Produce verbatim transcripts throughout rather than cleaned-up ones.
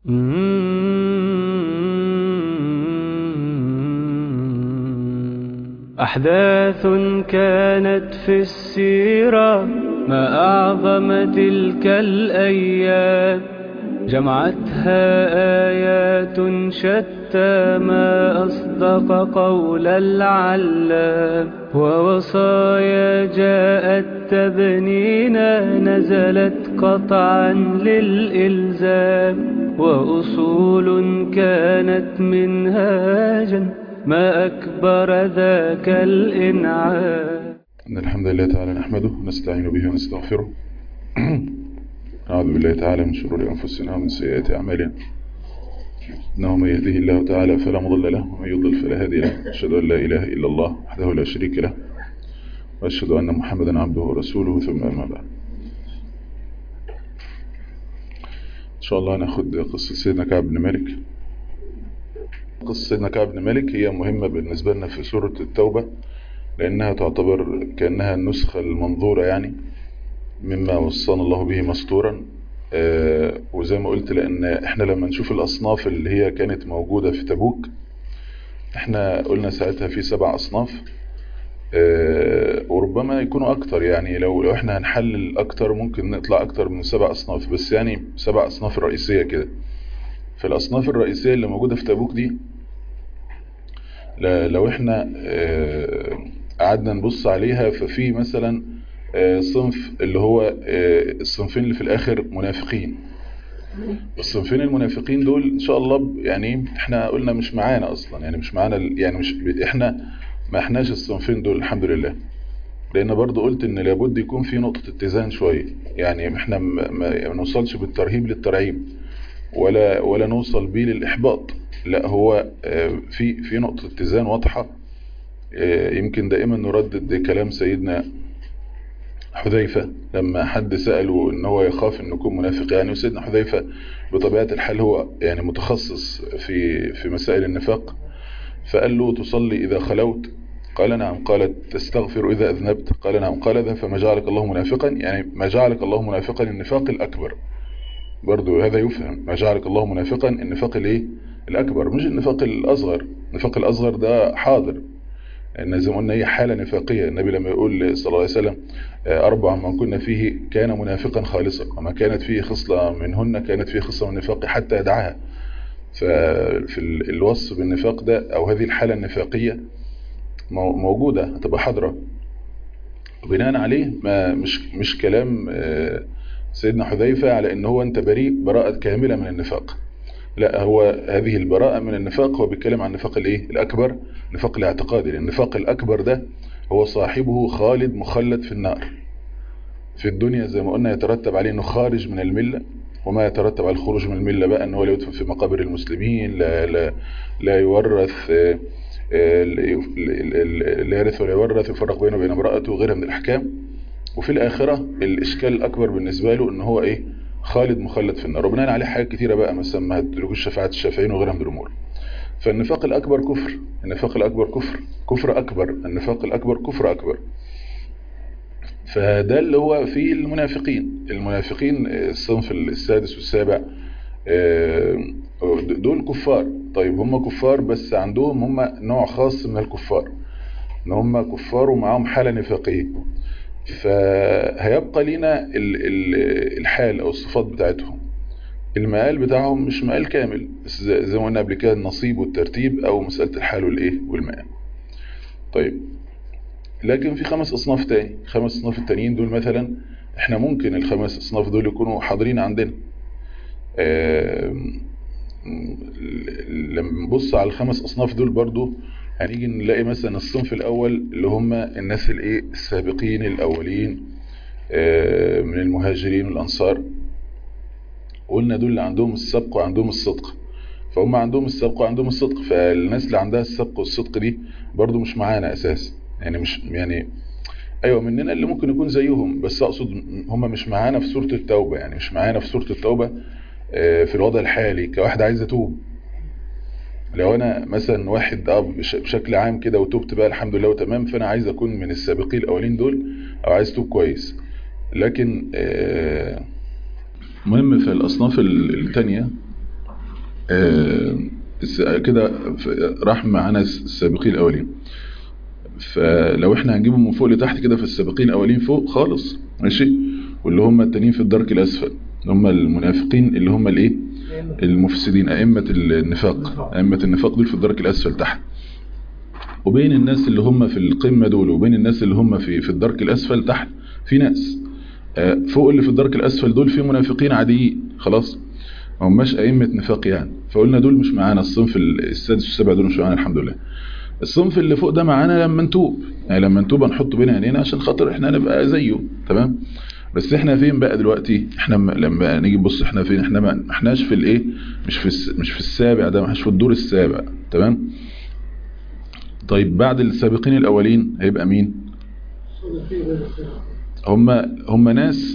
أحداث كانت في السيرة ما أعظم تلك الأيام، جمعتها آيات شتى ما أصدق قول العلام، ووصايا جاءت تبنينا نزلت قطعا للإلزام، وأصول كانت منهاجا ما أكبر ذاك الإنعام. إن الحمد لله تعالى نحمده ونستعين به ونستغفره نعوذ بالله تعالى من شرور أنفسنا ومن سيئات أعمالنا، إنه من يهده الله تعالى فلا مضل له ومن يضلل فلا هادي له. أشهد أن لا إله إلا الله وحده لا شريك له، وأشهد أن محمدا عبده ورسوله، ثم أما بعد. إن شاء الله ناخد قصة سيدنا كعب بن مالك. قصة سيدنا كعب بن مالك هي مهمة بالنسبة لنا في سورة التوبة، لأنها تعتبر كأنها النسخة المنظورة يعني مما وصانا الله به مسطورا. آه وزي ما قلت، لأن احنا لما نشوف الأصناف اللي هي كانت موجودة في تبوك، احنا قلنا ساعتها في سبع أصناف، آه وربما يكونوا أكتر. يعني لو, لو احنا هنحلل أكتر ممكن نطلع أكتر من سبع أصناف، بس يعني سبع أصناف رئيسية كده. فالأصناف الرئيسية اللي موجودة في تبوك دي، لو احنا آه قعدنا نبص عليها، ففي مثلا صنف اللي هو الصنفين اللي في الآخر منافقين. الصنفين المنافقين دول إن شاء الله يعني احنا قلنا مش معانا أصلا، يعني مش معانا، يعني مش احنا ما احناش الصنفين دول الحمد لله، لأن برضو قلت إن لابد يكون في نقطة اتزان شوية. يعني احنا ما نوصلش بالترهيب للترعيب، ولا ولا نوصل بيه للإحباط، لا هو في في نقطة اتزان واضحة. يمكن دائما نردد كلام سيدنا حذيفة لما حد سأله ان هو يخاف ان يكون منافق يعني. وسيدنا حذيفة بطبيعة الحال هو يعني متخصص في في مسائل النفاق، فقال له: تصلي إذا خلوت؟ قال: نعم. قال: تستغفر إذا أذنبت؟ قال: نعم. قال: إذا فما جعلك الله منافقا، يعني ما جعلك الله منافقا النفاق الأكبر. برضو هذا يفهم، ما جعلك الله منافقا النفاق الايه الأكبر، مش النفاق الأصغر. النفاق الأصغر ده حاضر، لأن زي ما قلنا هي حالة نفاقية. النبي لما يقول صلى الله عليه وسلم: أربع من كنا فيه كان منافقا خالصا، وما كانت فيه خصلة منهن كانت فيه خصلة من النفاق حتى يدعها. ففي الوصف بالنفاق ده أو هذه الحالة النفاقية موجودة، هتبقى حاضرة. وبناء عليه ما مش مش كلام سيدنا حذيفة على ان هو انت بريء براءة كاملة من النفاق، لا، هو هذه البراءة من النفاق هو بيتكلم عن النفاق الايه الأكبر، نفاق الاعتقادي. لأن النفاق الأكبر ده هو صاحبه خالد مخلد في النار في الدنيا، زي ما قلنا يترتب عليه انه خارج من الملة. وما يترتب على الخروج من الملة بقى انه لا يدفن في مقابر المسلمين، لا لا لا يورث، لا يرث ولا يورث، يفرق بينه وبين امرأته وغيرها من الأحكام. وفي الآخرة الإشكال الأكبر بالنسبة له إنه هو إيه خالد مخلد في النار، وبناء عليه حاجات كتيرة بقى، مثلا ما هتدركوش شفاعة الشافعين وغيرها من الأمور. فالنفاق الأكبر كفر، النفاق الأكبر كفر كفر أكبر، النفاق الأكبر كفر أكبر. فده اللي هو فيه المنافقين. المنافقين الصنف السادس والسابع دول كفار. طيب هم كفار، بس عندهم هم نوع خاص من الكفار، ان هم كفار ومعاهم حالة نفاقية. فهيبقى لنا الحال او الصفات بتاعتهم. المقال بتاعهم مش مقال كامل، بس زي ما قلنا قبل كده النصيب والترتيب او مسألة الحال والايه والمقال. طيب، لكن في خمس اصناف تاني. خمس اصناف التانيين دول مثلا احنا ممكن الخمس اصناف دول يكونوا حاضرين عندنا. لما نبص على الخمس اصناف دول برضو هنيجي نلاقي مثلا الصنف الاول اللي هم الناس الايه السابقين الاولين من المهاجرين والانصار. قلنا دول اللي عندهم السبق وعندهم الصدق، فهم عندهم السبق وعندهم الصدق. فالناس اللي عندها السبق والصدق دي برضو مش معانا اساس، يعني مش يعني ايوه مننا اللي ممكن يكون زيهم، بس اقصد هم مش معانا في سورة التوبة. يعني مش معانا في سورة التوبة في الوضع الحالي كواحد عايز اتوب. لو انا مثلا واحد اه بشكل عام كده وتوبت بقى الحمد لله وتمام، فانا عايز اكون من السابقين الاولين دول، او عايز توب كويس. لكن مهم في الاصناف التانية آه كده راح معانا السابقين الاولين. فلو احنا هنجيبهم من فوق لتحت كده في السابقين الاولين فوق خالص ماشي، واللي هم التانيين في الدرك الاسفل هم المنافقين اللي هم الايه المفسدين ائمه النفاق، ائمه النفاق دول في الدرك الاسفل تحت. وبين الناس اللي هم في القمه دول وبين الناس اللي هم في في الدرك الاسفل تحت في ناس فوق اللي في الدرك الاسفل دول في منافقين عاديين خلاص، ما هماش ائمه نفاق يعني. فقلنا دول مش معانا، الصنف السادس والسابع دول مش معانا الحمد لله. الصنف اللي فوق ده معانا لما نتوب، يعني لما نتوب هنحطه بين عينينا عشان خاطر احنا نبقى زيه تمام. بس احنا فين بقى دلوقتي؟ احنا لما نيجي نبص احنا فين؟ احنا ما احناش في الايه، مش في مش في السابع ده، مش في الدور السابع تمام. طيب بعد السابقين الاولين هيبقى مين؟ هم هم ناس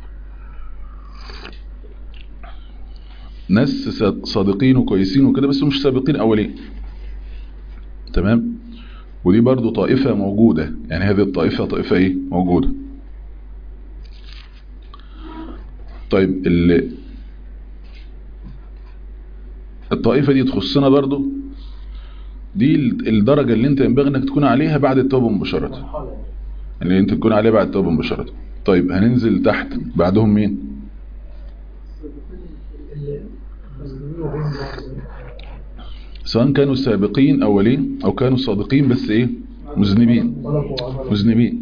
ناس صادقين وكويسين وكده بس مش سابقين اولين تمام. ودي برضو طائفة موجودة، يعني هذه الطائفة طائفة ايه موجودة. طيب الطائفة دي تخصنا برضو، دي الدرجة اللي انت ينبغي انك تكون عليها بعد التوبة مباشرة، اللي انت تكون عليها بعد التوبة مباشرة. طيب هننزل تحت بعدهم مين؟ سواء كانوا سابقين اولين او كانوا صادقين بس ايه مذنبين مذنبين.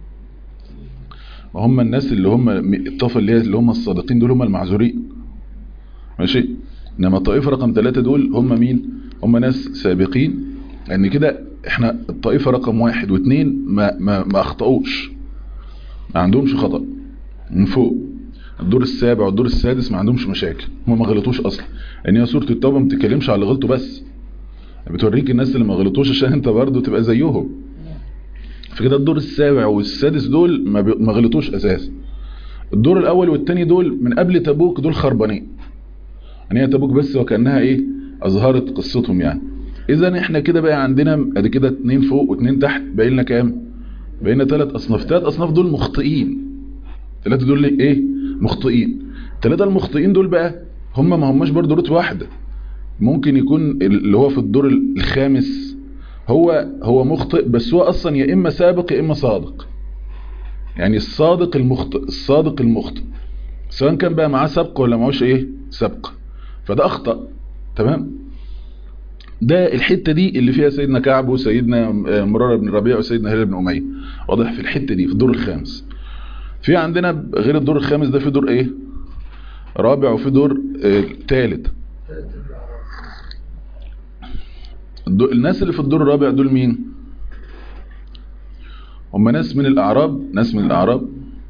وهم الناس اللي هم الطائفه اللي, اللي هم الصادقين دول هم المعذورين ماشي. انما الطائفه رقم ثلاثة دول هم مين؟ هم ناس سابقين، لان يعني كده احنا الطائفه رقم واحد واثنين ما ما ما اخطاوش، ما عندهمش خطأ من فوق. الدور السابع والدور السادس ما عندهمش مشاكل، هم ما غلطوش اصلا، لان هي سوره التوبه ما بتتكلمش على اللي غلطوا بس، بتوريك الناس اللي ما غلطوش عشان انت برضه تبقى زيهم. فكده الدور السابع والسادس دول ما, ما غلطوش اساسا. الدور الاول والثاني دول من قبل تبوك دول خربانين، يعني هي تبوك بس وكانها ايه اظهرت قصتهم يعني. اذا احنا كده بقى عندنا ادي كده اتنين فوق واتنين تحت، باقي لنا كام؟ باقي لنا ثلاث اصناف. ثلاث اصناف دول مخطئين، ثلاثه دول ايه مخطئين. ثلاثه المخطئين دول بقى هم ما هماش برضه رتبه واحده، ممكن يكون اللي هو في الدور الخامس هو هو مخطئ بس هو اصلا يا اما سابق يا اما صادق، يعني الصادق المخطئ الصادق المخطئ سواء كان بقى معاه سبق ولا معهوش ايه سبق، فده اخطأ تمام. ده الحته دي اللي فيها سيدنا كعب وسيدنا مرارة بن ربيع وسيدنا هلال بن اميه، واضح في الحته دي في الدور الخامس. في عندنا غير الدور الخامس ده في دور ايه رابع وفي دور ثالث. الناس اللي في الدور الرابع دول مين؟ هم ناس من الاعراب، ناس من الاعراب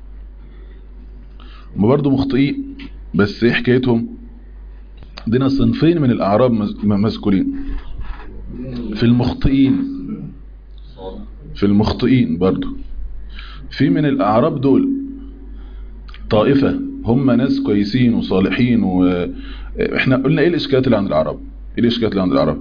هم برضو مخطئين بس ايه حكايتهم؟ عندنا صنفين من الاعراب مذكورين في المخطئين، في المخطئين برضو. في من الاعراب دول طائفة هم ناس كويسين وصالحين، واحنا قلنا ايه الاشكالات اللي عند الاعراب؟ ايه الاشكالات اللي عند الاعراب؟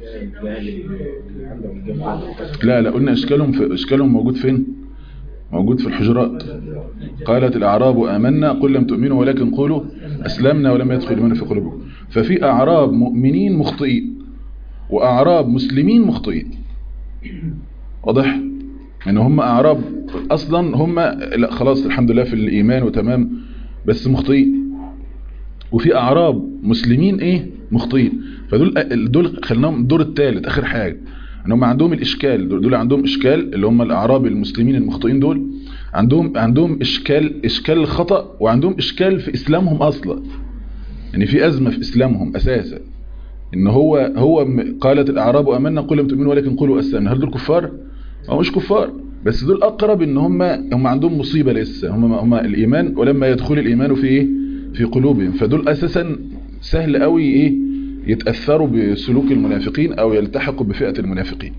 لا لا قلنا اشكالهم في اشكالهم موجود فين؟ موجود في الحجرات. قالت الاعراب آمنا قل لم تؤمنوا ولكن قولوا اسلمنا ولم يدخل الايمان في قلوبكم. ففي اعراب مؤمنين مخطئين واعراب مسلمين مخطئين، واضح ان هم اعراب اصلا هم لا خلاص الحمد لله في الايمان وتمام بس مخطئين، وفي اعراب مسلمين ايه مخطئين. فدول دول خليناهم الدور الثالث اخر حاجه، ان هم عندهم الاشكال، دول عندهم اشكال اللي هم الاعراب المسلمين المخطئين دول عندهم عندهم اشكال اشكال الخطأ، وعندهم اشكال في اسلامهم اصلا، يعني في ازمه في اسلامهم اساسا. ان هو هو قالت الاعراب امنا قل لم تؤمنوا ولكن قولوا اسلمنا. هل دول كفار؟ او مش كفار بس دول اقرب ان هم هم عندهم مصيبه لسه، هم هم الايمان ولما يدخل الايمان في ايه في قلوبهم. فدول اساسا سهل قوي ايه يتاثروا بسلوك المنافقين او يلتحقوا بفئه المنافقين.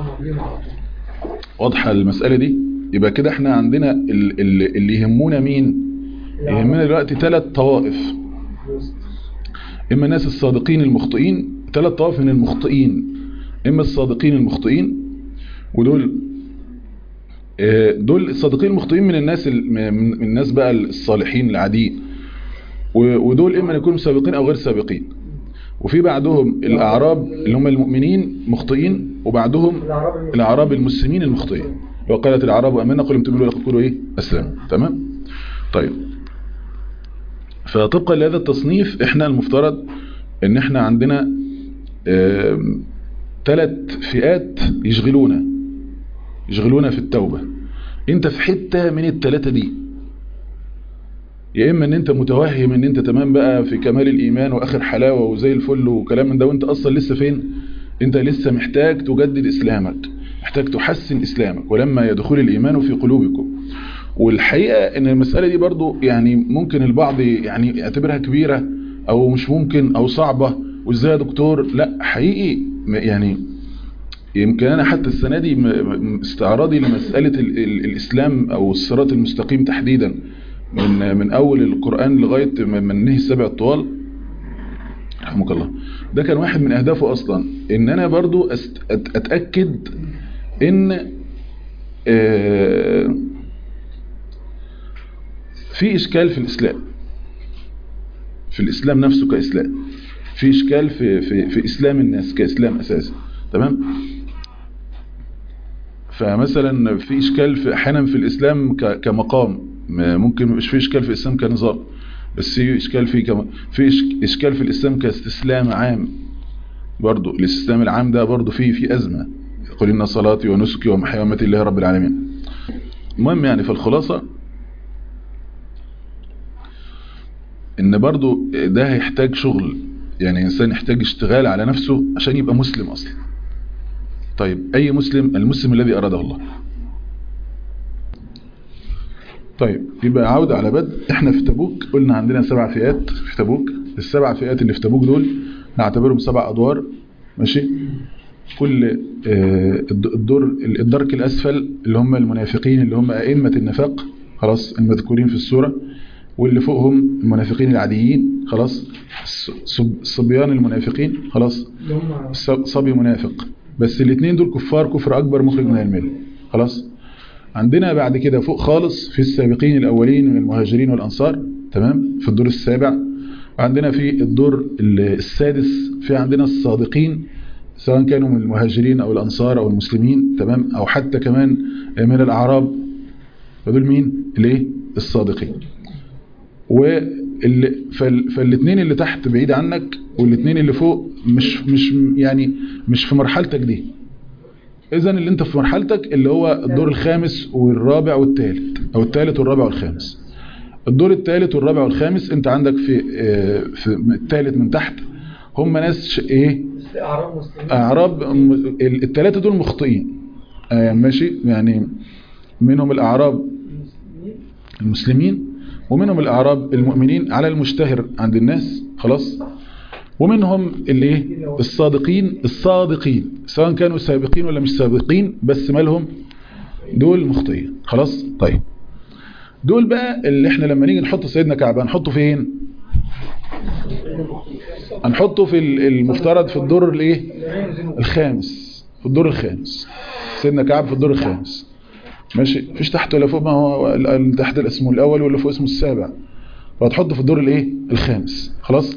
واضحه المساله دي؟ يبقى كده احنا عندنا اللي, اللي يهمونا مين؟ يهمنا دلوقتي ثلاث طوائف، اما الناس الصادقين المخطئين، ثلاث طوائف من المخطئين، اما الصادقين المخطئين ودول دول الصادقين المخطئين من الناس من الناس بقى الصالحين العاديين، ودول اما يكونوا سابقين او غير سابقين. وفي بعدهم الأعراب اللي هم المؤمنين مخطئين، وبعدهم الأعراب المسلمين المخطئين. لو قالت الأعراب أمنا قل لم تؤمنوا ولكن قولوا إيه أسلموا. تمام. طيب، فطبقا لهذا التصنيف احنا المفترض ان احنا عندنا ثلاث فئات يشغلونا يشغلونا في التوبة. انت في حتة من الثلاثة دي، يا اما ان انت متوهم ان انت تمام بقى في كمال الايمان واخر حلاوة وزي الفل وكلام من ده، وانت اصلا لسه فين؟ انت لسه محتاج تجدد اسلامك، محتاج تحسن اسلامك، ولما يدخل الايمان في قلوبكم. والحقيقة ان المسألة دي برضو يعني ممكن البعض يعني يعتبرها كبيرة او مش ممكن او صعبة، وازاي يا دكتور؟ لا حقيقي يعني يمكن انا حتى السنة دي استعراضي لمسألة ال ال الاسلام او الصراط المستقيم تحديدا من من اول القرآن لغاية من نهي السبع الطوال رحمك الله، ده كان واحد من اهدافه اصلا، ان انا برضو اتأكد ان آه في إشكال في الإسلام، في الإسلام نفسه كإسلام، في إشكال في, في, في إسلام الناس كإسلام أساسا. تمام. فمثلا في إشكال في أحيانا في الإسلام كمقام، ممكن مش في إشكال في الإسلام كنظام، بس في إشكال في كم في إشكال في الإسلام كاستسلام عام. برضو الاستسلام العام ده برضو فيه في أزمة. يقول إن صلاتي ونسكي ومحياي ومماتي لله رب العالمين. المهم يعني فالخلاصة ان برضو ده هيحتاج شغل، يعني انسان يحتاج اشتغال على نفسه عشان يبقى مسلم اصلا. طيب اي مسلم؟ المسلم الذي اراده الله. طيب يبقى عودة على بدء. احنا في تبوك قلنا عندنا سبع فئات في تبوك. السبع فئات اللي في تبوك دول نعتبرهم سبع ادوار، ماشي؟ كل الدور الدرك الاسفل اللي هم المنافقين اللي هم ائمة النفاق خلاص المذكورين في السورة، واللي فوقهم المنافقين العاديين خلاص، صبيان المنافقين خلاص، صبي منافق، بس الاثنين دول كفار كفر اكبر مخرج من المله خلاص. عندنا بعد كده فوق خالص في السابقين الاولين من المهاجرين والانصار، تمام، في الدور السابع. وعندنا في الدور السادس في عندنا الصادقين، سواء كانوا من المهاجرين او الانصار او المسلمين، تمام، او حتى كمان من الاعراب. فدول مين؟ الايه؟ الصادقين. فالاثنين اللي تحت بعيد عنك، والاثنين اللي فوق مش مش يعني مش في مرحلتك دي. اذا اللي انت في مرحلتك اللي هو الدور الخامس والرابع والثالث، او الثالث والرابع والخامس. الدور الثالث والرابع والخامس انت عندك في في الثالث من تحت هم ناس ايه؟ اعراب. الثلاثه دول مخطئين، آه ماشي، يعني منهم الاعراب المسلمين، ومنهم الأعراب المؤمنين على المشتهر عند الناس خلاص، ومنهم اللي الصادقين الصادقين سواء كانوا سابقين ولا مش سابقين، بس مالهم دول مخطئين خلاص. طيب دول بقى اللي احنا لما نيجي نحط سيدنا كعب هنحطه فين؟ هنحطه في المفترض في الدور الايه؟ الخامس. في الدور الخامس سيدنا كعب في الدور الخامس، ماشي؟ مفيش تحت ولا فوق، ما هو تحت اسمه الاول ولا فوق اسمه السابع، فهتحطه في الدور الايه؟ الخامس خلاص.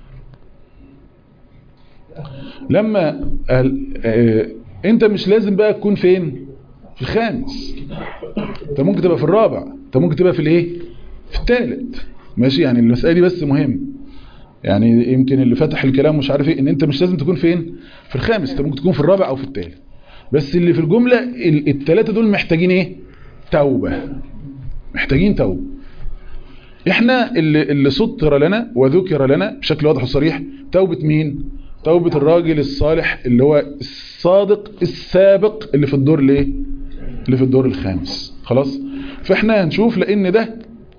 لما اه انت مش لازم بقى تكون فين؟ في الخامس، انت ممكن تبقى في الرابع، انت ممكن تبقى في الايه؟ في الثالث، ماشي؟ يعني المسألة دي بس مهم، يعني يمكن اللي فتح الكلام مش عارف ايه، ان انت مش لازم تكون فين؟ في الخامس، انت ممكن تكون في الرابع او في الثالث، بس اللي في الجملة الثلاثة دول محتاجين ايه؟ توبة، محتاجين توبة. احنا اللي, اللي سطر لنا وذكر لنا بشكل واضح وصريح توبة مين؟ توبة الراجل الصالح اللي هو الصادق السابق اللي في الدور الايه؟ اللي في الدور الخامس خلاص. فاحنا هنشوف لان ده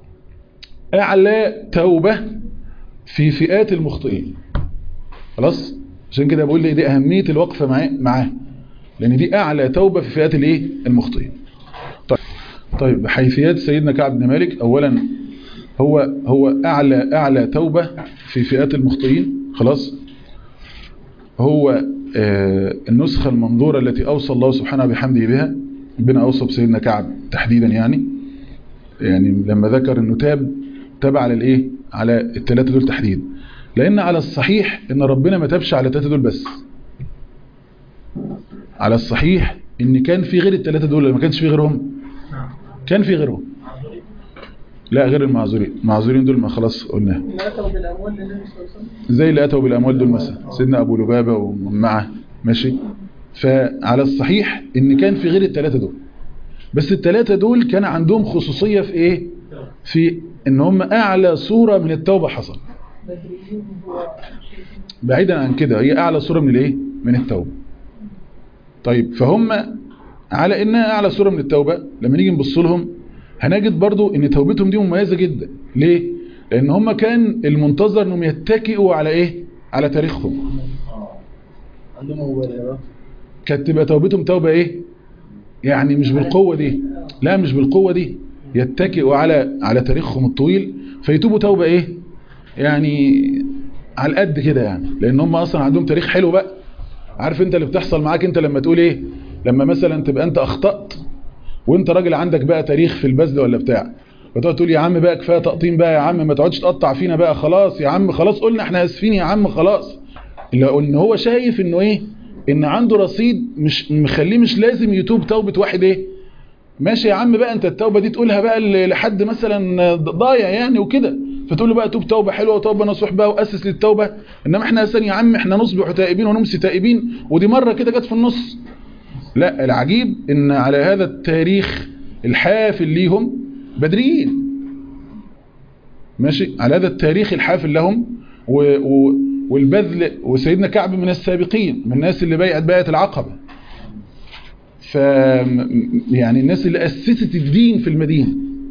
اعلى توبة في فئات المخطئين خلاص. عشان كده بقول لي دي اهمية الوقفة معاه معاه لان دي اعلى توبة في فئات الايه؟ المخطئين. طيب طيب حيثيات سيدنا كعب بن مالك، اولا هو هو اعلى اعلى توبة في فئات المخطئين خلاص. هو آه النسخة المنظورة التي اوصى الله سبحانه بحمده بها، ربنا اوصى بسيدنا كعب تحديدا، يعني يعني لما ذكر انه تاب تاب على الايه؟ على الثلاثه دول تحديدا. لان على الصحيح ان ربنا ما تابش على الثلاثه دول بس. على الصحيح ان كان في غير الثلاثه دول ولا ما كانش في غيرهم؟ كان في غيرهم. لا غير المعذورين، المعذورين دول ما خلاص قلناها. زي اللي اتوا بالاموال دول مثلا سيدنا ابو لبابه ومعه ماشي. فعلى الصحيح ان كان في غير الثلاثه دول، بس الثلاثه دول كان عندهم خصوصيه في ايه؟ في ان هم اعلى صوره من التوبه حصل. بعيدا عن كده هي اعلى صوره من الايه؟ من التوبه. طيب فهم على انها اعلى صوره من التوبه، لما نيجي نبص لهم هنجد برضو ان توبتهم دي مميزه جدا. ليه؟ لان هم كان المنتظر انهم يتكئوا على ايه؟ على تاريخهم. عندهم مبالغات. كانت تبقى توبتهم توبه ايه؟ يعني مش بالقوه دي، لا مش بالقوه دي، يتكئوا على على تاريخهم الطويل فيتوبوا توبه ايه؟ يعني على القد كده يعني، لان هم اصلا عندهم تاريخ حلو بقى. عارف انت اللي بتحصل معاك انت لما تقول ايه؟ لما مثلا تبقى انت اخطأت وانت راجل عندك بقى تاريخ في البذل ولا بتاع، وتقعد تقول يا عم بقى كفايه تقطيم بقى يا عم، ما تقعدش تقطع فينا بقى خلاص يا عم، خلاص قلنا احنا اسفين يا عم خلاص. ان هو شايف انه ايه؟ ان عنده رصيد مش مخليه مش لازم يتوب توبه واحد ايه؟ ماشي يا عم بقى انت التوبه دي تقولها بقى لحد مثلا ضايع يعني وكده، فتقول له بقى توب توبه حلوه وتوبه نصوح بقى واسس للتوبه. انما احنا اساسا يا عم احنا نصبح تائبين ونمسي تائبين، ودي مره كده جت في النص. لا العجيب ان على هذا التاريخ الحافل ليهم بدريين ماشي، على هذا التاريخ الحافل لهم و و والبذل، وسيدنا كعب من السابقين من الناس اللي بيعت بيعة العقبة، ف يعني الناس اللي أسست الدين في المدينة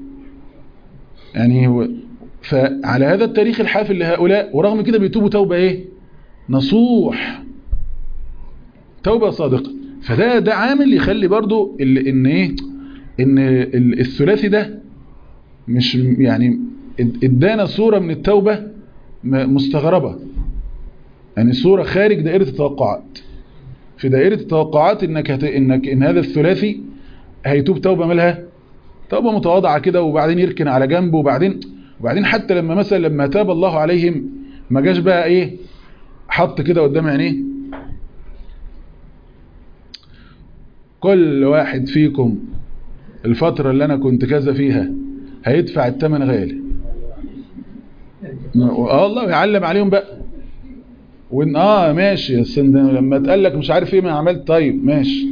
يعني هو. فعلى هذا التاريخ الحافل لهؤلاء، ورغم كده بيتوبوا توبة ايه؟ نصوح، توبة صادقة. فده ده عامل يخلي برضو ان ايه؟ ان الثلاثي ده مش يعني ادانا صورة من التوبة مستغربة، يعني صورة خارج دائرة التوقعات. في دائرة التوقعات انك هت... انك ان هذا الثلاثي هيتوب توبة مالها؟ توبة متواضعة كده، وبعدين يركن على جنبه، وبعدين وبعدين حتى لما مثلا لما تاب الله عليهم ما جاش بقى ايه؟ حط كده قدام عينيه كل واحد فيكم الفترة اللي انا كنت كذا فيها هيدفع الثمن غالي. اه والله يعلم عليهم بقى. وان اه ماشي لما اتقال لك مش عارف ايه ما عملت، طيب ماشي.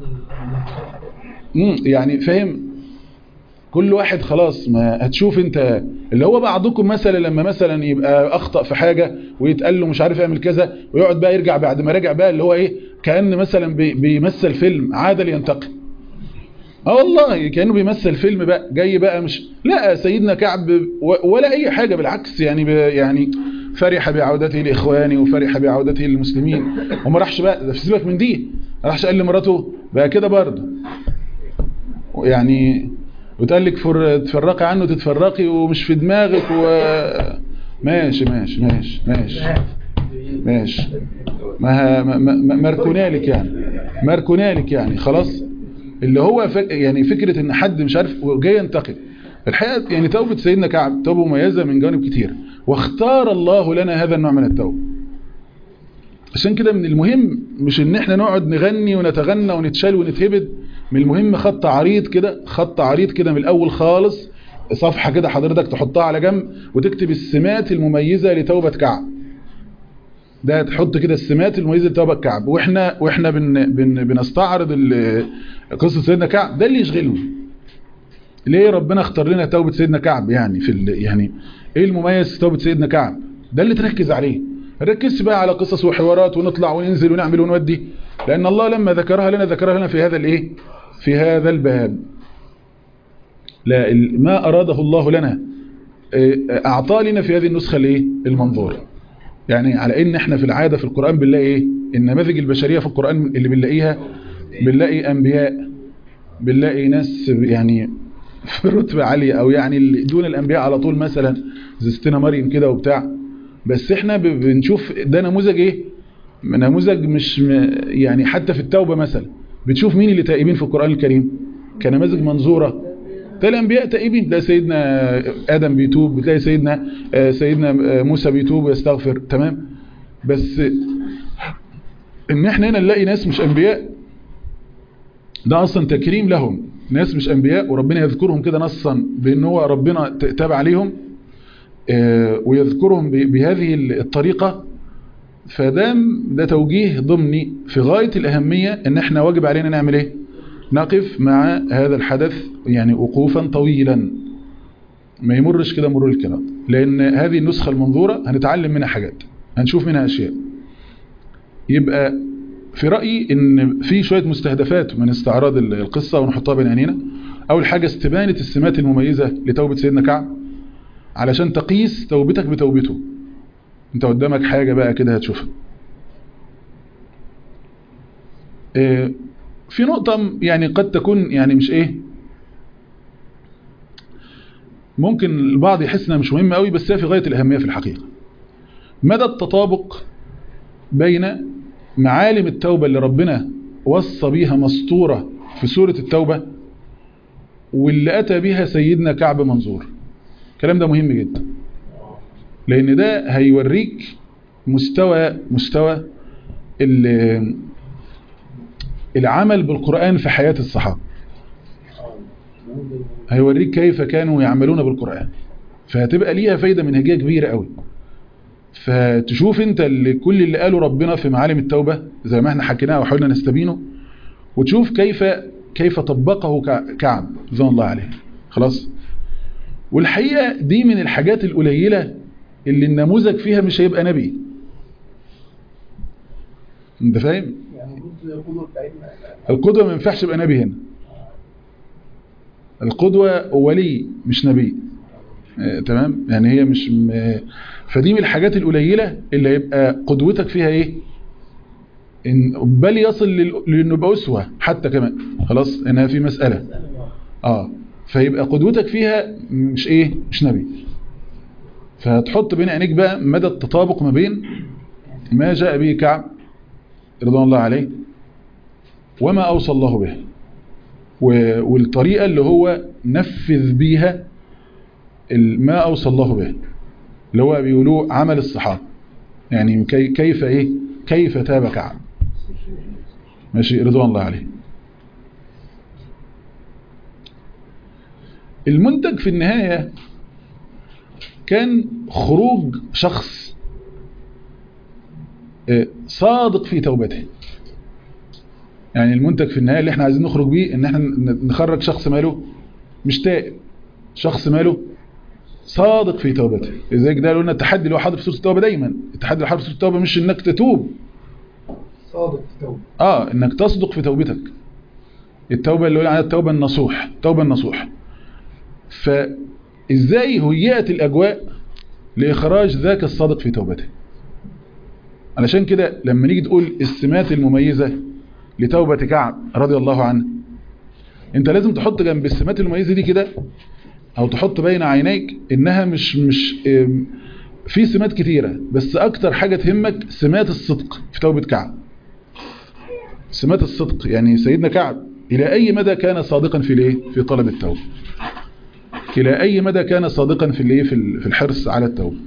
امم يعني فاهم، كل واحد خلاص ما هتشوف انت اللي هو بعضكم مثلا لما مثلا يبقى اخطأ في حاجة ويتقال له مش عارف يعمل كذا، ويقعد بقى يرجع بعد ما رجع بقى اللي هو ايه؟ كأن مثلا بي بيمثل فيلم عادل ينتقم. اه والله كأنه بيمثل فيلم بقى جاي بقى مش لا سيدنا كعب ولا اي حاجة، بالعكس يعني يعني فرح بعودته لاخواني وفرح بعودته للمسلمين، وما راحش بقى سيبك من دي، ما راحش قال لمراته بقى كده برضه يعني، وتقول لك تفرقي عنه تتفرقي ومش في دماغك و ماشي ماشي ماشي ماشي ماشي ما مركونالك يعني مركونالك يعني خلاص، اللي هو فك يعني فكرة ان حد مش عارف وجاي ينتقم. الحقيقة يعني توبة سيدنا كعب توبة مميزة من جوانب كتير، واختار الله لنا هذا النوع من التوبة. عشان كده من المهم مش ان احنا نقعد نغني ونتغنى ونتشال ونتهبد، من المهم خط عريض كده، خط عريض كده من الاول خالص، صفحة كده حضرتك تحطها على جنب وتكتب السمات المميزة لتوبة كعب. ده تحط كده السمات المميزة لتوبة كعب، واحنا واحنا بن بن بنستعرض قصة سيدنا كعب، ده اللي يشغلنا. ليه ربنا اختار لنا توبة سيدنا كعب؟ يعني في يعني ايه المميز في توبة سيدنا كعب؟ ده اللي تركز عليه. ركز بقى على قصص وحوارات ونطلع وننزل ونعمل ونودي، لأن الله لما ذكرها لنا ذكرها لنا في هذا الايه؟ في هذا الباب. لا ما أراده الله لنا أعطى لنا في هذه النسخة الايه؟ المنظور. يعني على ان احنا في العادة في القرآن بنلاقي ايه؟ النماذج البشرية في القرآن اللي بنلاقيها، بنلاقي انبياء، بنلاقي ناس يعني في رتبة عالية او يعني دون الانبياء على طول، مثلا زي ستنا مريم كده وبتاع. بس احنا بنشوف ده نموذج ايه؟ نموذج مش يعني حتى في التوبة مثلا بتشوف مين اللي تائبين في القرآن الكريم كنماذج منظورة؟ تلاقي الانبياء تائبين، تلاقي سيدنا ادم بيتوب، بتلاقي سيدنا سيدنا موسى بيتوب ويستغفر، تمام. بس ان احنا هنا نلاقي ناس مش انبياء، ده اصلا تكريم لهم. ناس مش انبياء وربنا يذكرهم كده نصا بان هو ربنا تاب عليهم ويذكرهم بهذه الطريقة، فده ده توجيه ضمني في غاية الأهمية ان احنا واجب علينا نعمل ايه؟ نقف مع هذا الحدث يعني وقوفا طويلا، ما يمرش كده مرور الكرام، لان هذه النسخة المنظورة هنتعلم منها حاجات، هنشوف منها اشياء. يبقى في رأيي ان في شوية مستهدفات من استعراض القصة ونحطها بين عينينا. اول حاجة استبانة السمات المميزة لتوبة سيدنا كعب علشان تقيس توبتك بتوبته. انت قدامك حاجة بقى كده هتشوفها. اه في نقطة يعني قد تكون يعني مش ايه، ممكن البعض يحس انها مش مهمة قوي، بس هي في غاية الأهمية في الحقيقة. مدى التطابق بين معالم التوبة اللي ربنا وصى بيها مسطورة في سورة التوبة واللي أتى بها سيدنا كعب منظور. الكلام ده مهم جدا، لأن ده هيوريك مستوى مستوى العمل بالقرآن في حياة الصحابة، هيوريك كيف كانوا يعملون بالقرآن، فهتبقى ليها فايدة منهجية كبيرة قوي. فتشوف انت اللي كل اللي قاله ربنا في معالم التوبة زي ما احنا حكيناه وحاولنا نستبينه، وتشوف كيف كيف طبقه كعب رضوان الله عليه. خلاص. والحقيقة دي من الحاجات القليلة اللي النموذج فيها مش هيبقى نبي. انت فاهم؟ القدوة ما ينفعش يبقى نبي هنا. القدوة ولي مش نبي. اه تمام؟ يعني هي مش م... فدي من الحاجات القليلة اللي هيبقى قدوتك فيها ايه؟ إن بل يصل لأنه يبقى أسوة حتى كمان. خلاص؟ انها في مسألة. اه فيبقى قدوتك فيها مش ايه؟ مش نبي. فهتحط بين عينيك بقى مدى التطابق ما بين ما جاء به كعب رضوان الله عليه وما أوصى الله به، والطريقة اللي هو نفذ بيها ما أوصى الله به، اللي هو بيقولوه عمل الصحابة. يعني كيف ايه؟ كيف تاب كعب ماشي رضوان الله عليه. المنتج في النهاية كان خروج شخص صادق في توبته. يعني المنتج في النهاية اللي احنا عايزين نخرج بيه ان احنا نخرج شخص ماله مش تائب، شخص ماله صادق في توبته. لذلك ده قلنا التحدي اللي هو حاضر في سورة التوبة دايما. التحدي اللي حاضر في سورة التوبة مش انك تتوب، صادق في توبة، اه انك تصدق في توبتك. التوبة اللي قلنا عليها التوبة النصوح، التوبة النصوح. فازاي هيئت الاجواء لاخراج ذاك الصادق في توبته؟ علشان كده لما نيجي تقول السمات المميزة لتوبة كعب رضي الله عنه، انت لازم تحط جنب السمات المميزة دي كده، او تحط بين عينيك انها مش مش في سمات كتيرة، بس اكتر حاجة تهمك سمات الصدق في توبة كعب. سمات الصدق، يعني سيدنا كعب الى اي مدى كان صادقا في الايه؟ في طلب التوبة. الى اي مدى كان صادقا في الايه؟ في الحرص على التوبة.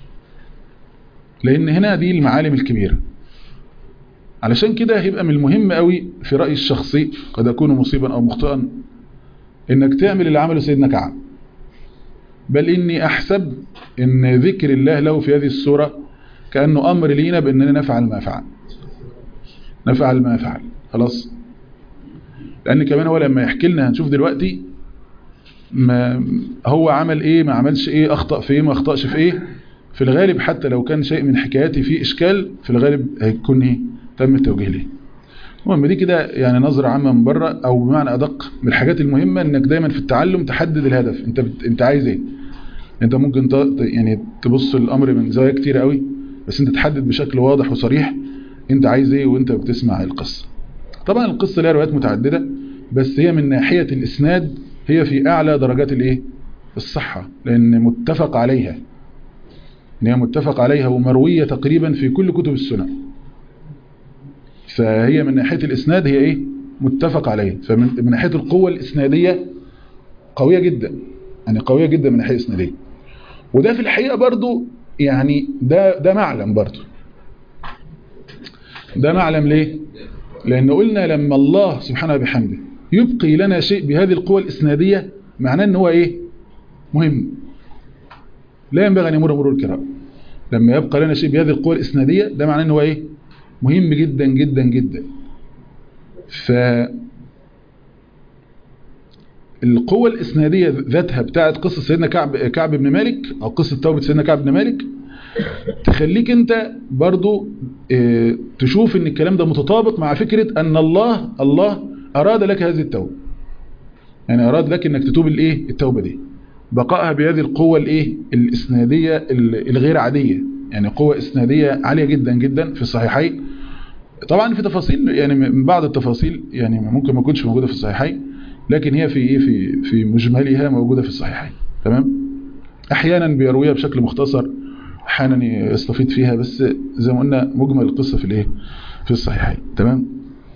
لان هنا دي المعالم الكبيرة. علشان كده هيبقى من المهم قوي في رأيي الشخصي، قد أكون مصيبا أو مخطئا، إنك تعمل اللي عمله سيدنا كعب. بل إني أحسب إن ذكر الله له في هذه السورة كأنه أمر لينا بأننا نفعل ما فعل. نفعل ما فعل. خلاص؟ لأن كمان هو لما يحكي لنا هنشوف دلوقتي ما هو عمل إيه، ما عملش إيه، أخطأ في إيه، ما أخطأش في إيه. في الغالب حتى لو كان شيء من حكاياتي فيه إشكال، في الغالب هيكون إيه؟ تم التوجيه ليه. المهم دي كده يعني نظرة عامة من بره، او بمعنى ادق من الحاجات المهمة انك دايما في التعلم تحدد الهدف. انت بت... انت عايز ايه؟ انت ممكن ت... يعني تبص الامر من زوايا كتير قوي، بس انت تحدد بشكل واضح وصريح انت عايز ايه وانت بتسمع القصة. طبعا القصة لها روايات متعددة، بس هي من ناحية الاسناد هي في اعلى درجات الايه؟ الصحة، لان متفق عليها، ان هي متفق عليها ومروية تقريبا في كل كتب السنة. فهي من ناحية الإسناد هي إيه؟ متفق عليه. فمن من ناحية القوة الإسنادية قوية جدا، يعني قوية جدا من ناحية إسنادية. وده في الحقيقة برضو يعني ده ده معلم برضو، ده معلم ليه؟ لأن قلنا لما الله سبحانه وبحمده يبقي لنا شيء بهذه القوة الإسنادية معناه أن هو إيه؟ مهم، لا ينبغي أن يمر مرور الكرام. لما يبقى لنا شيء بهذه القوة الإسنادية ده معناه أن هو إيه؟ مهم جدا جدا جدا. ف القوة الإسنادية ذاتها بتاعت قصة سيدنا كعب كعب بن مالك أو قصة توبة سيدنا كعب بن مالك تخليك أنت برضو اه تشوف أن الكلام ده متطابق مع فكرة أن الله الله أراد لك هذه التوبة، يعني أراد لك أنك تتوب الإيه التوبة دي بقائها بهذه القوة الإيه الإسنادية الغير عادية، يعني قوة إسنادية عالية جدا جدا في الصحيحين. طبعا في تفاصيل يعني من بعض التفاصيل يعني ممكن ما تكونش موجودة في الصحيحين، لكن هي في ايه في في مجملها موجودة في الصحيحين. تمام. احيانا بيرويها بشكل مختصر، احيانا يستفيد فيها، بس زي ما قلنا مجمل القصة في الايه في الصحيحين. تمام.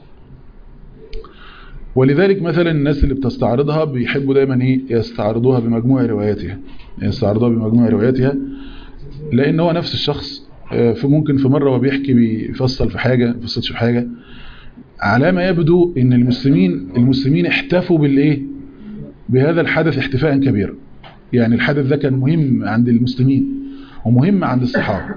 ولذلك مثلا الناس اللي بتستعرضها بيحبوا دايما ايه يستعرضوها بمجموع رواياتها، يستعرضوها بمجموع رواياتها، لان هو نفس الشخص في ممكن في مرة وبيحكي بيفصل في حاجة ما فصلش في حاجة، على ما يبدو ان المسلمين المسلمين احتفوا بالايه بهذا الحدث احتفاء كبيرا. يعني الحدث ده كان مهم عند المسلمين ومهم عند الصحابة،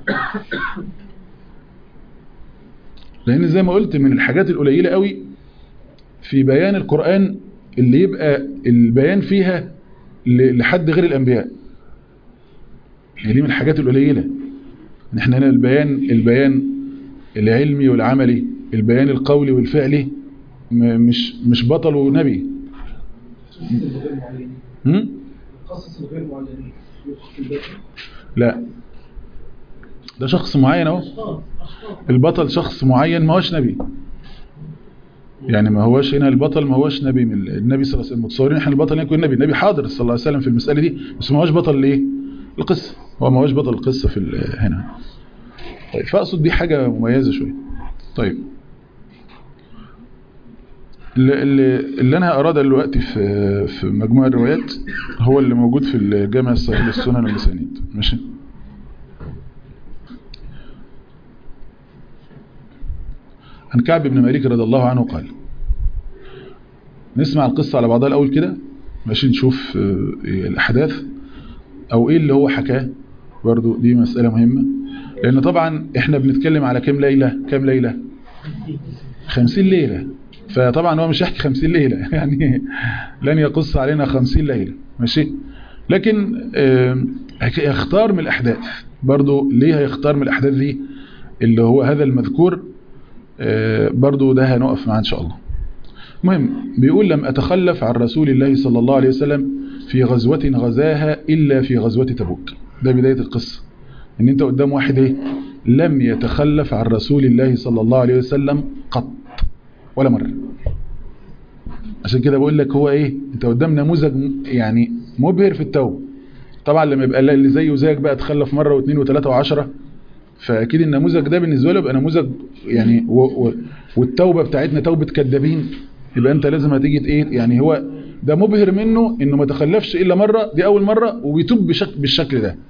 لان زي ما قلت من الحاجات القليلة قوي في بيان القرآن اللي يبقى البيان فيها لحد غير الانبياء. يعني دي من الحاجات القليلة ان احنا هنا البيان البيان العلمي والعملي، البيان القولي والفعلي مش مش بطل ونبي. لا ده شخص معين اهو، البطل شخص معين ما هوش نبي، يعني ما هوش هنا البطل ما هوش نبي من النبي صلى الله عليه وسلم. متصورين احنا البطل يكون نبي، النبي حاضر صلى الله عليه وسلم في المسألة دي، بس ما هوش بطل ليه القصة، هو ما هوش بطل القصة في هنا. طيب فأقصد دي حاجة مميزة شوية. طيب اللي, اللي أنا أراد دلوقتي في في مجموعة الروايات هو اللي موجود في الجامع الصحيح للسنن والمسانيد. ماشي. عن كعب بن مالك رضي الله عنه قال، نسمع القصة على بعضها الأول كده ماشي، نشوف الأحداث أو إيه اللي هو حكاه، برضو دي مسألة مهمة، لأن طبعا إحنا بنتكلم على كم ليلة كم ليلة خمسين ليلة، فطبعا هو مش يحكي خمسين ليلة يعني لن يقص علينا خمسين ليلة. ماشي. لكن يختار من الأحداث برضو، ليه هيختار من الأحداث دي اللي هو هذا المذكور، برضو ده هنقف معاه إن شاء الله. مهم بيقول لم أتخلف عن رسول الله صلى الله عليه وسلم في غزوة غزاها إلا في غزوة تبوك. ده بداية القصة، ان انت قدام واحد ايه لم يتخلف عن رسول الله صلى الله عليه وسلم قط ولا مرة. عشان كده بقول لك هو ايه، انت قدام نموذج يعني مبهر في التوبة. طبعا لما يبقى اللي زيه وزيك بقى تخلف مرة واثنين وثلاثة وعشرة، فاكيد النموذج ده بالنسبة له يبقى نموذج يعني و و والتوبة بتاعتنا توبة كذابين، يبقى انت لازم هتيجي ايه يعني هو ده مبهر منه انه ما تخلفش الا مرة، دي اول مرة وبيتوب بشكل بالشكل ده.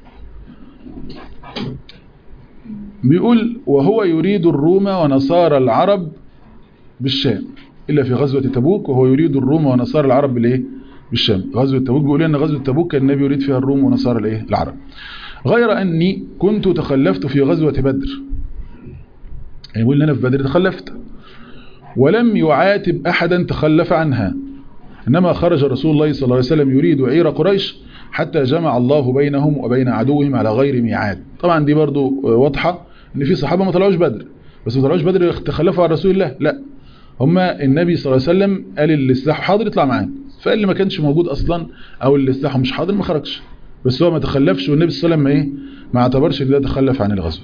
بيقول وهو يريد الروم ونصارى العرب بالشام إلا في غزوة تبوك، وهو يريد الروم ونصارى العرب بالايه بالشام. غزوة تبوك بيقول ان غزوة تبوك كان النبي يريد فيها الروم ونصارى الايه العرب، غير اني كنت تخلفت في غزوة بدر، يعني يقول انا في بدر تخلفت، ولم يعاتب احدا تخلف عنها، انما خرج رسول الله صلى الله عليه وسلم يريد عير قريش حتى جمع الله بينهم وبين عدوهم على غير ميعاد. طبعا دي برضو واضحة ان في صحابة ما طلعوش بدر، بس ما طلعوش بدر تخلفوا عن رسول الله، لا هما النبي صلى الله عليه وسلم قال اللي السلاح حاضر يطلع معانا، فاللي ما كانش موجود اصلا او اللي السلاح مش حاضر ما خرجش، بس هو ما تخلفش، والنبي صلى الله عليه وسلم ايه ما اعتبرش ان ده تخلف عن الغزوه.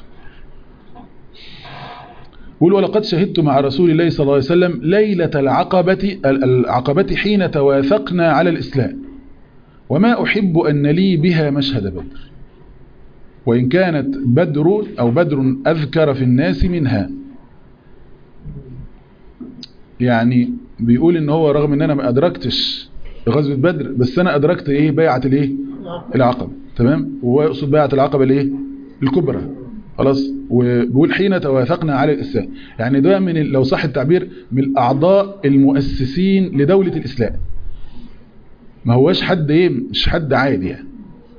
يقول ولقد شهدت مع رسول الله صلى الله عليه وسلم ليلة العقبة العقبة حين تواثقنا على الإسلام، وما أحب أن لي بها مشهد بدر، وإن كانت بدر أو بدر أذكر في الناس منها. يعني بيقول إن هو رغم إن أنا ما أدركتش غزوة بدر، بس أنا أدركت إيه بيعة الإيه العقبة، تمام. وهو يقصد بيعة العقبة الإيه الكبرى، خلاص. وبيقول حين توافقنا على الإسلام، يعني ده من لو صح التعبير من الأعضاء المؤسسين لدولة الإسلام، ما هوش حد إيه مش حد عادي يعني.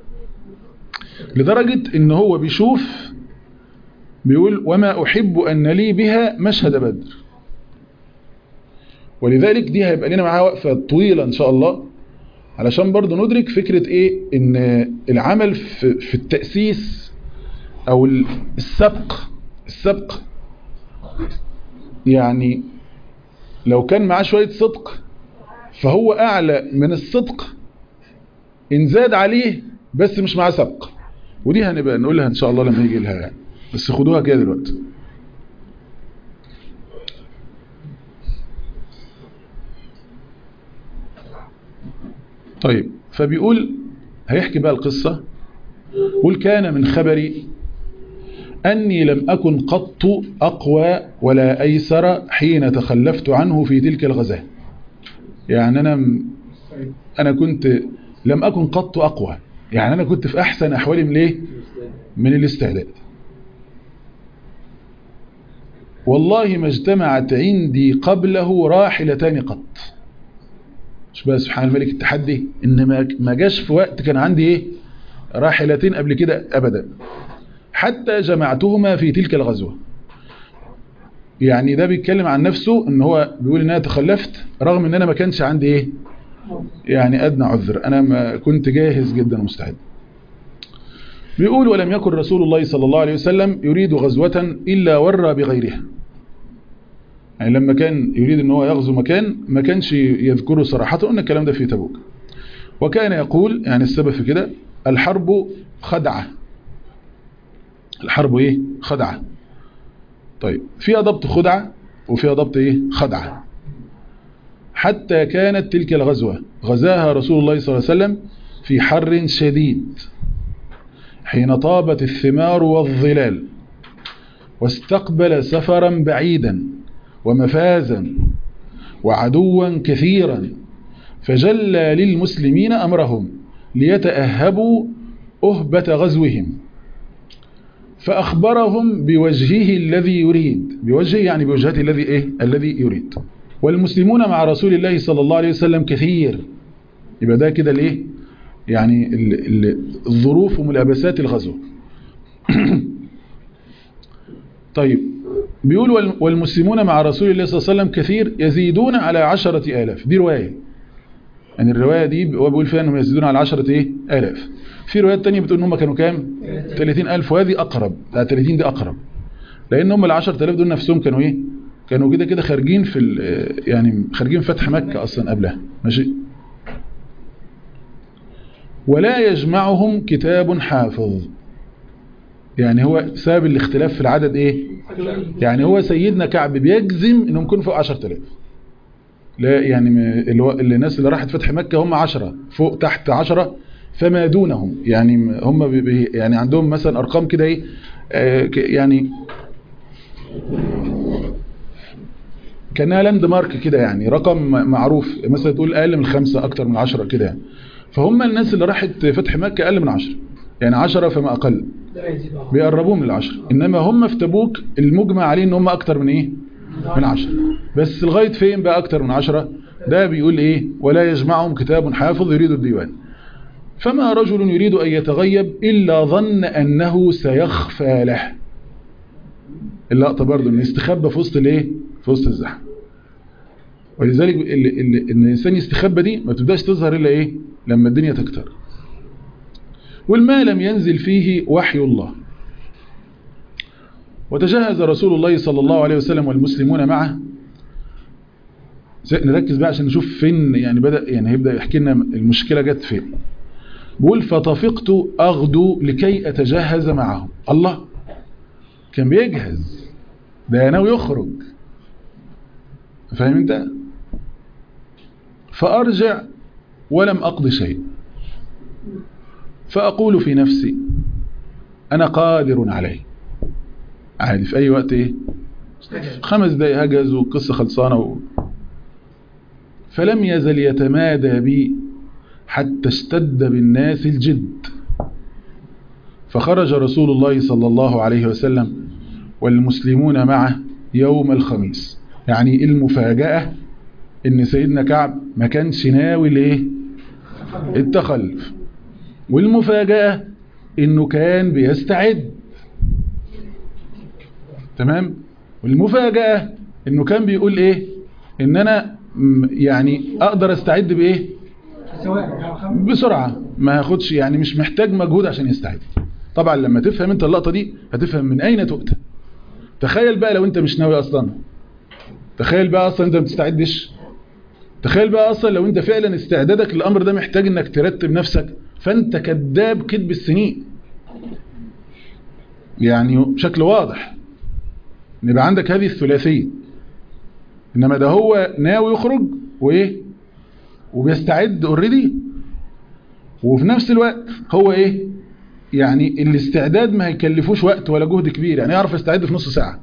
لدرجة إن هو بيشوف بيقول وما أحب أن لي بها مشهد بدر. ولذلك دي هيبقى لنا معاها وقفة طويلة إن شاء الله، علشان برضو ندرك فكرة إيه إن العمل في, في التأسيس أو السبق السبق يعني لو كان معاه شوية صدق فهو أعلى من الصدق إن زاد عليه، بس مش معاه سبق. ودي هنبقى نقولها إن شاء الله لما يجي لها يعني، بس خدوها كده دلوقتي. طيب فبيقول هيحكي بقى القصة. قل كان من خبري أني لم أكن قط أقوى ولا أيسر حين تخلفت عنه في تلك الغزاة. يعني أنا أنا كنت لم أكن قط أقوى، يعني أنا كنت في أحسن أحوالي من ليه من الاستعداد. والله ما اجتمعت عندي قبله راحلتان قط. مش بقى سبحان الملك التحدي إن ما جاش في وقت كان عندي إيه راحلتين قبل كده أبدا، حتى جمعتهما في تلك الغزوة. يعني ده بيتكلم عن نفسه ان هو بيقول ان انا تخلفت رغم ان انا ما كانش عندي ايه يعني ادنى عذر، انا ما كنت جاهز جدا ومستعد. بيقول ولم يكن رسول الله صلى الله عليه وسلم يريد غزوة الا ورى بغيرها. يعني لما كان يريد ان هو يغزو مكان ما كانش يذكره صراحة، قلنا الكلام ده في تبوك. وكان يقول يعني السبب في كده الحرب خدعة. الحرب ايه خدعة. طيب فيها ضبط خدعة وفيها ضبط ايه خدعة. حتى كانت تلك الغزوة غزاها رسول الله صلى الله عليه وسلم في حر شديد حين طابت الثمار والظلال، واستقبل سفرا بعيدا ومفازا وعدوا كثيرا، فجلى للمسلمين أمرهم ليتأهبوا أهبة غزوهم، فأخبرهم بوجهه الذي يريد. بوجهه يعني بوجهته الذي إيه الذي يريد. والمسلمون مع رسول الله صلى الله عليه وسلم كثير. يبقى ده كده الايه يعني ال ال الظروف وملابسات الغزو. طيب بيقول والمسلمون مع رسول الله صلى الله عليه وسلم كثير يزيدون على عشرة آلاف. دي رواية، يعني الرواية دي هو بيقول فيها أنهم يزيدون على عشرة إيه آلاف. في روايات تانية بتقول أنهم كانوا كام ثلاثين ألف، وهذه أقرب. ثلاثين دي أقرب، لأن هم العشرة آلاف دول نفسهم كانوا إيه كانوا كده كده خارجين في يعني خارجين فتح مكة أصلا قبلها. ماشي. ولا يجمعهم كتاب حافظ. يعني هو سبب الاختلاف في العدد إيه يعني هو سيدنا كعب بيجزم أنهم يكونوا فوق عشرة آلاف. لا يعني اللي الناس اللي راحت فتح مكة هم عشرة فوق تحت عشرة فما دونهم. يعني هم بي يعني عندهم مثلا أرقام كده إيه آه يعني كانها لاند مارك كده، يعني رقم معروف، مثلا تقول أقل من خمسة أكتر من عشرة كده يعني. فهم الناس اللي راحت فتح مكة أقل من عشرة، يعني عشرة فما أقل، بيقربوهم للعشرة. إنما هم في تبوك المجمع عليه إن هم أكتر من إيه من عشرة، بس لغاية فين بقى أكتر من عشرة؟ ده بيقول إيه ولا يجمعهم كتاب حافظ يريد الديوان. فما رجل يريد أن يتغيب إلا ظن أنه سيخفى له. اللقطة برضو إن يستخبى في وسط الإيه في وسط الزحمة. ولذلك اللي اللي إن الإنسان يستخبى دي ما تبداش تظهر إلا إيه لما الدنيا تكتر. والما لم ينزل فيه وحي الله. وتجهز رسول الله صلى الله عليه وسلم والمسلمون معه. نركز بقى عشان نشوف فين يعني بدأ يعني هيبدأ يحكي لنا المشكلة جت فين. بقول فطفقت أغدو لكي أتجهز معهم. الله كان بيجهز، ده ناوي يخرج، فاهم انت؟ فأرجع ولم أقضي شيء، فأقول في نفسي أنا قادر عليه. عادي في أي وقت إيه خمس دقايق هجز والقصة خلصانة و... فلم يزل يتمادى بي حتى اشتد بالناس الجد، فخرج رسول الله صلى الله عليه وسلم والمسلمون معه يوم الخميس. يعني المفاجأة ان سيدنا كعب ما كانش ناوي ليه التخلف، والمفاجأة انه كان بيستعد. تمام. والمفاجأة انه كان بيقول ايه؟ ان انا يعني اقدر استعد بايه؟ بسرعة، ما هاخدش يعني مش محتاج مجهود عشان يستعد. طبعا لما تفهم انت اللقطة دي هتفهم من اين تؤتى. تخيل بقى لو انت مش ناوي اصلا، تخيل بقى اصلا انت ما بتستعدش، تخيل بقى اصلا لو انت فعلا استعدادك للامر ده محتاج انك ترتب نفسك، فانت كذاب كذب السنين. يعني بشكل واضح نبقى عندك هذه الثلاثية. انما ده هو ناوي يخرج وايه وبيستعد اوريدي، وفي نفس الوقت هو ايه يعني الاستعداد ما هيكلفوش وقت ولا جهد كبير، يعني يعرف يستعد في نص ساعة.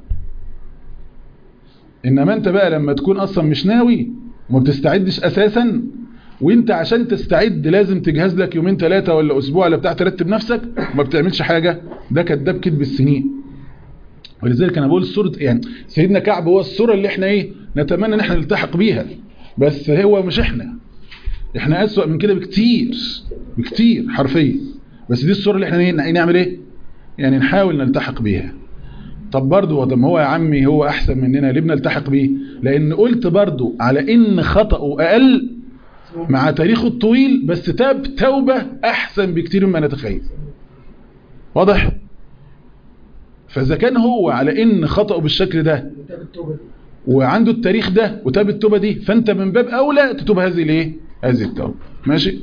انما انت بقى لما تكون اصلا مش ناوي وما بتستعدش اساسا، وانت عشان تستعد لازم تجهز لك يومين ثلاثة ولا اسبوع ولا بتاع ترتب نفسك وما بتعملش حاجة، ده كداب كذب السنين. ولذلك انا بقول الصورة يعني سيدنا كعب هو الصورة اللي احنا ايه نتمنى ان احنا نلتحق بيها، بس هو مش احنا احنا اسوأ من كده بكتير بكتير حرفيا، بس دي الصورة اللي احنا ايه نعمل ايه يعني نحاول نلتحق بيها. طب برضو طب هو يا عمي هو احسن مننا ليه بنلتحق بيه؟ لان قلت برضو على ان خطأه اقل مع تاريخه الطويل، بس تاب توبة احسن بكتير مما نتخيل. واضح؟ فاذا كان هو على ان خطأه بالشكل ده وعنده التاريخ ده وتاب التوبة دي، فانت من باب اولى تتوب هذه الايه هذه التوبة. ماشي.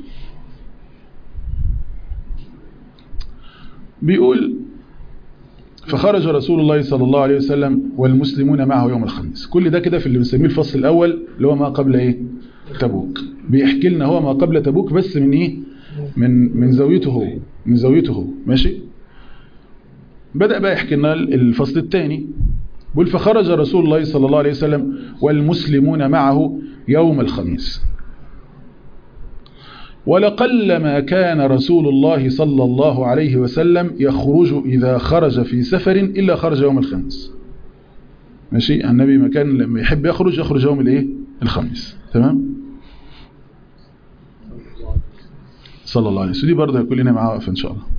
بيقول فخرج رسول الله صلى الله عليه وسلم والمسلمون معه يوم الخميس. كل ده كده في اللي بنسميه الفصل الاول اللي هو ما قبل ايه تبوك. بيحكي لنا هو ما قبل تبوك بس من ايه من من زاويته هو من زاويته هو. ماشي. بدأ بقى يحكي لنا الفصل الثاني. بيقول فخرج رسول الله صلى الله عليه وسلم والمسلمون معه يوم الخميس. ولقلما كان رسول الله صلى الله عليه وسلم يخرج إذا خرج في سفر إلا خرج يوم الخميس. ماشي. النبي ما كان لما يحب يخرج يخرج يوم الايه الخميس. تمام. صلى الله عليه وسلم. دي برضه هيكون لنا معاه وقفه ان شاء الله.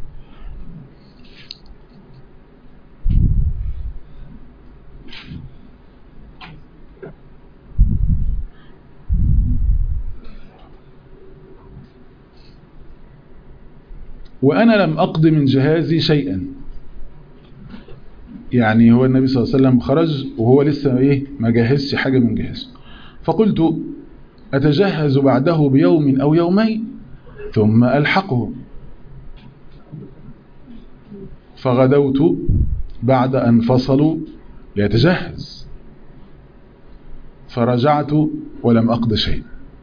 وأنا لم أقض من جهازي شيئا. يعني هو النبي صلى الله عليه وسلم خرج وهو لسه إيه ما جهزش حاجة من جهازه. فقلت أتجهز بعده بيوم أو يومين ثم ألحقه. فغدوت بعد أن فصلوا ليتجهز، فرجعت ولم أقض شيء،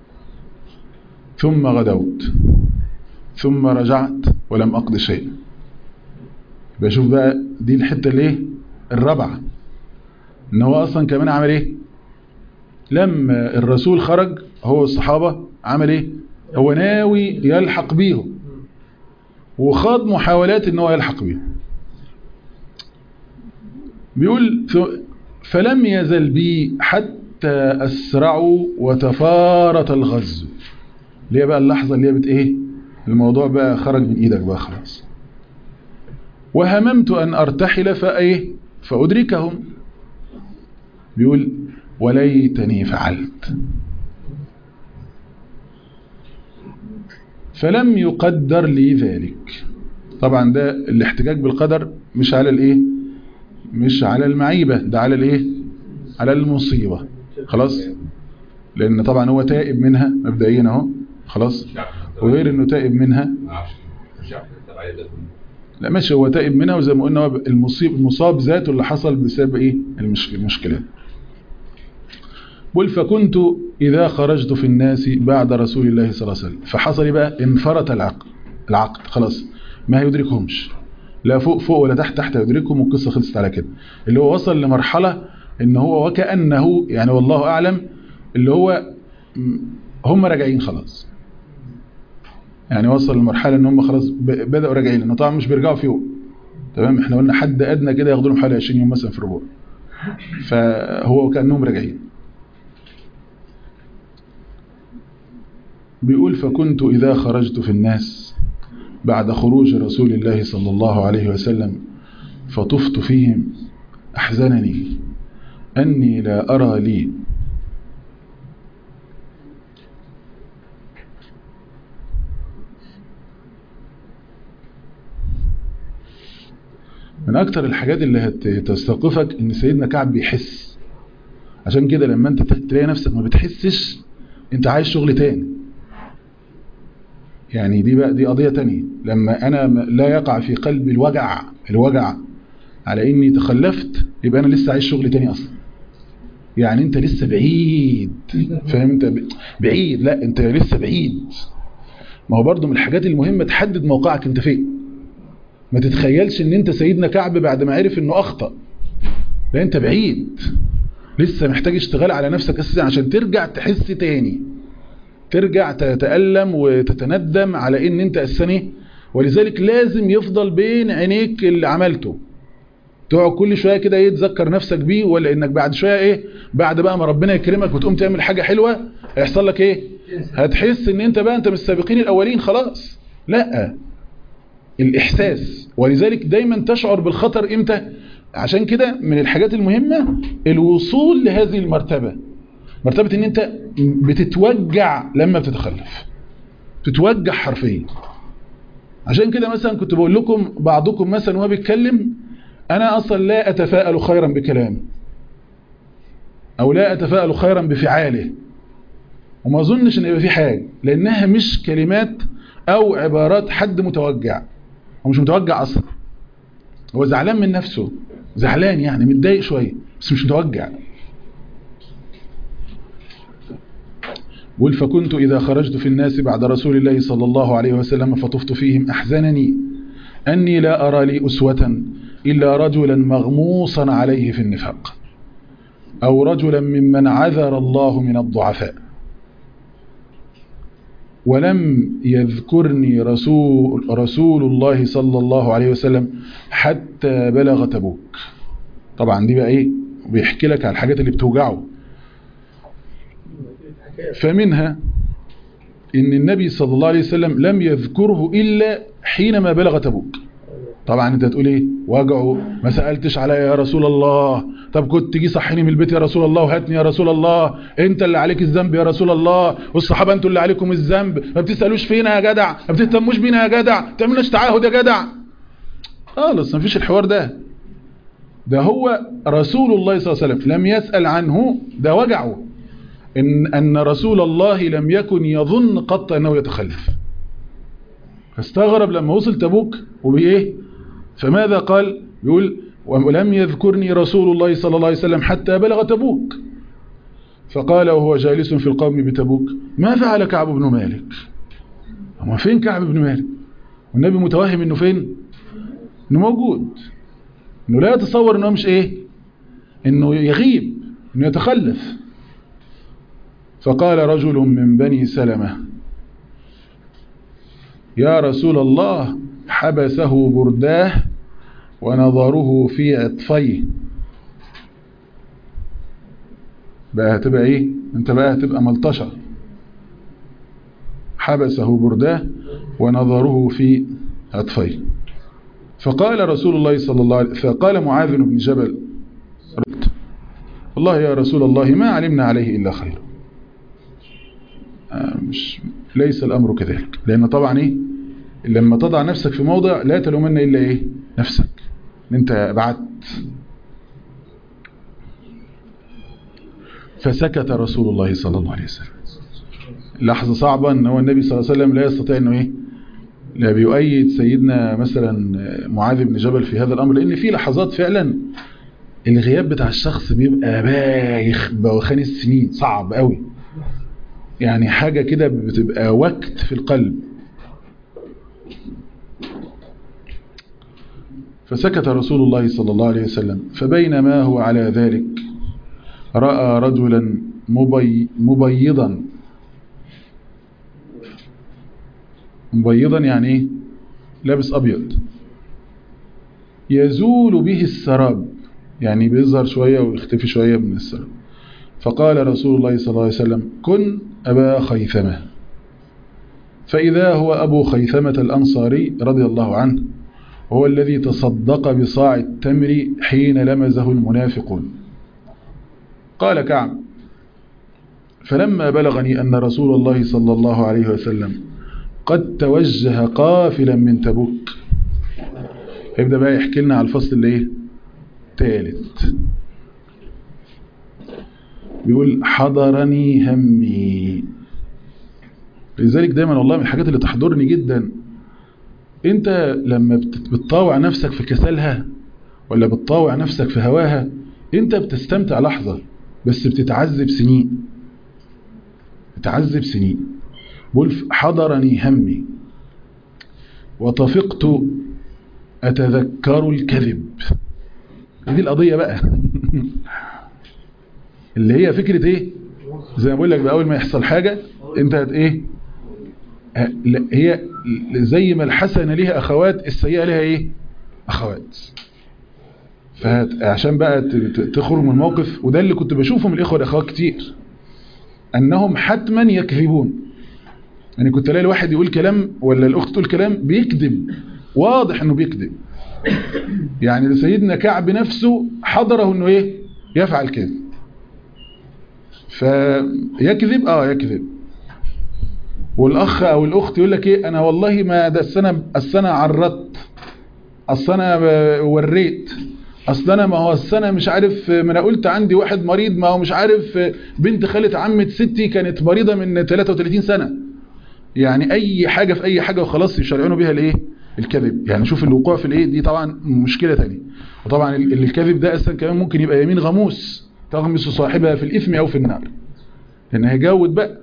ثم غدوت ثم رجعت ولم أقض شيء. بشوف بقى دي الحتة الايه الرابعة، ان هو اصلا كمان عمل ايه لما الرسول خرج هو الصحابة عمل ايه هو ناوي يلحق بيهم وخاض محاولات ان هو يلحق بيهم. بيقول فلم يزل بي حتى أسرعوا وتفارت الغزو. اللي هي بقى اللحظة اللي هي بت ايه الموضوع بقى خرج من ايدك بقى خلاص. وهممت أن أرتحل فأيه فأدركهم. بيقول وليتني فعلت فلم يقدر لي ذلك. طبعا ده الاحتجاج بالقدر مش على الايه مش على المعيبة، ده على الايه على المصيبة. خلاص. لأن طبعا هو تائب منها مبدئيا اهو خلاص، وغير انه تائب منها لا ماشي هو تائب منها، وزي ما قلنا المصيب المصاب ذاته اللي حصل بسبب ايه المشكلة. بقول فكنت إذا خرجت في الناس بعد رسول الله صلى الله عليه وسلم فحصل بقى انفرط العقد العقد خلاص ما يدركهمش لا فوق فوق ولا تحت تحت يدركهم، والقصة خلصت على كده. اللي هو وصل لمرحلة ان هو وكأنه يعني والله أعلم اللي هو هم راجعين خلاص يعني وصل لمرحله ان هم خلاص بداوا راجعين، لانه طبعا مش بيرجعوا في يوم. تمام، احنا قلنا حد ادنى كده ياخدوا لهم حوالي عشرين يوم مثلا في الربوع، فهو كانهم راجعين. بيقول فكنت اذا خرجت في الناس بعد خروج رسول الله صلى الله عليه وسلم فطفت فيهم احزنني اني لا ارى لي من أكتر الحاجات اللي هتستوقفك إن سيدنا كعب بيحس. عشان كده لما أنت تلاقي نفسك ما بتحسش، أنت عايش شغل تاني. يعني دي بقى دي قضية تانية. لما أنا لا يقع في قلبي الوجع الوجع على إني تخلفت، يبقى أنا لسه عايش شغل تاني أصلا. يعني أنت لسه بعيد، فاهم؟ أنت بعيد، لا أنت لسه بعيد. ما هو برضو من الحاجات المهمة تحدد موقعك أنت فين. ما تتخيلش ان انت سيدنا كعب بعد ما عرف انه اخطأ، لا انت بعيد، لسه محتاج اشتغال على نفسك اساسا عشان ترجع تحس تاني، ترجع تتألم وتتندم على ان انت اساسا. ولذلك لازم يفضل بين عينيك اللي عملته، تقعد كل شوية كده ايه تذكر نفسك بيه، ولا انك بعد شوية ايه بعد بقى ما ربنا يكرمك وتقوم تعمل حاجة حلوة هيحصل لك ايه؟ هتحس ان انت بقى انت من السابقين الاولين خلاص. لا، الإحساس. ولذلك دايما تشعر بالخطر إمتى؟ عشان كده من الحاجات المهمة الوصول لهذه المرتبة، مرتبة إن أنت بتتوجع لما بتتخلف، بتتوجع حرفيا. عشان كده مثلا كنت بقول لكم بعضكم مثلا وهو بيتكلم أنا أصلا لا أتفاءل خيرا بكلامه، أو لا أتفاءل خيرا بفعاله، وما أظنش إن يبقى في حاجة، لأنها مش كلمات أو عبارات حد متوجع. هو مش متوجع أصلا، هو زعلان من نفسه، زعلان يعني متضايق شوية بس مش متوجع. قل فكنت إذا خرجت في الناس بعد رسول الله صلى الله عليه وسلم فطفت فيهم أحزنني أني لا أرى لي أسوة إلا رجلا مغموصا عليه في النفاق، أو رجلا ممن عذر الله من الضعفاء، ولم يذكرني رسول, رسول الله صلى الله عليه وسلم حتى بلغ تبوك. طبعا دي بقى ايه بيحكي لك على الحاجات اللي بتوجعه. فمنها ان النبي صلى الله عليه وسلم لم يذكره الا حينما بلغ تبوك. طبعا انت تقول ايه وجعه، ما سألتش عليا يا رسول الله، طب كنت تجي صحيني من البيت يا رسول الله وهاتني يا رسول الله، انت اللي عليك الذنب يا رسول الله، والصحابه انتوا اللي عليكم الذنب، ما بتسالوش فينا يا جدع، ما بتهتموش بينا يا جدع، ما تعملناش تعاهد يا جدع. خالص ما فيش الحوار ده. ده هو رسول الله صلى الله عليه وسلم لم يسأل عنه، ده وجعه ان ان رسول الله لم يكن يظن قط انه يتخلف. فاستغرب لما وصل تبوك وبايه، فماذا قال؟ يقول ولم يذكرني رسول الله صلى الله عليه وسلم حتى بلغ تبوك. فقال وهو جالس في القوم بتبوك ما فعل كعب بن مالك؟ هو فين كعب بن مالك؟ والنبي متوهم انه فين؟ انه موجود، انه لا يتصور انه مش ايه، انه يغيب، انه يتخلف. فقال رجل من بني سلمة يا رسول الله حبسه برداه ونظره في عطفيه. بقى هتبقى ايه انت بقى هتبقى ملطشة. حبسه برداه ونظره في عطفيه. فقال رسول الله صلى الله عليه وسلم، فقال معاذ بن جبل والله يا رسول الله ما علمنا عليه إلا خير. مش ليس الأمر كذلك، لأن طبعا إيه لما تضع نفسك في موضع لا تلومن إلا إيه نفسك، أنت بعدت. فسكت رسول الله صلى الله عليه وسلم. لحظة صعبة أن هو النبي صلى الله عليه وسلم لا يستطيع أنه إيه لا بيؤيد سيدنا مثلا معاذ بن جبل في هذا الأمر، لأن في لحظات فعلا الغياب بتاع الشخص بيبقى بايخ بوخان السنين، صعب قوي، يعني حاجة كده بتبقى وقت في القلب. فسكت رسول الله صلى الله عليه وسلم. فبينما هو على ذلك رأى رجلا مبي مبيضا مبيضا يعني ايه؟ لابس ابيض. يزول به السراب، يعني بيظهر شوية ويختفي شوية من السراب. فقال رسول الله صلى الله عليه وسلم كن أبا خيثمة، فإذا هو أبو خيثمة الأنصاري رضي الله عنه، هو الذي تصدق بصاع التمر حين لمزه المنافقون. قال كعب فلما بلغني أن رسول الله صلى الله عليه وسلم قد توجه قافلا من تبوك. يبدأ بقى يحكي لنا على الفصل اللي ايه؟ ثالث. بيقول حضرني همي. لذلك دايما والله من الحاجات اللي تحضرني جدا، انت لما بتطاوع نفسك في كسلها ولا بتطاوع نفسك في هواها، انت بتستمتع لحظة بس بتتعذب سنين، بتتعذب سنين. بيقول حضرني همي وطفقت أتذكر الكذب. دي القضية بقى اللي هي فكرة ايه؟ زي ما بقول لك بأول ما يحصل حاجة انت هت ايه؟ هي زي ما الحسنة ليها أخوات السيئة ليها ايه؟ أخوات. فعشان بقى تخرج من الموقف، وده اللي كنت بشوفه من الإخوة والأخوات كتير، أنهم حتما يكذبون. يعني كنت الاقي الواحد يقول كلام ولا الأخت تقول كلام بيكذب، واضح أنه بيكذب. يعني سيدنا كعب نفسه حضره أنه ايه؟ يفعل كده. فيكذب اه يكذب. والاخ او الاخت يقول لك ايه؟ انا والله ما ده السنه السنه عرضت، اصل انا وريت، اصل انا ما هو السنه مش عارف، ما انا قلت عندي واحد مريض، ما هو مش عارف بنت خالة عمة ستي كانت مريضه من ثلاثة وثلاثين سنة. يعني اي حاجه في اي حاجه وخلاص يشرعونوا بيها الايه؟ الكذب. يعني شوف الوقوع في الايه دي طبعا مشكله ثانيه. وطبعا الكذب ده اصلا كمان ممكن يبقى يمين غموس تغمس صاحبها في الإثم أو في النار، لأن هيجاود بقى.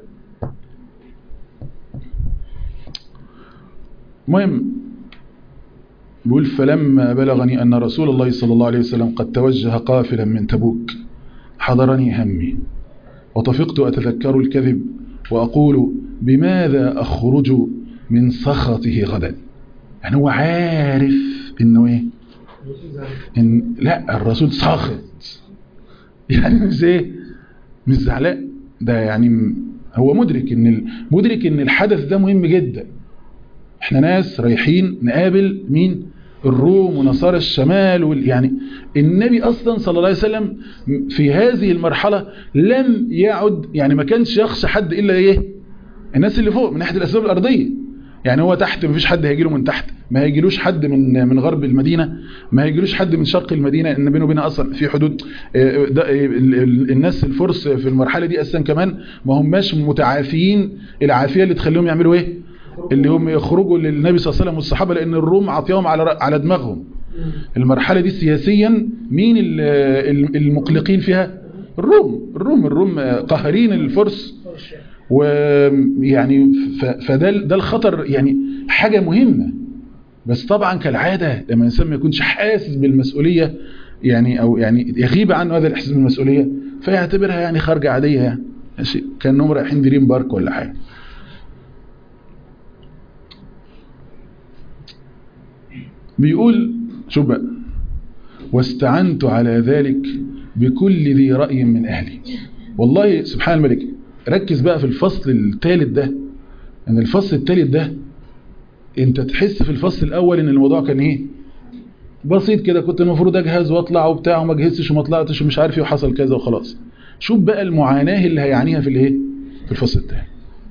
المهم بيقول فلما بلغني أن رسول الله صلى الله عليه وسلم قد توجه قافلا من تبوك حضرني همي وطفقت أتذكر الكذب وأقول بماذا أخرج من سخطه غدا. يعني هو عارف إنه إيه؟ إن لا الرسول ساخط، يعني مش ايه؟ مش زعلان. ده يعني هو مدرك ان مدرك ان الحدث ده مهم جدا. احنا ناس رايحين نقابل مين؟ الروم ونصارى الشمال وال... يعني النبي اصلا صلى الله عليه وسلم في هذه المرحلة لم يعد، يعني ما كانش يخشى حد الا ايه؟ الناس اللي فوق من ناحية الاسباب الارضية. يعني هو تحت مفيش حد هيجيله من تحت، ما هيجيلوش حد من من غرب المدينة، ما هيجيلوش حد من شرق المدينة، ان بينه وبينها اصلا في حدود. الناس الفرس في المرحلة دي اصلا كمان ما هماش متعافيين العافية اللي تخليهم يعملوا ايه؟ اللي هم يخرجوا للنبي صلى الله عليه وسلم والصحابة، لان الروم عطيهم على على دماغهم. المرحلة دي سياسيا مين المقلقين فيها؟ الروم. الروم الروم قاهرين الفرس، ويعني فده ده الخطر، يعني حاجة مهمة. بس طبعا كالعادة لما الإنسان ما يكونش حاسس بالمسؤولية، يعني أو يعني يغيب عنه هذا الإحساس بالمسؤولية، فيعتبرها يعني خارجة عادية، يعني كأنهم رايحين دريم بارك ولا حاجة. بيقول شوف بقى واستعنت على ذلك بكل ذي رأي من أهلي. والله سبحان الملك ركز بقى في الفصل الثالث ده، ان الفصل الثالث ده انت تحس في الفصل الاول ان الموضوع كان ايه؟ بسيط كده، كنت المفروض اجهز واطلع وبتاع وما جهزتش وما طلعتش ومش عارف ايه وحصل كذا وخلاص. شوف بقى المعاناة اللي هيعانيها في الايه؟ في الفصل الثاني.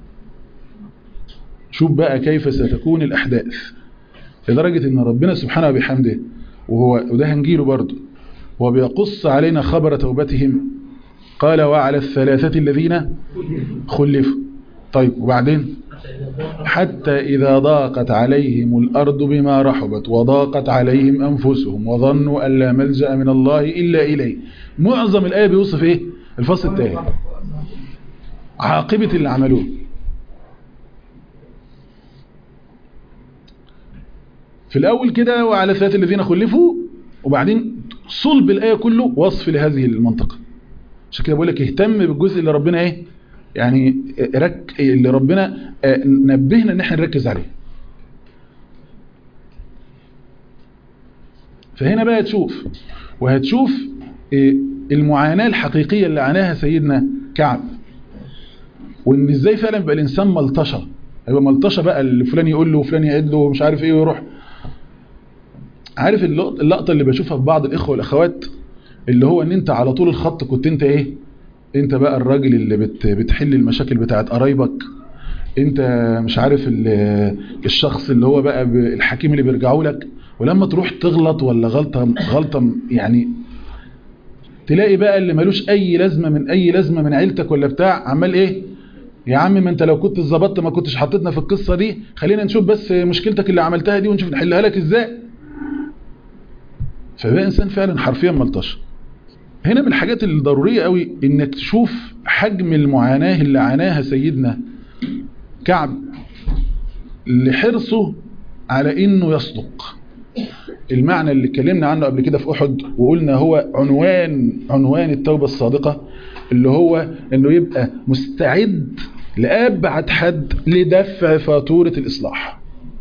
شوف بقى كيف ستكون الاحداث، لدرجة ان ربنا سبحانه وبحمده وهو وده هنجيله برضه وهو بيقص علينا خبر توبتهم قال وعلى الثلاثة الذين خلفوا. طيب وبعدين حتى إذا ضاقت عليهم الأرض بما رحبت وضاقت عليهم أنفسهم وظنوا أن لا ملجأ من الله إلا إليه. معظم الآية بيوصف إيه؟ الفصل الثالث عاقبة اللي عملوه. في الأول كده وعلى الثلاثة الذين خلفوا، وبعدين صلب الآية كله وصف لهذه المنطقة. عشان كده بقول لك اهتم بالجزء اللي ربنا ايه يعني رك اللي ربنا نبهنا ان احنا نركز عليه. فهنا بقى تشوف وهتشوف المعاناة الحقيقية اللي عاناها سيدنا كعب، وان ازاي فعلا بقى الانسان ملطشه، هيبقى ملطشه بقى اللي فلان يقول له وفلان يعد له ومش عارف ايه ويروح. عارف اللقطه اللي بشوفها في بعض الاخوه والاخوات اللي هو ان انت على طول الخط كنت انت ايه، انت بقى الراجل اللي بت بتحل المشاكل بتاعت قرايبك، انت مش عارف الشخص اللي هو بقى الحكيم اللي بيرجعوا لك، ولما تروح تغلط ولا غلطه غلطه يعني تلاقي بقى اللي ملوش اي لازمه من اي لازمه من عيلتك ولا بتاع عمال ايه، يا عم ما انت لو كنت اتظبطت ما كنتش حطيتنا في القصه دي، خلينا نشوف بس مشكلتك اللي عملتها دي ونشوف نحلها لك ازاي. فبقى انسان فعلا حرفيا ملطشه. هنا من الحاجات الضروريه قوي انك تشوف حجم المعاناه اللي عاناها سيدنا كعب لحرصه على انه يصدق. المعنى اللي اتكلمنا عنه قبل كده في احد وقلنا هو عنوان عنوان التوبه الصادقه، اللي هو انه يبقى مستعد لأبعد حد لدفع فاتورة الإصلاح.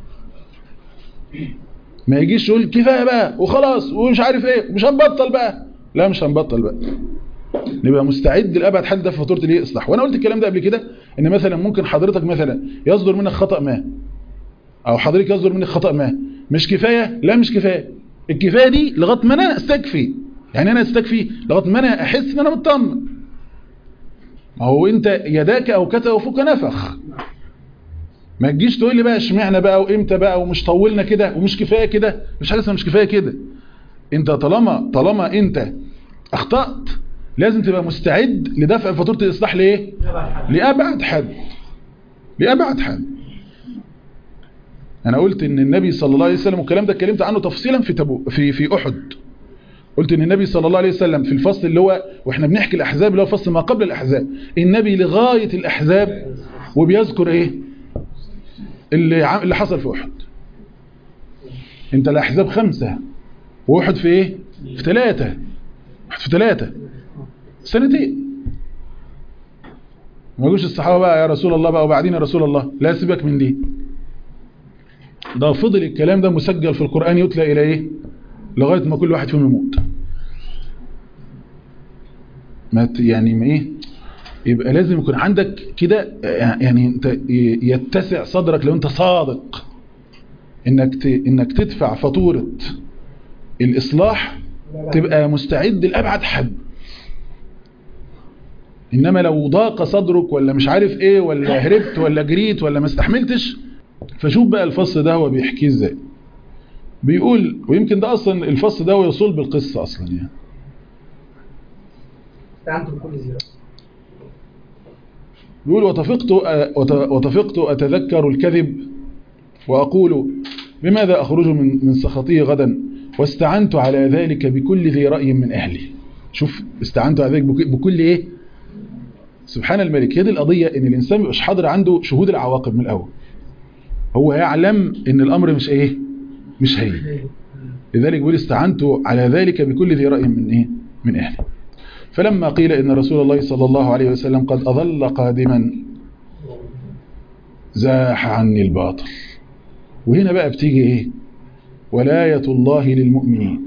ما يجيش يقول كفاية بقى وخلاص ومش عارف ايه مش هنبطل بقى، لا مش هنبطل بقى، نبقى مستعد لأبعد حد دفع فاتورة الإصلاح. وانا قلت الكلام ده قبل كده ان مثلا ممكن حضرتك مثلا يصدر منك خطأ ما او حضرتك يصدر منك خطأ ما، مش كفاية، لا مش كفاية، الكفاية دي لغاية ما انا استكفي، يعني انا استكفي لغاية ما انا احس ان انا مطمن. ما هو انت يداك او كتف وفوق نفخ، ما تجيش تقول لي بقى اشمعنى بقى وامتى بقى ومش طولنا كده ومش كفايه كده، مش حاجه اسمها مش كفايه كده. انت طالما طالما انت اخطأت لازم تبقى مستعد لدفع فاتوره الاصلاح لايه؟ لابعد حد، لابعد حد. انا قلت ان النبي صلى الله عليه وسلم والكلام ده اتكلمت عنه تفصيلا في تبو في في احد. قلت ان النبي صلى الله عليه وسلم في الفصل اللي هو واحنا بنحكي الاحزاب اللي هو فصل ما قبل الاحزاب، النبي لغايه الاحزاب وبيذكر ايه اللي اللي حصل في احد. انت الاحزاب خمسة واحد في ايه؟ في ثلاثة، واحد في ثلاثة سنتين. ما يقولش الصحابه بقى يا رسول الله بقى وبعدين يا رسول الله، لا سيبك من دي، ده فضل الكلام ده مسجل في القرآن يتلى الى ايه لغايه ما كل واحد فيهم يموت. ما يعني ما ايه، يبقى لازم يكون عندك كده يعني انت يتسع صدرك لو انت صادق انك انك تدفع فاتوره الاصلاح، تبقى مستعد لابعد حد. انما لو ضاق صدرك ولا مش عارف ايه ولا هربت ولا جريت ولا ما استحملتش، فشوف بقى الفصل ده هو بيحكيه ازاي. بيقول ويمكن ده اصلا الفصل ده يصول بالقصه اصلا يعني. بيقول وتفقت وتفقت اتذكر الكذب واقول بماذا اخرج من من سخطي غدا، واستعنت على ذلك بكل ذي راي من اهلي. شوف استعنت على ذلك بكل ايه، سبحان الملك. هي دي القضيه، ان الانسان مش حاضر عنده شهود العواقب من الاول، هو يعلم ان الامر مش ايه مش هي، لذلك بيقول استعنت على ذلك بكل ذي راي من ايه من اهلي. فلما قيل إن رسول الله صلى الله عليه وسلم قد أظل قادما زاح عني الباطل. وهنا بقى بتيجي إيه ولاية الله للمؤمنين.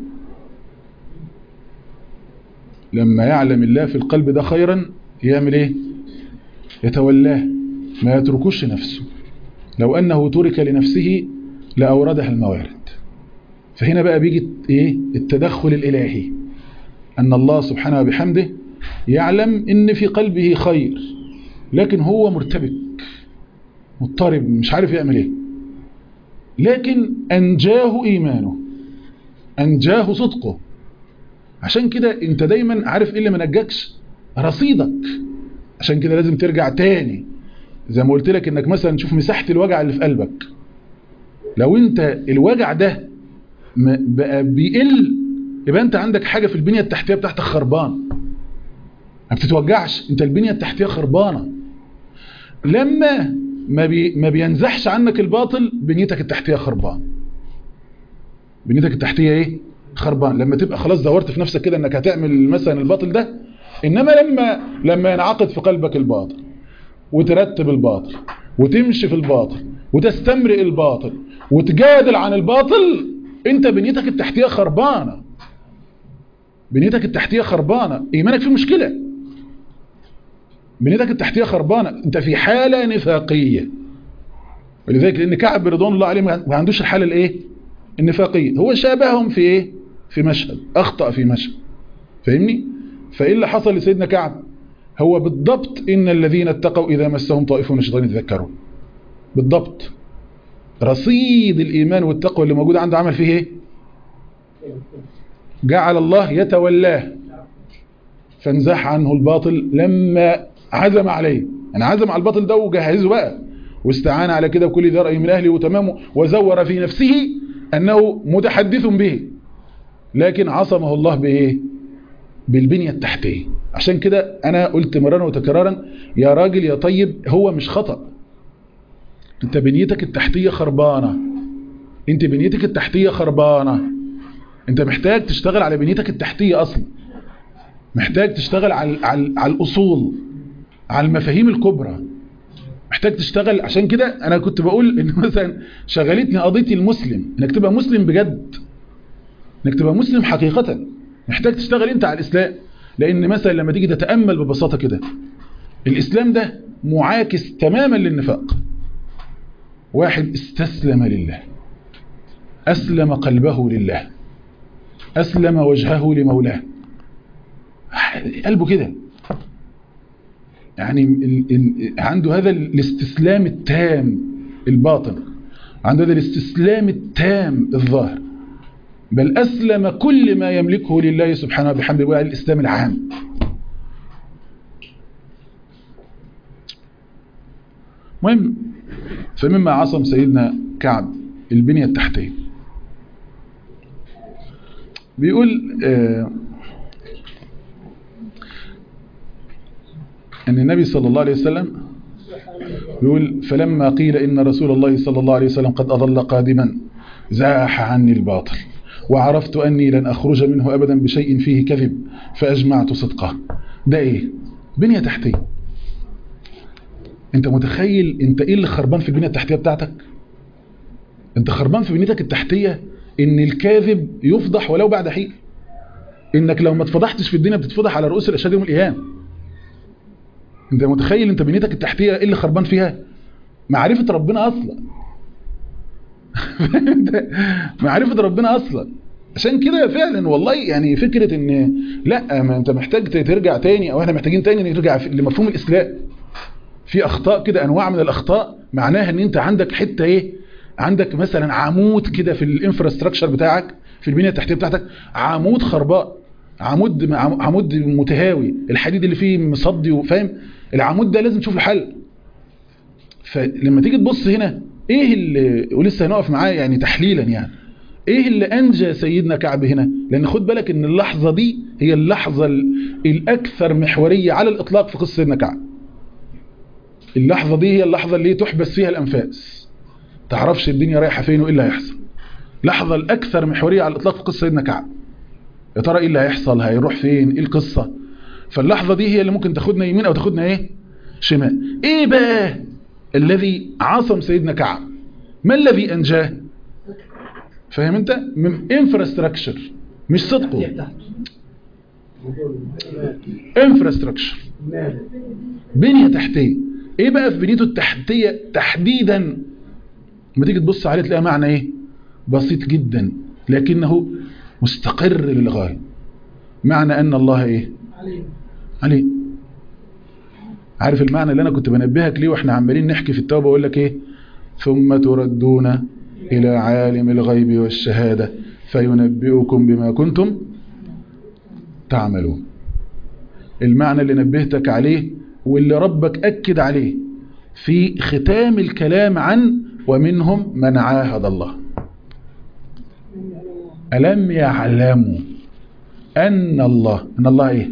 لما يعلم الله في القلب ده خيرا يعمل إيه؟ يتولاه، ما يتركوش نفسه. لو أنه ترك لنفسه لأوردها الموارد. فهنا بقى بيجي إيه التدخل الإلهي، أن الله سبحانه وبحمده يعلم إن في قلبه خير، لكن هو مرتبك مضطرب مش عارف يعمل إيه، لكن أنجاه إيمانه، أنجاه صدقه. عشان كده أنت دايما عارف إيه اللي ما نجاكش؟ رصيدك. عشان كده لازم ترجع تاني زي ما قلت لك، إنك مثلا تشوف مساحة الوجع اللي في قلبك. لو أنت الوجع ده بقى بيقل، يبقى انت عندك حاجة في البنية التحتية بتاعتك خربان، ما بتتوجعش، انت البنية التحتية خربانة. لما ما, بي ما بينزحش عنك الباطل بنيتك التحتية خربان، بنيتك التحتية ايه خربان. لما تبقى خلاص دورت في نفسك كده انك هتعمل مثلا الباطل ده، انما لما لما ينعقد في قلبك الباطل وترتب الباطل وتمشي في الباطل وتستمرئ الباطل وتجادل عن الباطل، انت بنيتك التحتية خربانة، بنيتك التحتية خربانة، ايمانك فيه مشكلة، بنيتك التحتية خربانة، انت في حالة نفاقية. ولذلك لان كعب رضوان الله عليه ما عندوش الحالة الايه النفاقية، هو شابههم في ايه في مشهد، اخطأ في مشهد، فاهمني؟ فايه اللي حصل لسيدنا كعب؟ هو بالضبط ان الذين اتقوا اذا مسهم طائف من الشيطان يتذكرون، بالضبط رصيد الايمان والتقوى اللي موجود عنده عمل فيه ايه؟ جعل الله يتولاه فانزاح عنه الباطل لما عزم عليه، يعني عزم على الباطل ده وجهزه بقى واستعان على كده بكل ذي رأي من اهله وتمامه، وزور في نفسه انه متحدث به، لكن عصمه الله بايه؟ بالبنية التحتية. عشان كده انا قلت مرارا وتكرارا يا راجل يا طيب، هو مش خطأ، انت بنيتك التحتية خربانة، انت بنيتك التحتية خربانة، انت محتاج تشتغل على بنيتك التحتية اصلا، محتاج تشتغل على, على, على الاصول، على المفاهيم الكبرى، محتاج تشتغل. عشان كده انا كنت بقول ان مثلا شغلتني قضية المسلم، انك تبقى مسلم بجد، انك تبقى مسلم حقيقة، محتاج تشتغل انت على الاسلام. لان مثلا لما تيجي تتأمل ببساطة كده، الاسلام ده معاكس تماما للنفاق. واحد استسلم لله، اسلم قلبه لله، اسلم وجهه لمولاه، قلبه كده، يعني ال ال عنده هذا الاستسلام التام الباطن، عنده هذا الاستسلام التام الظاهر، بل أسلم كل ما يملكه لله سبحانه وبحمده، وعلى الإسلام العام. مهم، فمما عصم سيدنا كعب البنية التحتية. بيقول آه أن النبي صلى الله عليه وسلم بيقول فلما قيل إن رسول الله صلى الله عليه وسلم قد أضل قادما زاح عني الباطل وعرفت أني لن أخرج منه أبدا بشيء فيه كذب فأجمعت صدقه. ده إيه؟ بنية تحتية. أنت متخيل أنت إيه اللي خربان في البنية التحتية بتاعتك؟ أنت خربان في بنيتك التحتية إن الكاذب يفضح ولو بعد حين، إنك لو ما اتفضحتش في الدنيا بتتفضح على رؤوس الأشهاد يوم القيامة. أنت متخيل أنت بنيتك التحتية إيه اللي خربان فيها؟ معرفة ربنا أصلا. معرفة ربنا أصلا. عشان كده فعلا والله يعني فكرة ان لا، ما انت محتاج ترجع تاني، او احنا محتاجين تاني نرجع لمفهوم الاسلام. في اخطاء كده، انواع من الاخطاء معناها ان انت عندك حتة ايه، عندك مثلا عمود كده في الانفراستراكشر بتاعك، في البنية التحتية بتاعتك عمود خرباء، عمود عمود متهاوي، الحديد اللي فيه مصدي وفاهم، العمود ده لازم تشوف له حل. فلما تيجي تبص هنا ايه اللي، ولسه هنقف معاه يعني تحليلا، يعني ايه اللي انجى سيدنا كعب هنا؟ لان خد بالك ان اللحظة دي هي اللحظة الاكثر محورية على الاطلاق في قصة سيدنا كعب. اللحظة دي هي اللحظة اللي تحبس فيها الانفاس، تعرفش الدنيا رايحة فين وايه اللي هيحصل. لحظة الاكثر محورية على الاطلاق في قصة سيدنا كعب، يا ترى ايه اللي هيحصل، هيروح فين، ايه القصة. فاللحظة دي هي اللي ممكن تاخدنا يمين او تاخدنا ايه شمال. ايه بقى الذي عصم سيدنا كعب؟ ما الذي انجاه؟ فاهم انت؟ من انفراستراكشر، مش صدقه، انفراستراكشر، بنية تحتية. ايه بقى في بنيته التحتية تحديدا؟ لما تيجي تبص عليه تلاقي معنى ايه بسيط جدا لكنه مستقر للغاية. معنى ان الله ايه عليه. عارف المعنى اللي انا كنت بنبهك ليه واحنا عمالين نحكي في التوبة، واقول لك ايه؟ ثم تردون إلى عالم الغيب والشهادة فينبئكم بما كنتم تعملون. المعنى اللي نبهتك عليه واللي ربك أكد عليه في ختام الكلام عن ومنهم من عاهد الله. ألم يعلموا أن الله أن الله إيه؟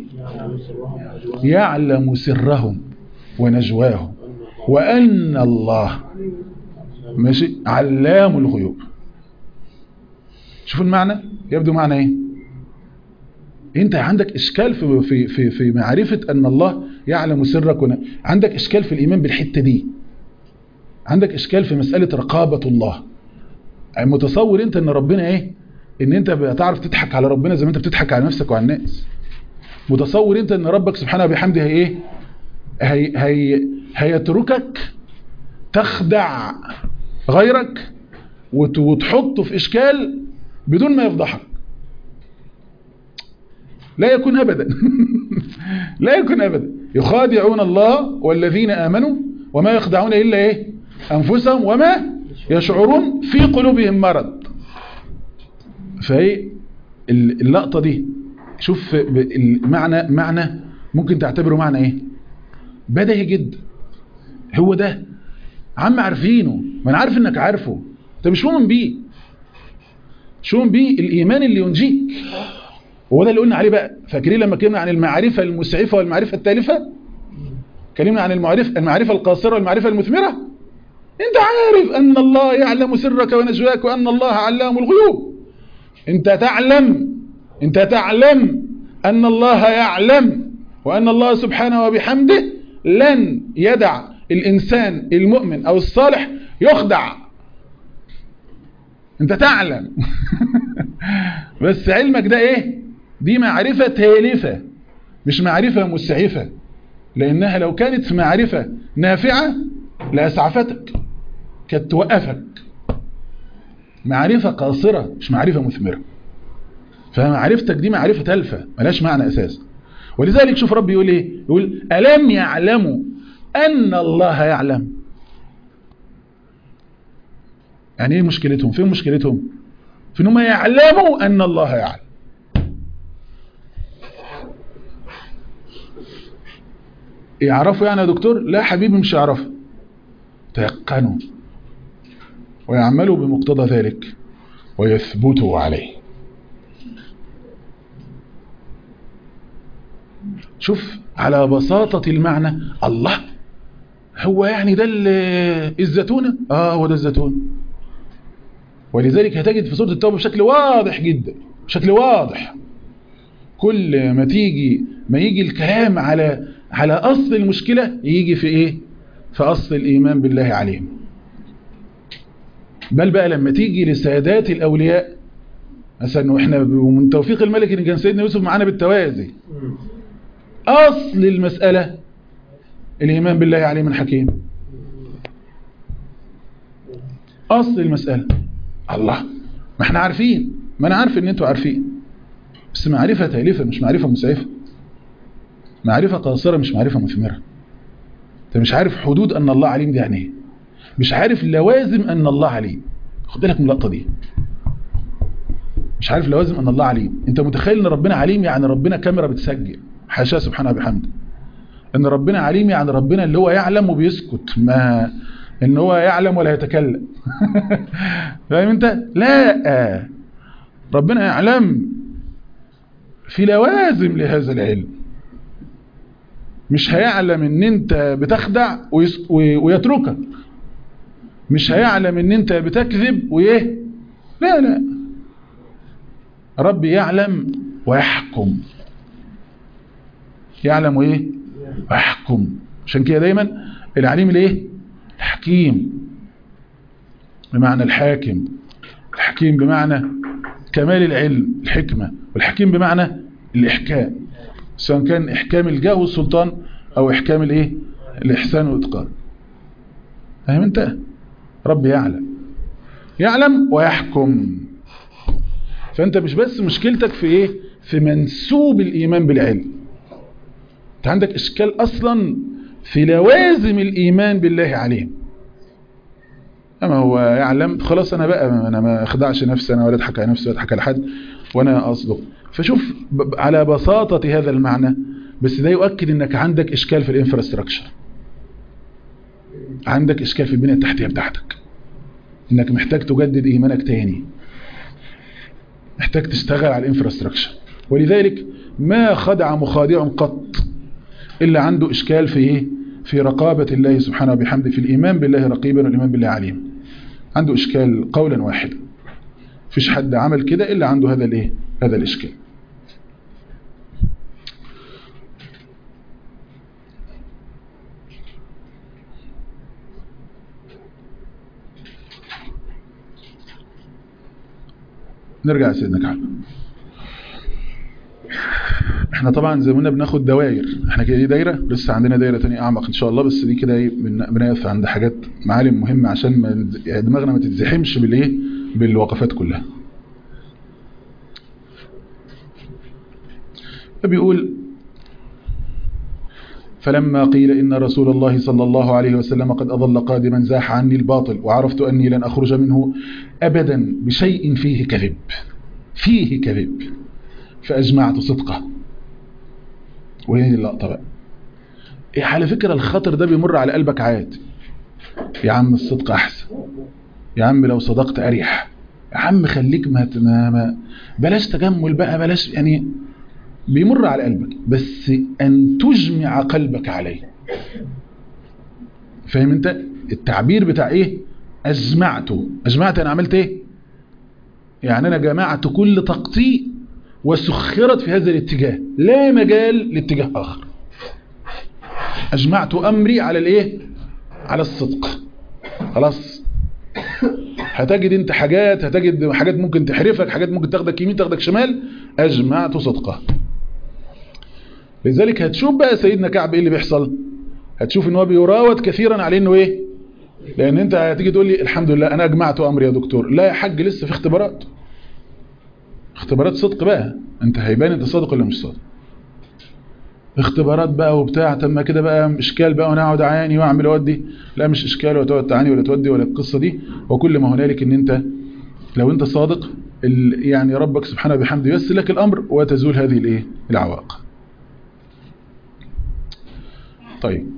يعلم سرهم ونجواهم وأن الله ماشي علام الغيوب. شوفوا المعنى، يبدو معنى ايه؟ انت عندك اشكال في في في في معرفه ان الله يعلم سرك ون... عندك اشكال في الايمان بالحته دي، عندك اشكال في مساله رقابه الله. متصور انت ان ربنا ايه ان انت بتعرف تضحك على ربنا زي ما انت بتضحك على نفسك وعلى الناس. متصور انت ان ربك سبحانه وبحمده هي ايه هي هي هيتركك تخدع غيرك وتحطه في اشكال بدون ما يفضحك؟ لا يكون ابدا. لا يكون ابدا. يخادعون الله والذين امنوا وما يخدعون الا ايه انفسهم وما يشعرون في قلوبهم مرض. فايه اللقطه دي؟ شوف المعنى، معنى ممكن تعتبره معنى ايه بديهي جدا. هو ده عم عارفينه، ما انا عارف انك عارفه، انت مش مؤمن بيه. مش مؤمن بيه الايمان اللي ينجيك. وهو ده اللي قلنا عليه بقى. فاكرين لما كلمنا عن المعرفه المسعفه والمعرفه التالفه؟ كلمنا عن المعرفه المعرفه القاصره والمعرفه المثمره. انت عارف ان الله يعلم سرك ونجواك وان الله علام الغيوب. انت تعلم انت تعلم ان الله يعلم وان الله سبحانه وبحمده لن يدع الانسان المؤمن او الصالح يخدع. انت تعلم. بس علمك ده ايه؟ دي معرفة تالفة مش معرفة مسعفة، لانها لو كانت معرفة نافعة لاسعفتك، كانت توقفك. معرفة قاصرة مش معرفة مثمرة. فمعرفتك دي معرفة تالفة ملاش معنى اساسا. ولذلك شوف ربي يقول ايه؟ يقول ألم يعلموا أن الله يعلم. يعني ايه مشكلتهم؟ فين مشكلتهم؟ في انهم يعلموا أن الله يعلم. يعرفوا يعني يا دكتور؟ لا حبيبي مش يعرفوا، تيقنوا ويعملوا بمقتضى ذلك ويثبتوا عليه. شوف على بساطة المعنى. الله هو يعني ده الزيتونة؟ اه هو ده الزيتون. ولذلك هتجد في سورة التوبة بشكل واضح جدا، بشكل واضح كل ما تيجي ما يجي الكلام على على أصل المشكلة يجي في ايه؟ في أصل الإيمان بالله عليهم. بل بقى لما تيجي لسادات الأولياء مثلا، واحنا من توفيق الملك ان كان سيدنا يوسف معانا بالتوازي، أصل المسألة الإيمان بالله عليم حكيم. أصل المسألة الله. ما احنا عارفين، ما انا عارف ان انتوا عارفين، بس معرفة تالفة مش معرفة مسعفة، معرفة قاصرة مش معرفة مثمرة. انت مش عارف حدود ان الله عليم دي يعني ايه، مش عارف لوازم ان الله عليم. خد بالك من اللقطة دي، مش عارف لوازم ان الله عليم. انت متخيل ان ربنا عليم يعني ربنا كاميرا بتسجل؟ حاشاه سبحانه وبحمده. ان ربنا عليم يعني ربنا اللي هو يعلم وبيسكت، ما ان هو يعلم ولا يتكلم. فاهم انت؟ لا، ربنا يعلم في لوازم لهذا العلم. مش هيعلم ان انت بتخدع ويتركك، مش هيعلم ان انت بتكذب ويه، لا لا، ربي يعلم ويحكم. يعلم وايه؟ ويحكم. عشان كده دايما العليم الايه؟ الحكيم بمعنى الحاكم. الحكيم بمعنى كمال العلم الحكمة، والحكيم بمعنى الإحكام، سواء كان إحكام الجاه والسلطان أو إحكام الايه؟ الإحسان والإتقان. فاهم انت؟ رب يعلم يعلم ويحكم. فانت مش بس مشكلتك في ايه؟ في منسوب الإيمان بالعلم. انت عندك إشكال أصلا في لوازم الإيمان بالله عليه. أما هو يعلم خلاص، أنا بقى أنا ما أخدعش نفسي أنا ولا أضحك على نفسي ولا أضحك على حد وأنا أصدق. فشوف على بساطة هذا المعنى، بس ده يؤكد أنك عندك إشكال في الانفراستراكشر، عندك إشكال في البنية التحتية بتاعتك، أنك محتاج تجدد إيمانك تاني، محتاج تشتغل على الانفراستراكشر. ولذلك ما خدع مخادع قط إلا عنده إشكال في إيه؟ في رقابة الله سبحانه وبحمده، في الإيمان بالله رقيبا والإيمان بالله عليم. عنده إشكال قولا واحدا. فيش حد عمل كده إلا عنده هذا الإيه؟ هذا الإشكال. نرجع لسيدنا كعب. احنا طبعا زي ما قلنا بناخد دوائر، احنا كده دي دايره، لسه عندنا دايره ثانيه اعمق ان شاء الله، بس دي كده ايه بنقف عند حاجات معالم مهمه عشان ما دماغنا ما تتزحمش بالايه بالوقفات كلها. فبيقول فلما قيل إن رسول الله صلى الله عليه وسلم قد أضل قادما زاح عني الباطل وعرفت أني لن أخرج منه أبدا بشيء فيه كذب فيه كذب فأجمعت صدقه. وهي اللقطة بقى. إيه على فكرة الخطر ده بيمر على قلبك عادي، يا عم الصدق أحسن، يا عم لو صدقت أريح، يا عم خليك ما, ما, ما بلاش تجمل بقى، بلاش، يعني بيمر على قلبك، بس أن تجمع قلبك عليه. فاهم انت التعبير بتاع ايه؟ أجمعته. أجمعت أنا عملت ايه؟ يعني أنا جمعت كل طاقتي وسخرت في هذا الاتجاه، لا مجال لاتجاه آخر. أجمعت أمري على الايه؟ على الصدق. خلاص. هتجد انت حاجات، هتجد حاجات ممكن تحرفك، حاجات ممكن تاخدك يمين تاخدك شمال. أجمعت صدقه. لذلك هتشوف بقى سيدنا كعب ايه اللي بيحصل. هتشوف ان هو بيراود كثيرا على انه ايه، لان انت هتيجي تقول لي الحمد لله انا اجمعت امري يا دكتور. لا يا حاج، لسه في اختبارات، اختبارات صدق بقى. انت هيبان انت صادق ولا مش صادق. اختبارات بقى وبتاع، تم كده بقى اشكال بقى وانا اقعد اعاني واعمل وادي. لا مش اشكال، ولا تقعد تعاني ولا تودي ولا القصه دي. وكل ما هنالك ان انت لو انت صادق يعني ربك سبحانه بحمده ييسر لك الامر وتزول هذه الايه العوائق. طيب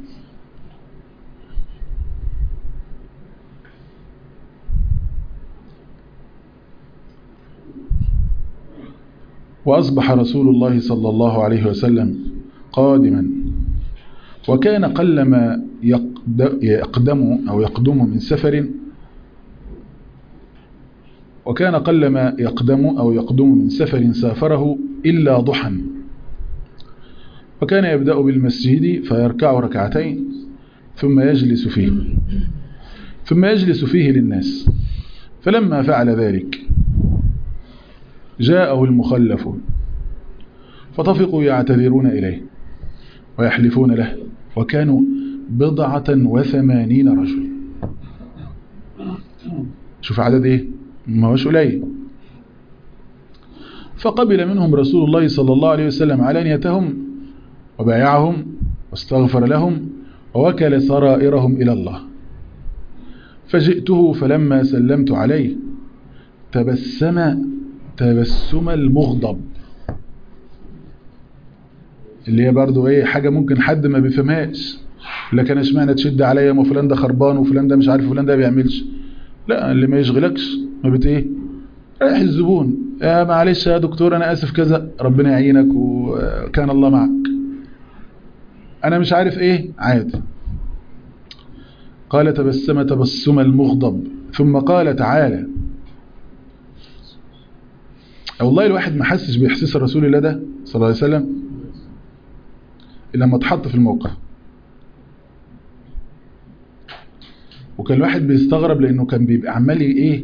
وأصبح رسول الله صلى الله عليه وسلم قادما، وكان قلما يقدم أو يقدم من سفر وكان قلما يقدم أو يقدم من سفر سافره إلا ضحى، وكان يبدأ بالمسجد فيركع ركعتين ثم يجلس فيه ثم يجلس فيه للناس. فلما فعل ذلك جاءه المخلفون فطفقوا يعتذرون إليه ويحلفون له، وكانوا بضعة وثمانين رجل. شوف عدد ايه، ما هوش قليل. فقبل منهم رسول الله صلى الله عليه وسلم علانيتهم وبايعهم واستغفر لهم ووكل سرائرهم إلى الله. فجئته فلما سلمت عليه تبسم تبسم المغضب، اللي هي برضو ايه حاجة ممكن حد ما بيفهمهاش، لكن اشمعنى تشد عليا ما فلان ده خربان وفلان ده مش عارف فلان ده بيعملش. لا، اللي ما يشغلكش ما بت ايه رايح الزبون، يا معلش يا دكتور انا اسف كذا، ربنا يعينك وكان الله معك، انا مش عارف ايه، عادي. قال تبسم تبسم المغضب ثم قال تعالى. والله الواحد ما حسش باحساس الرسول الله ده صلى الله عليه وسلم إلا لما اتحط في الموقف. وكان الواحد بيستغرب لانه كان بيبقى عمال ايه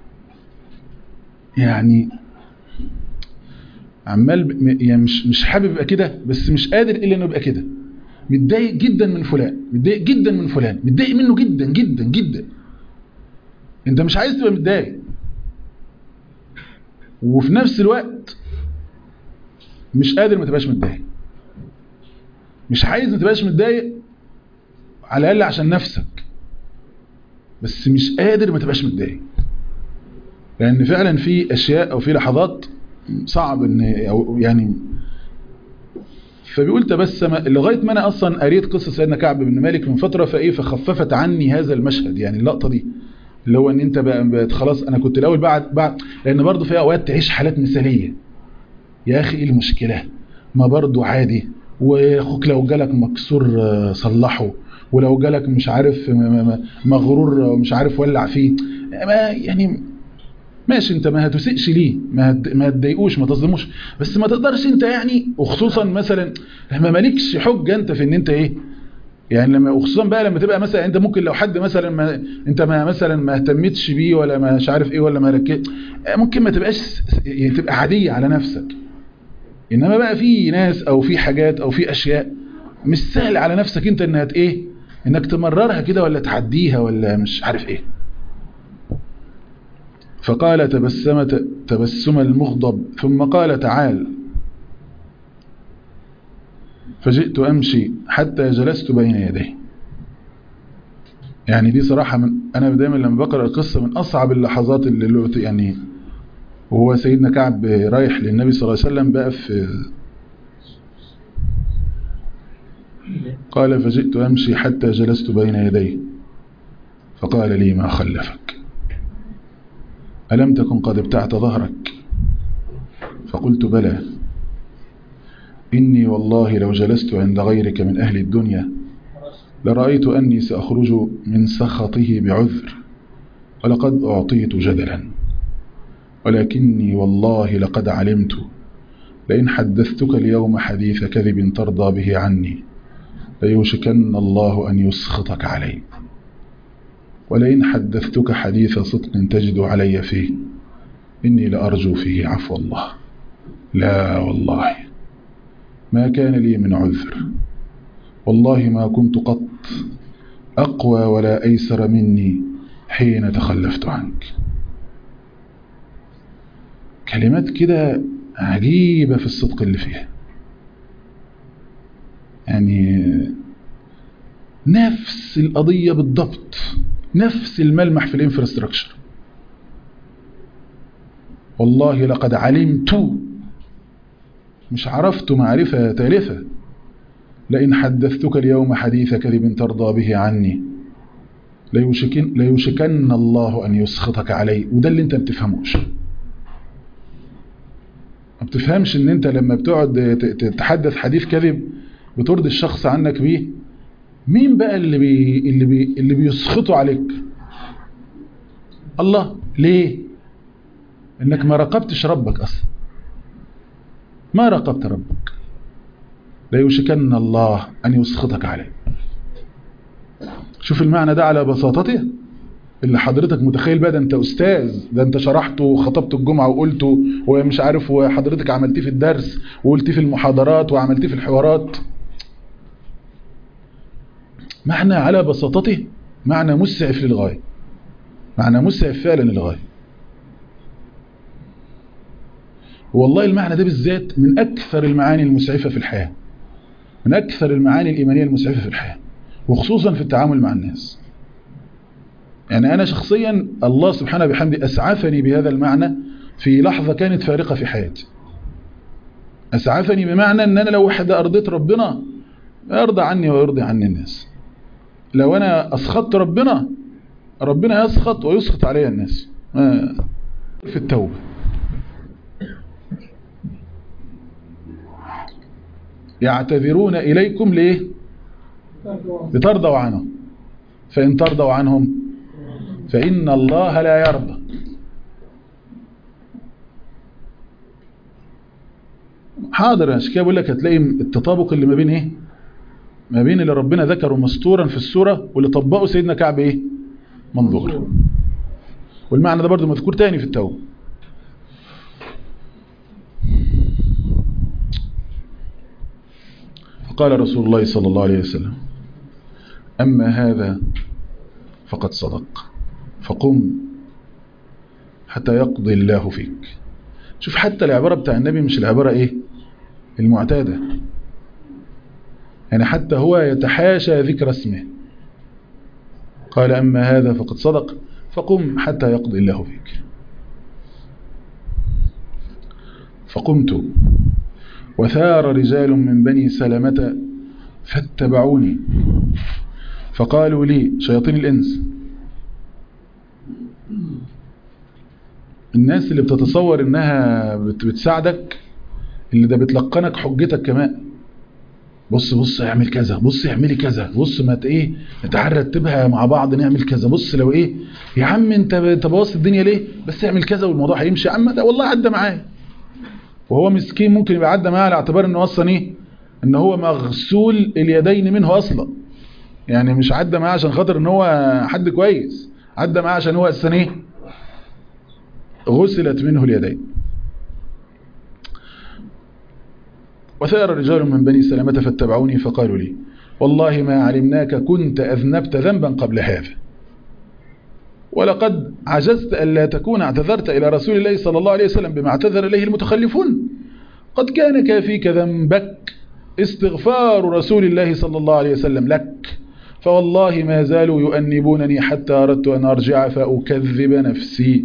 يعني عمال يعني مش مش حابب يبقى كده، بس مش قادر الا انه يبقى كده. متضايق جدا من فلان، متضايق جدا من فلان، متضايق منه جدا جدا جدا. انت مش عايز تبقى متضايق، وفي نفس الوقت مش قادر ما تبقاش متضايق. مش عايز ما تبقاش متضايق على الاقل عشان نفسك، بس مش قادر ما تبقاش متضايق، لان فعلا في اشياء او في لحظات صعب ان أو يعني. فبيقول تبسم لغايه ما انا اصلا قريت قصه سيدنا كعب بن مالك من فتره، فايه فخففت عني هذا المشهد، يعني اللقطه دي اللي هو ان انت بقى خلاص. انا كنت الاول بعد بعد لان برضه في اوقات تعيش حالات مثاليه، يا اخي ايه المشكله، ما برضه عادي، واخوك لو جالك مكسور صلحه، ولو جالك مش عارف مغرور مش عارف ولع فيه، ما يعني ماشي، انت ما هتسئش ليه، ما ما تضايقوش، ما تظلموش، بس ما تقدرش انت يعني، وخصوصا مثلا ما مالكش حجه انت في ان انت ايه يعني لما خصوصا بقى لما تبقى مثلا انت ممكن لو حد مثلا ما انت ما مثلا ما اهتمتش بيه ولا ما مش عارف ايه ولا ما ركزت، ممكن ما تبقاش يعني تبقى عاديه على نفسك. انما بقى في ناس او في حاجات او في اشياء مش سهل على نفسك انت انها ايه انك تمررها كده ولا تعديها ولا مش عارف ايه. فقال تبسمت تبسم المغضب ثم قال تعال. فجئت أمشي حتى جلست بين يديه. يعني دي صراحة من أنا دايما لما بقرأ القصة من أصعب اللحظات اللي يعني وهو سيدنا كعب رايح للنبي صلى الله عليه وسلم بقى في قال فجئت أمشي حتى جلست بين يديه فقال لي ما خلفك ألم تكن قد ابتعت ظهرك؟ فقلت بلى إني والله لو جلست عند غيرك من أهل الدنيا لرأيت أني سأخرج من سخطه بعذر ولقد أعطيت جدلا، ولكني والله لقد علمت لئن حدثتك اليوم حديث كذب ترضى به عني ليوشكن الله أن يسخطك علي، ولئن حدثتك حديث صدق تجد علي فيه إني لأرجو فيه عفو الله. لا والله ما كان لي من عذر، والله ما كنت قط أقوى ولا أيسر مني حين تخلفت عنك. كلمات كده عجيبة في الصدق اللي فيها، يعني نفس القضية بالضبط، نفس الملمح في الانفراستراكشر. والله لقد علمت، مش عرفت معرفة تالفة، لئن حدثتك اليوم حديث كذب ترضى به عني ليوشكن, ليوشكن الله أن يسخطك علي. وده اللي انت بتفهموش، ما بتفهمش ان انت لما بتقعد تتحدث حديث كذب بترضي الشخص عنك بيه. مين بقى اللي بي اللي بي اللي بيسخطوا عليك؟ الله. ليه؟ انك ما راقبتش ربك اصلا، ما راقبت ربك. لا يوشكن الله ان يسخطك عليه. شوف المعنى ده على بساطته اللي حضرتك متخيل بقى. ده انت استاذ، ده انت شرحته وخطبت الجمعة وقلته ومش عارف وحضرتك عملتيه في الدرس وقلتيه في المحاضرات وعملتيه في الحوارات. معنى على بساطته معنى مسعف للغاية، معنى مسعف فعلا للغاية. والله المعنى ده بالذات من أكثر المعاني المسعفة في الحياة، من أكثر المعاني الإيمانية المسعفة في الحياة، وخصوصا في التعامل مع الناس. يعني أنا شخصيا الله سبحانه بحمده أسعفني بهذا المعنى في لحظة كانت فارقة في حياتي. أسعفني بمعنى أن أنا لو واحد أرضيت ربنا يرضى عني ويرضي عني الناس. لو أنا أسخطت ربنا ربنا يسخط ويسخط علي الناس. في التوبة يعتذرون إليكم ليه؟ لترضوا عنهم، فإن ترضوا عنهم فإن الله لا يرضى. حاضر. عشان كده بقول لك هتلاقي التطابق اللي ما بين ايه؟ ما بين اللي ربنا ذكره مسطورا في السورة واللي طبقه سيدنا كعب ايه؟ منظور. والمعنى ده برضو مذكور تاني في التوبة. فقال رسول الله صلى الله عليه وسلم أما هذا فقد صدق فقم حتى يقضي الله فيك. شوف حتى العبارة بتاع النبي مش العبارة ايه المعتادة، يعني حتى هو يتحاشى ذكر اسمه. قال أما هذا فقد صدق فقم حتى يقضي الله فيك. فقمت وثار رجال من بني سلمة فاتبعوني فقالوا لي شياطين الإنس، الناس اللي بتتصور انها بتساعدك، اللي ده بتلقنك حجتك كمان. بص بص اعمل كذا، بص اعملي كذا، بص ما ايه نتعال رتبها مع بعض نعمل كذا، بص لو ايه يا عم انت تبوظت الدنيا ليه، بس اعمل كذا والموضوع هيمشي. يا عم ده والله عدى معايا، وهو مسكين ممكن يبقى عدى معاه على اعتبار انه اصلا ايه ان هو مغسول اليدين منه اصلا. يعني مش عدى معاه عشان خاطر ان هو حد كويس، عدى معاه عشان هو اساسا ايه؟ غسلت منه اليدين. وثار رجال من بني سلمة فاتبعوني فقالوا لي والله ما علمناك كنت أذنبت ذنبا قبل هذا، ولقد عجزت ألا تكون اعتذرت إلى رسول الله صلى الله عليه وسلم بما اعتذر إليه المتخلفون. قد كان كافيك ذنبك استغفار رسول الله صلى الله عليه وسلم لك، فوالله ما زالوا يؤنبونني حتى أردت أن أرجع فأكذب نفسي.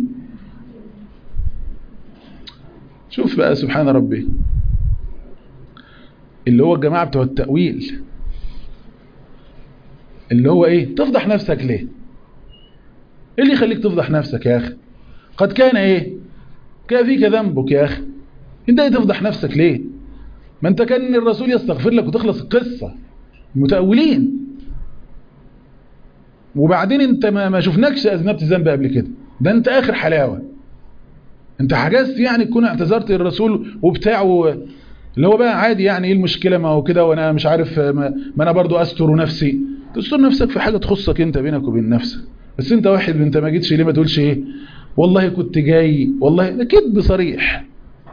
شوف بقى سبحان ربي، اللي هو الجماعة بتوع التأويل، اللي هو ايه؟ تفضح نفسك ليه؟ ايه اللي يخليك تفضح نفسك يا اخي؟ قد كان ايه؟ كافيك ذنبك يا اخي، انت ايه تفضح نفسك ليه؟ ما انت كان الرسول يستغفر لك وتخلص القصة. المتأولين. وبعدين انت ما, ما شفناكش اذنبت ذنب قبل كده، ده انت اخر حلاوة. انت حجزت يعني تكون اعتذرت للرسول وبتاعه، اللي هو بقى عادي يعني ايه المشكلة ما هو كده، وانا مش عارف ما, ما انا برضو استر نفسي. تستر نفسك في حاجة تخصك انت بينك وبين نفسك. بس انت واحد انت ما جيتش ليه ما تقولش ايه والله كنت جاي، والله ده كذب صريح،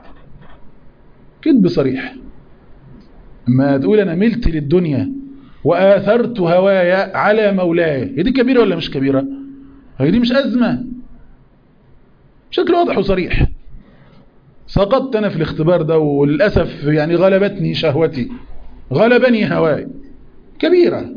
كذب صريح. اما تقول انا ملت للدنيا واثرت هوايا على مولاي، هي دي كبيرة ولا مش كبيرة؟ هي دي مش ازمة؟ بشكل واضح وصريح. سقطت انا في الاختبار ده وللاسف يعني غلبتني شهوتي، غلبني هواي، كبيرة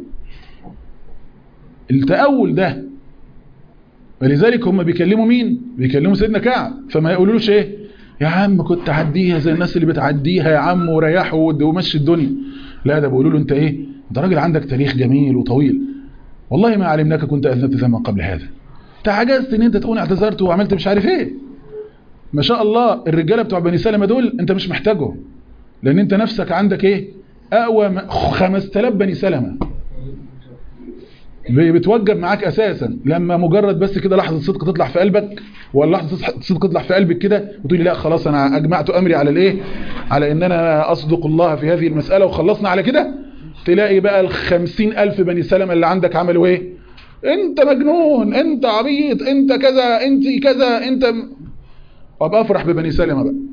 التأول ده. ولذلك هم بيكلموا مين؟ بيكلموا سيدنا كعب، فما يقولولوش ايه يا عم كنت عديها زي الناس اللي بتعديها يا عم وريحوا ومشي الدنيا. لا، ده بيقولوا له انت ايه؟ انت راجل عندك تاريخ جميل وطويل، والله ما علمناك كنت اذنبت ذنبا قبل هذا. انت عجزت ان انت تكون اعتذرت وعملت مش عارف ايه. ما شاء الله الرجاله بتوع بني سلمة دول انت مش محتاجهم، لان انت نفسك عندك ايه؟ اقوى خمسة آلاف بني سلمة بتوجب معاك اساسا. لما مجرد بس كده لحظه صدق تطلع في قلبك، ولا لحظه صدق تطلع في قلبك كده وتقولي لا خلاص انا اجمعت امري على الايه، على ان انا اصدق الله في هذه المساله وخلصنا على كده، تلاقي بقى الخمسين الف بني سلمة اللي عندك عملوا ايه؟ انت مجنون، انت عبيط، انت كذا، انت كذا، انت م... وابقى افرح ببني سلمة بقى.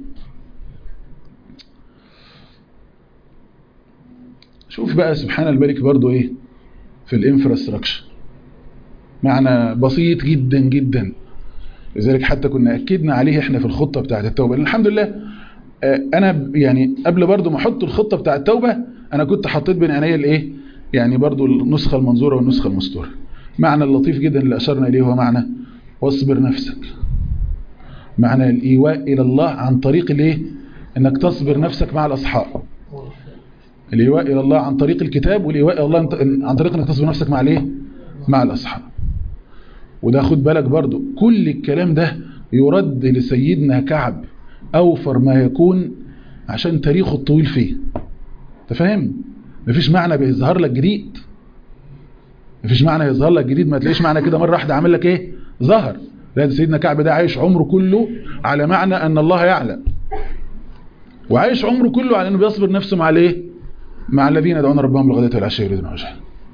شوف بقى سبحان الملك برضو ايه في الانفراستراكشر، معنى بسيط جدا جدا. لذلك حتى كنا اكدنا عليه احنا في الخطة بتاعت التوبة. الحمد لله انا يعني قبل برضو ما احط الخطة بتاعت التوبة انا كنت حطيت بين عينيا الايه يعني برضو النسخة المنظورة والنسخة المستورة. معنى اللطيف جدا اللي اشرنا اليه هو معنى واصبر نفسك، معنى الايواء الى الله عن طريق الايه؟ انك تصبر نفسك مع الاصحاب. الايواء الى الله عن طريق الكتاب، والايواء الى الله عن طريق انك تصبر نفسك مع الايه؟ مع الاصحاب. وده خد بالك برضو كل الكلام ده يرد لسيدنا كعب اوفر ما يكون عشان تاريخه الطويل فيه. تفهم؟ مفيش معنى بيظهر لك جديد، مفيش معنى يظهر لك جديد، ما تلاقيش معنى كده مرة واحدة عامل لك ايه؟ ظهر. لا، سيدنا كعب ده عايش عمره كله على معنى ان الله يعلم، وعايش عمره كله على انه بيصبر نفسه مع الايه؟ مع الذين يدعون ربهم بالغداة والعشي يريدون وجهه.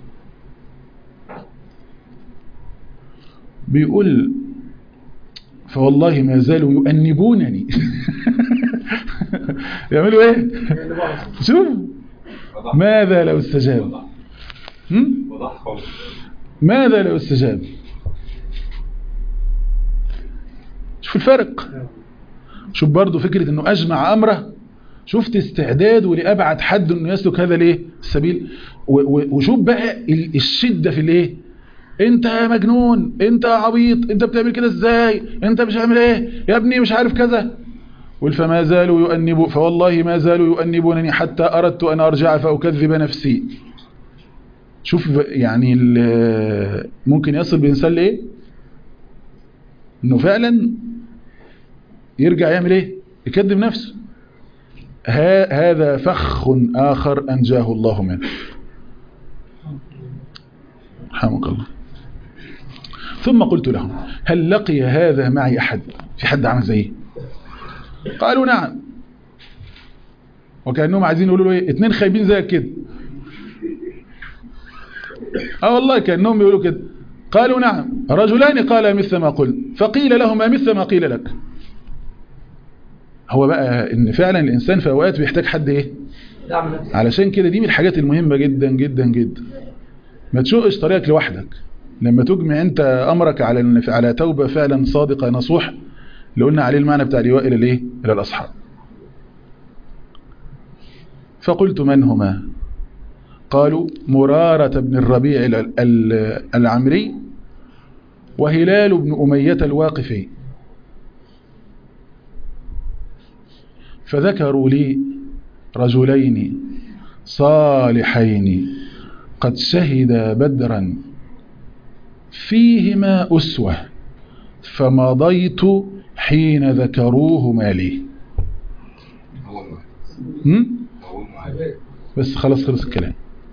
بيقول فوالله ما زالوا يؤنبونني يعملوا ايه؟ شوف ماذا لو استجاب، ماذا لو استجاب. شوف الفرق، شوف برضو فكرة انه اجمع امره، شفت استعداده لأبعد حد انه يسلك هذا الايه السبيل. وشوف بقى الشدة في الايه، انت يا مجنون، انت يا عبيط، انت بتعمل كده ازاي، انت مش عامل ايه يا ابني، مش عارف كذا. فما زالوا يؤنبوا فوالله ما زالوا يؤنبونني حتى اردت ان ارجع فاكذب نفسي. شوف يعني ممكن يصل بإنسان لايه، انه فعلا يرجع يعمل ايه؟ يكذب نفسه. هذا فخ آخر أنجاه الله منه. رحمك الله. ثم قلت لهم هل لقي هذا معي أحد؟ في حد عمل زيه؟ قالوا نعم. وكأنهم عايزين يقولوا له ايه؟ اتنين خايبين زي كده. اه والله كأنهم يقولوا كده. قالوا نعم. رجلان قال مثل ما قلت فقيل لهما مثل ما قيل لك. هو بقى ان فعلا الانسان في اوقات بيحتاج حد ايه علشان كده. دي من الحاجات المهمة جدا جدا جدا. ما تشوقش طريقك لوحدك. لما تجمع انت امرك على على توبة فعلا صادقة نصوح اللي قلنا عليه المعنى بتاع الإيواء الى الايه الى الاصحاب. فقلت من هما؟ قالوا مرارة بن الربيع العمري وهلال بن أمية الواقفي. فذكروا لي رجلين صالحين قد شهدا بدرا فيهما أسوة فمضيت حين ذكروهما لي. بس خلاص خلص الكلام.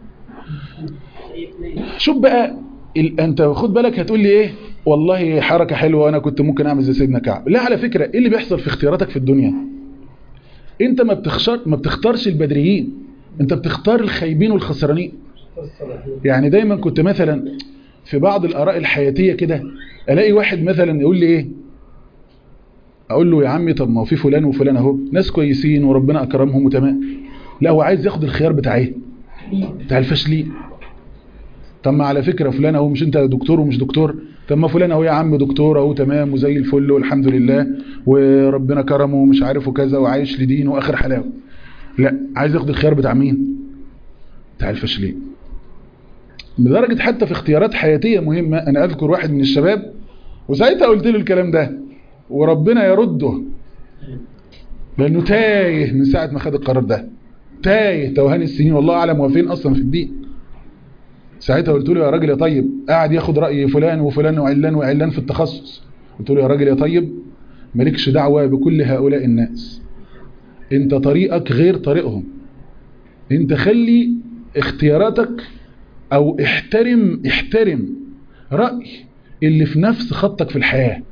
شوف بقى ال... انت خد بالك هتقول لي ايه والله حركة حلوة وانا كنت ممكن اعمل زي سيدنا كعب. لا على فكرة ايه اللي بيحصل في اختياراتك في الدنيا؟ انت ما بتختار ما بتختارش البدريين، انت بتختار الخايبين والخسرانين. يعني دايما كنت مثلا في بعض الاراء الحياتية كده الاقي واحد مثلا يقول لي ايه، اقول له يا عمي طب ما في فلان وفلان اهو ناس كويسين وربنا اكرمهم وتمام. لا هو عايز ياخد الخيار بتاع ايه؟ بتاع الفاشلين. طب ما على فكرة فلان اهو مش انت دكتور ومش دكتور، طب ما فلان اهو يا عم دكتور اهو تمام وزي الفل والحمد لله وربنا كرمه ومش عارف وكذا وعايش لدين واخر حلاوه. لا عايز ياخد الخيار بتاع مين؟ بتاع الفاشلين. لدرجة حتى في اختيارات حياتية مهمة. انا اذكر واحد من الشباب وساعتها قلت له الكلام ده وربنا يرده لانه تايه من ساعة ما خد القرار ده، تايه توهان السنين والله اعلم هو فين اصلا في الدين. ساعتها قلت له يا راجل يا طيب، قاعد ياخد رأي فلان وفلان وعلان وعلان في التخصص. قلت له يا راجل يا طيب مالكش دعوة بكل هؤلاء الناس، انت طريقك غير طريقهم، انت خلي اختياراتك او احترم احترم رأي اللي في نفس خطك في الحياة.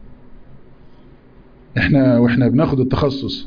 احنا واحنا بناخد التخصص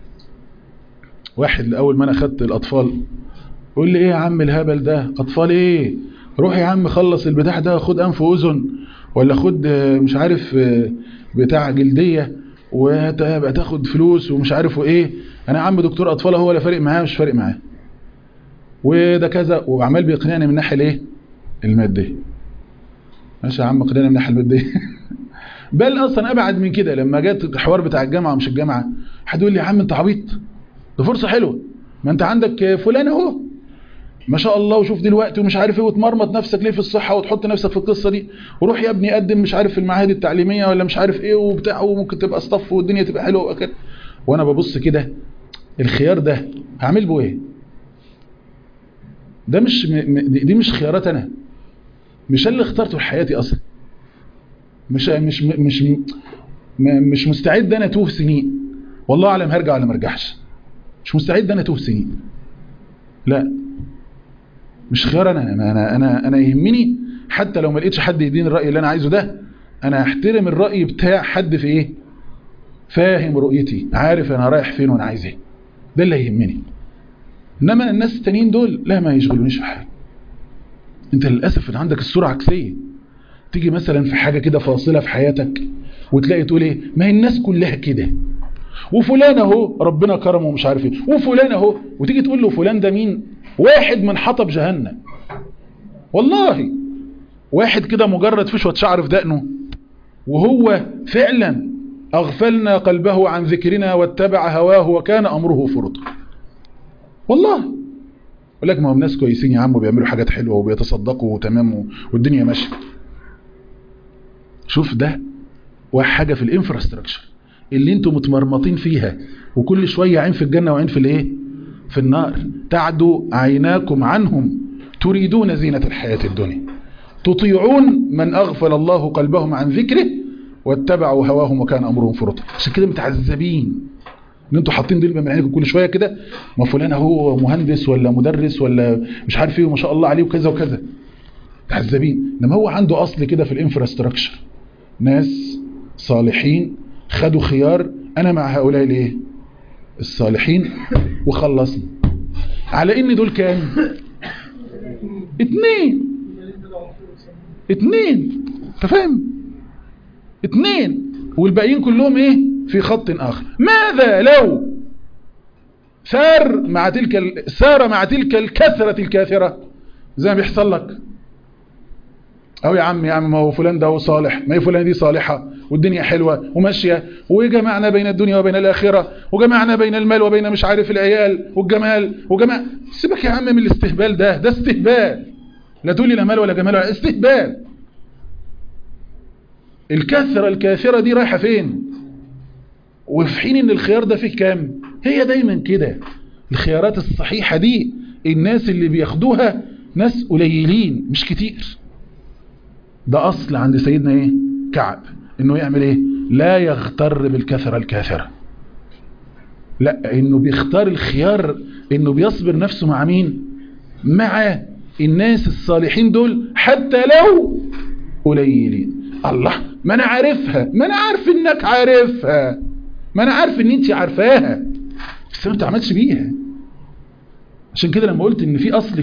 واحد لأول ما انا خدت الاطفال قول لي ايه يا عم الهبل ده اطفال ايه، روح يا عم خلص البتاع ده خد انف واذن ولا خد مش عارف بتاع جلدية وتبقى تاخد فلوس ومش عارف ايه. انا يا عم دكتور اطفال هو ولا فارق معاه مش فارق معاه وده كذا، وعمال بيقنعني من الناحيه الايه الماديه. ماشي يا عم اقنعني من الناحيه الماديه بل اصلا ابعد من كده. لما جت الحوار بتاع الجامعه مش الجامعه حد يقول لي يا عم انت عبيط ده فرصه حلوه ما انت عندك فلان اهو ما شاء الله وشوف دلوقتي ومش عارف ايه وتمرمط نفسك ليه في الصحة وتحط نفسك في القصة دي وروح يا ابني قدم مش عارف في المعاهد التعليمية ولا مش عارف ايه وبتاع وممكن تبقى اصطف والدنيا تبقى حلوة وكده. وانا ببص كده الخيار ده هعمل بيه ايه؟ ده مش م... دي مش خيارات انا، مش اللي اخترته في حياتي اصلا، مش مش مش م... مش مستعد انا اتوه سنين والله اعلم هرجع ولا ما ارجعش. مش مستعد انا اتوه سنين. لا مش خيار انا انا انا انا يهمني حتى لو ما لقيتش حد يديني الراي اللي انا عايزه ده انا احترم الراي بتاع حد في ايه فاهم رؤيتي عارف انا رايح فين وانا عايز ايه. ده اللي يهمني. انما الناس التانيين دول لا ما يشغلونيش في حاجه. انت للاسف ان عندك الصوره عكسيه. تيجي مثلا في حاجه كده فاصله في حياتك وتلاقي تقول ايه ما هي الناس كلها كده وفلان اهو ربنا كرمه ومش عارف ايه وفلان اهو، وتيجي تقول له فلان ده مين؟ واحد من حطب جهنم والله. واحد كده مجرد فشوة شعر في دقنه وهو فعلا اغفلنا قلبه عن ذكرنا واتبع هواه وكان امره فرطا والله. يقول لك ما هم ناس كويسين يا عم وبيعملوا حاجات حلوه وبيتصدقوا وتمام والدنيا ماشيه. شوف ده وحاجه في الانفراستراكشر اللي انتم متمرمطين فيها وكل شويه عين في الجنه وعين في الايه في النار. تعدو عيناكم عنهم تريدون زينة الحياة الدنيا تطيعون من أغفل الله قلبهم عن ذكره واتبعوا هواهم وكان أمرهم فرطا. عشان كده متعذبين ان انتوا حاطين دلبة من عينكم كل شوية كده ما فلان هو مهندس ولا مدرس ولا مش عارف ايه وما شاء الله عليه وكذا وكذا. متعذبين. انما هو عنده أصل كده في الانفراستراكشر ناس صالحين خدوا خيار انا مع هؤلاء الايه الصالحين وخلصنا على ان دول كام اتنين اتنين، انت فاهم؟ اتنين والباقيين كلهم ايه في خط اخر. ماذا لو سار مع تلك ال... سار مع تلك الكثرة الكاثرة زي ما بيحصل لك؟ او يا عم يا عم ما هو فلان ده هو صالح، ما هي فلان دي صالحة والدنيا حلوة وماشية، وجمعنا بين الدنيا وبين الآخرة، وجمعنا بين المال وبين مش عارف العيال والجمال وجمع. سيبك يا عم من الاستهبال ده، ده استهبال. لا تقول لي لا مال ولا جمال ولا استهبال. الكثرة الكاثرة دي رايحة فين؟ وفي حين ان الخيار ده فيه كام؟ هي دايما كده. الخيارات الصحيحة دي الناس اللي بياخدوها ناس قليلين مش كتير. ده اصل عند سيدنا ايه كعب، انه يعمل ايه؟ لا يغتر بالكثرة الكاثرة، لا، انه بيختار الخيار، انه بيصبر نفسه مع مين؟ مع الناس الصالحين دول حتى لو قليلين. الله، ما انا عارفها، ما انا عارف انك عارفها، ما انا عارف ان انت عارفاها، بس ما تعملش بيها. عشان كده لما قلت ان في اصل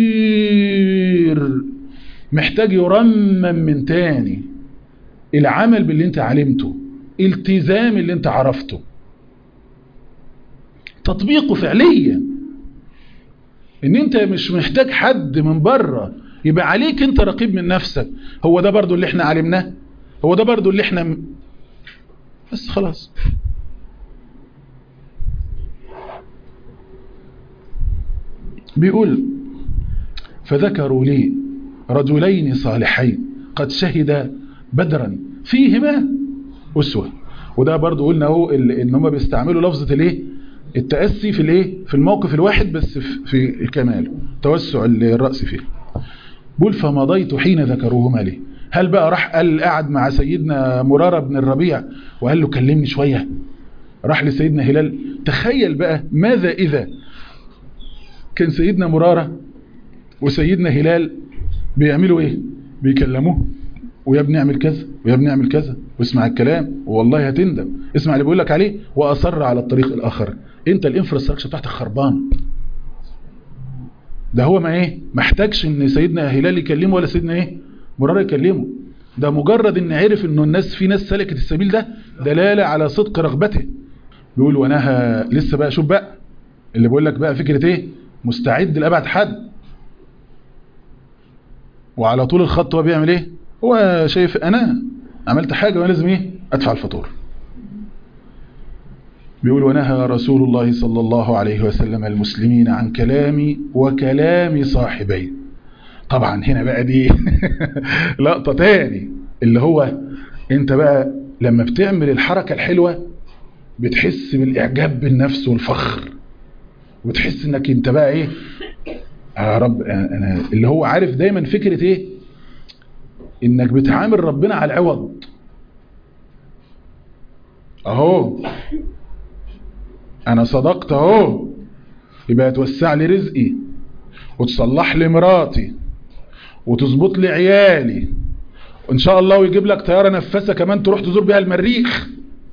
كبير محتاج يرمم من تاني، العمل باللي انت علمته، التزام اللي انت عرفته، تطبيقه فعليا. ان انت مش محتاج حد من بره، يبقى عليك انت رقيب من نفسك. هو ده برضو اللي احنا علمناه، هو ده برضو اللي احنا م... بس خلاص. بيقول فذكروا لي رجلين صالحين قد شهد بدرا فيهما أسوة. وده برضو قلنا اهو ان هم بيستعملوا لفظة الايه التأسي في الايه في الموقف الواحد بس في الكمال، توسع الرأس فيه. بقول فمضيت حين ذكروهما لي. هل بقى راح قال قاعد مع سيدنا مرارة بن الربيع وقال له كلمني شوية؟ راح لسيدنا هلال. تخيل بقى ماذا إذا كان سيدنا مرارة وسيدنا هلال بيعملوا ايه؟ بيكلموه، ويا ابني اعمل كذا ويا ابني اعمل كذا واسمع الكلام والله هتندم، اسمع اللي بيقول لك عليه، واصر على الطريق الاخر. انت الانفراستراكشر بتاعتك خربان. ده هو ما ايه ما احتاجش ان سيدنا هلال يكلمه ولا سيدنا ايه مرارة يكلمه. ده مجرد ان عرف انه الناس في ناس سلكت السبيل ده دلالة على صدق رغبته. بيقول ونهى لسه بقى. شوف بقى اللي بيقول لك بقى فكرة ايه، مستعد لأبعد حد، وعلى طول الخط هو بيعمل ايه؟ هو شايف انا عملت حاجة وانا لازم ايه ادفع الفاتورة. بيقول ونهى رسول الله صلى الله عليه وسلم المسلمين عن كلامي وكلام صاحبي. طبعا هنا بقى دي لقطة تاني، اللي هو انت بقى لما بتعمل الحركة الحلوة بتحس بالاعجاب بالنفس والفخر، وتحس انك انت بقى ايه يا رب. أنا اللي هو عارف دايما فكرة ايه، انك بتعامل ربنا على العوض. اهو انا صدقت اهو، يبقى توسع لي رزقي وتصلح لي مراتي وتظبط لي عيالي وان شاء الله، ويجيب لك طيارة نفسة كمان تروح تزور بها المريخ.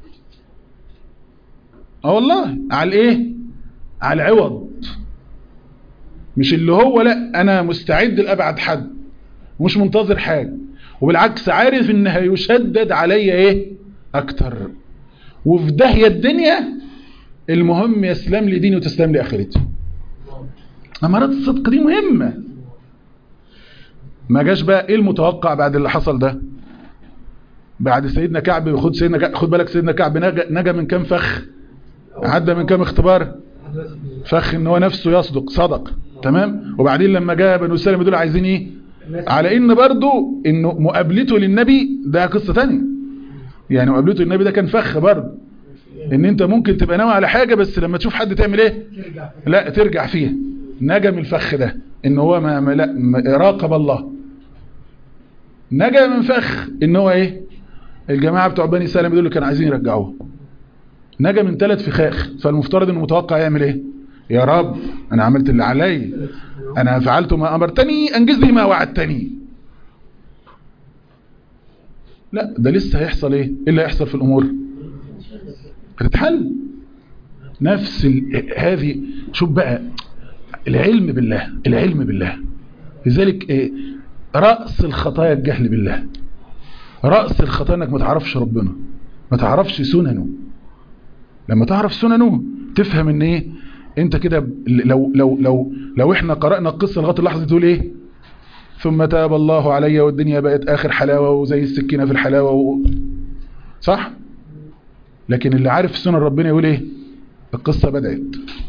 اه والله على ايه؟ على العوض. مش اللي هو لا انا مستعد لأبعد حد ومش منتظر حاجة، وبالعكس عارف ان هيشدد عليا ايه اكتر، وفي داهية الدنيا المهم يسلم لي ديني وتسلم لي اخرتي. امارات الصدق دي مهمة. ما جاش بقى ايه المتوقع بعد اللي حصل ده؟ بعد سيدنا كعب، خد سيدنا كعب، خد بالك سيدنا كعب نجا, نجا من كام فخ، عدى من كام اختبار. فخ ان هو نفسه يصدق، صدق تمام. وبعدين لما جاء بنو سلمة دول عايزين ايه؟ على ان برضو انه مقابلته للنبي ده قصة تانية. يعني مقابلته للنبي ده كان فخ برضو، ان انت ممكن تبقى ناوي على حاجة بس لما تشوف حد تعمل ايه؟ لا ترجع فيها. نجا من الفخ ده ان هو ما ما لا ما راقب الله. نجا من فخ ان هو ايه؟ الجماعة بتوع بني سلمة دول اللي كانوا عايزين يرجعوه. نجا من ثلاث فخاخ. فالمفترض انه متوقع يعمل ايه؟ يا رب انا عملت اللي علي، انا فعلت ما امرتني، انجز لي ما وعدتني. لا ده لسه هيحصل ايه؟ ايه اللي هيحصل في الامور؟ هتتحل نفس هذه. شوف بقى العلم بالله، العلم بالله. لذلك إيه رأس الخطايا الجهل بالله، رأس الخطايا انك ما تعرفش ربنا، ما تعرفش سننه. لما تعرف سننه تفهم ان ايه انت كده. لو لو لو لو احنا قرأنا القصة لغاية اللحظة تقول ايه؟ ثم تاب الله علي والدنيا بقت اخر حلاوة وزي السكينة في الحلاوة و... صح؟ لكن اللي عارف سنن ربنا يقول ايه؟ القصة بدأت،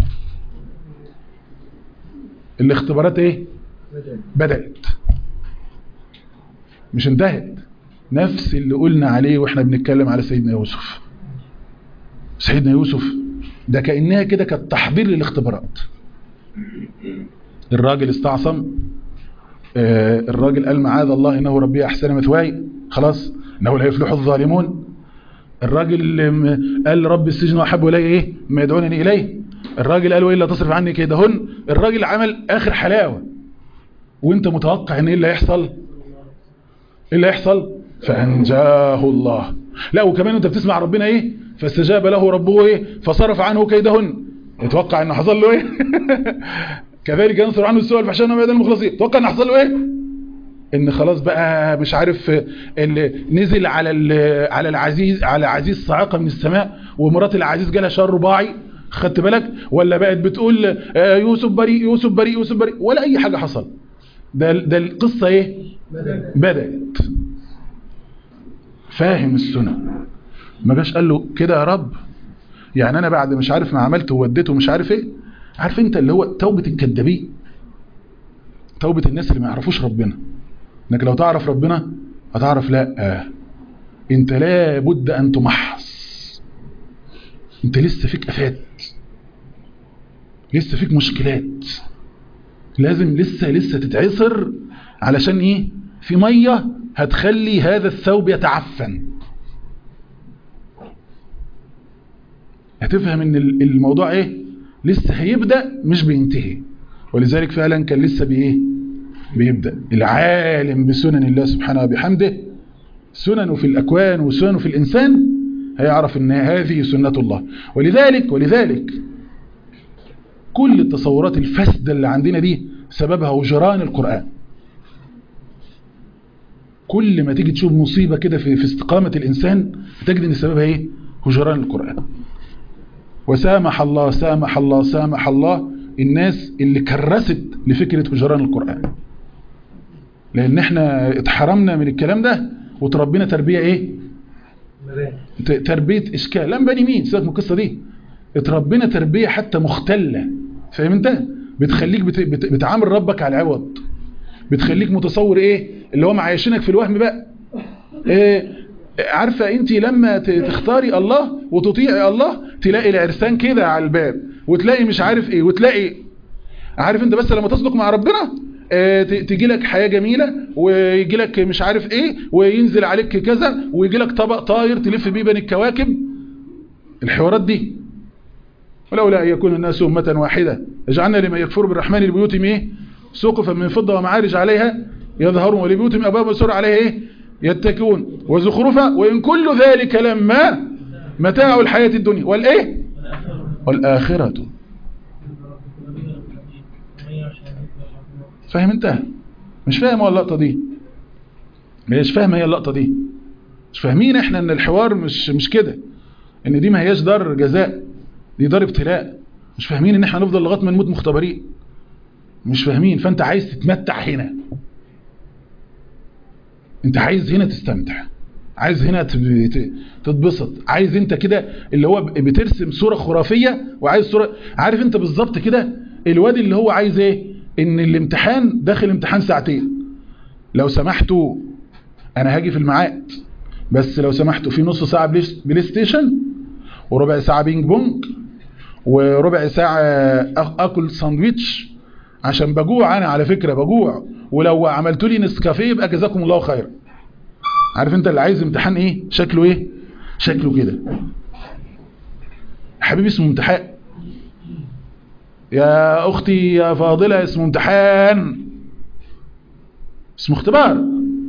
الاختبارات ايه؟ بدأت مش انتهت. نفس اللي قلنا عليه واحنا بنتكلم على سيدنا يوسف. سيدنا يوسف ده كأنها كده كانت تحضير للاختبارات. الراجل استعصم، آه الراجل قال معاذ الله انه ربي احسن مثواي، خلاص انه لا يفلح الظالمون. الراجل قال رب السجن واحب الي ايه ما يدعونني اليه. الراجل قال والا تصرف عني كيدهن. الراجل عمل اخر حلاوه، وانت متوقع ان ايه اللي هيحصل؟ ايه اللي هيحصل؟ فانجاه الله. لا وكمان انت بتسمع ربنا ايه؟ فاستجاب له ربه ايه فصرف عنه كيدهن. يتوقع ان حصل له ايه؟ كذلك ينصر عنه السوء الفحشاء وما يدعو المخلصين. توقع ان حصل له ايه؟ ان خلاص بقى مش عارف اللي نزل على على العزيز على عزيز صاعقه من السماء، ومرات العزيز جالها شر رباعي. خدت بالك؟ ولا بقت بتقول يوسف بريء يوسف بريء يوسف بريء، ولا اي حاجه حصل. ده ده القصه ايه؟ بدات. فاهم السنه. ما جاش قال له كده يا رب، يعني انا بعد مش عارف ما عملت ووديته مش عارف ايه. عارف انت اللي هو توبه الكذابين، توبه الناس اللي ما يعرفوش ربنا. انك لو تعرف ربنا هتعرف لا آه. انت لا بد ان تمحص، انت لسه فيك افات، لسه فيك مشكلات، لازم لسه لسه تتعصر. علشان ايه؟ في ميه هتخلي هذا الثوب يتعفن. هتفهم ان الموضوع ايه؟ لسه هيبدأ مش بينتهي. ولذلك فعلا كان لسه بايه؟ بيبدأ. العالم بسنن الله سبحانه وبحمده، سننه في الأكوان وسننه في الإنسان، هيعرف ان هذه سنة الله. ولذلك ولذلك كل التصورات الفاسدة اللي عندنا دي سببها وجران القرآن. كل ما تيجي تشوف مصيبة كده في, في استقامة الإنسان تجد ان سببها ايه؟ وجران القرآن. وسامح الله سامح الله سامح الله الناس اللي كرست لفكرة هجران القرآن، لأن احنا اتحرمنا من الكلام ده وتربينا تربية ايه؟ تربية اشكال. لم بني مين سيبك من القصة دي. اتربينا تربية حتى مختلة. فاهم انت؟ بتخليك بت... بت... بتعامل ربك على العوض، بتخليك متصور ايه اللي هو معيشينك في الوهم بقى. ايه عارفة انت لما تختاري الله وتطيعي الله تلاقي العرسان كده على الباب، وتلاقي مش عارف ايه، وتلاقي عارف انت. بس لما تصدق مع ربنا اه تيجي لك حياة جميلة، ويجي لك مش عارف ايه، وينزل عليك كذا، ويجي لك طبق طاير تلف بيه بين الكواكب. الحوارات دي. ولولا ان يكون الناس أمة واحدة اجعلنا لمن يكفر بالرحمن لبيوتهم ايه سقفا من فضة ومعارج عليها يظهرون، ولبيوتهم ابواب مسور عليها ايه يتكئون وزخرفا وإن كل ذلك لما متاع الحياة الدنيا والإيه والآخرة. فاهم انت؟ مش فاهم اللقطة دي؟ مش فاهم هي اللقطة دي؟ مش فاهمين احنا ان الحوار مش مش كده، ان دي ما هياش دار جزاء، دي دار ابتلاء. مش فاهمين ان احنا نفضل لغاية ما نموت مختبرين. مش فاهمين. فانت عايز تتمتع هنا، انت عايز هنا تستمتع، عايز هنا تتبسط، عايز انت كده اللي هو بترسم صورة خرافية، وعايز صورة. عارف انت بالظبط كده الواد اللي هو عايز ايه؟ ان الامتحان داخل امتحان ساعتين، لو سمحتوا انا هاجي في الميعاد، بس لو سمحتوا في نص ساعة بلاي ستيشن، وربع ساعة بينج بونج، وربع ساعة اكل ساندويتش عشان بجوع. انا على فكرة بجوع، ولو عملتوا لي نسكافيه يبقى جزاكم الله خيرا. عارف انت اللي عايز امتحان ايه شكله ايه؟ شكله كده. حبيبي اسمه امتحان يا اختي يا فاضلة، اسمه امتحان، اسمه اختبار.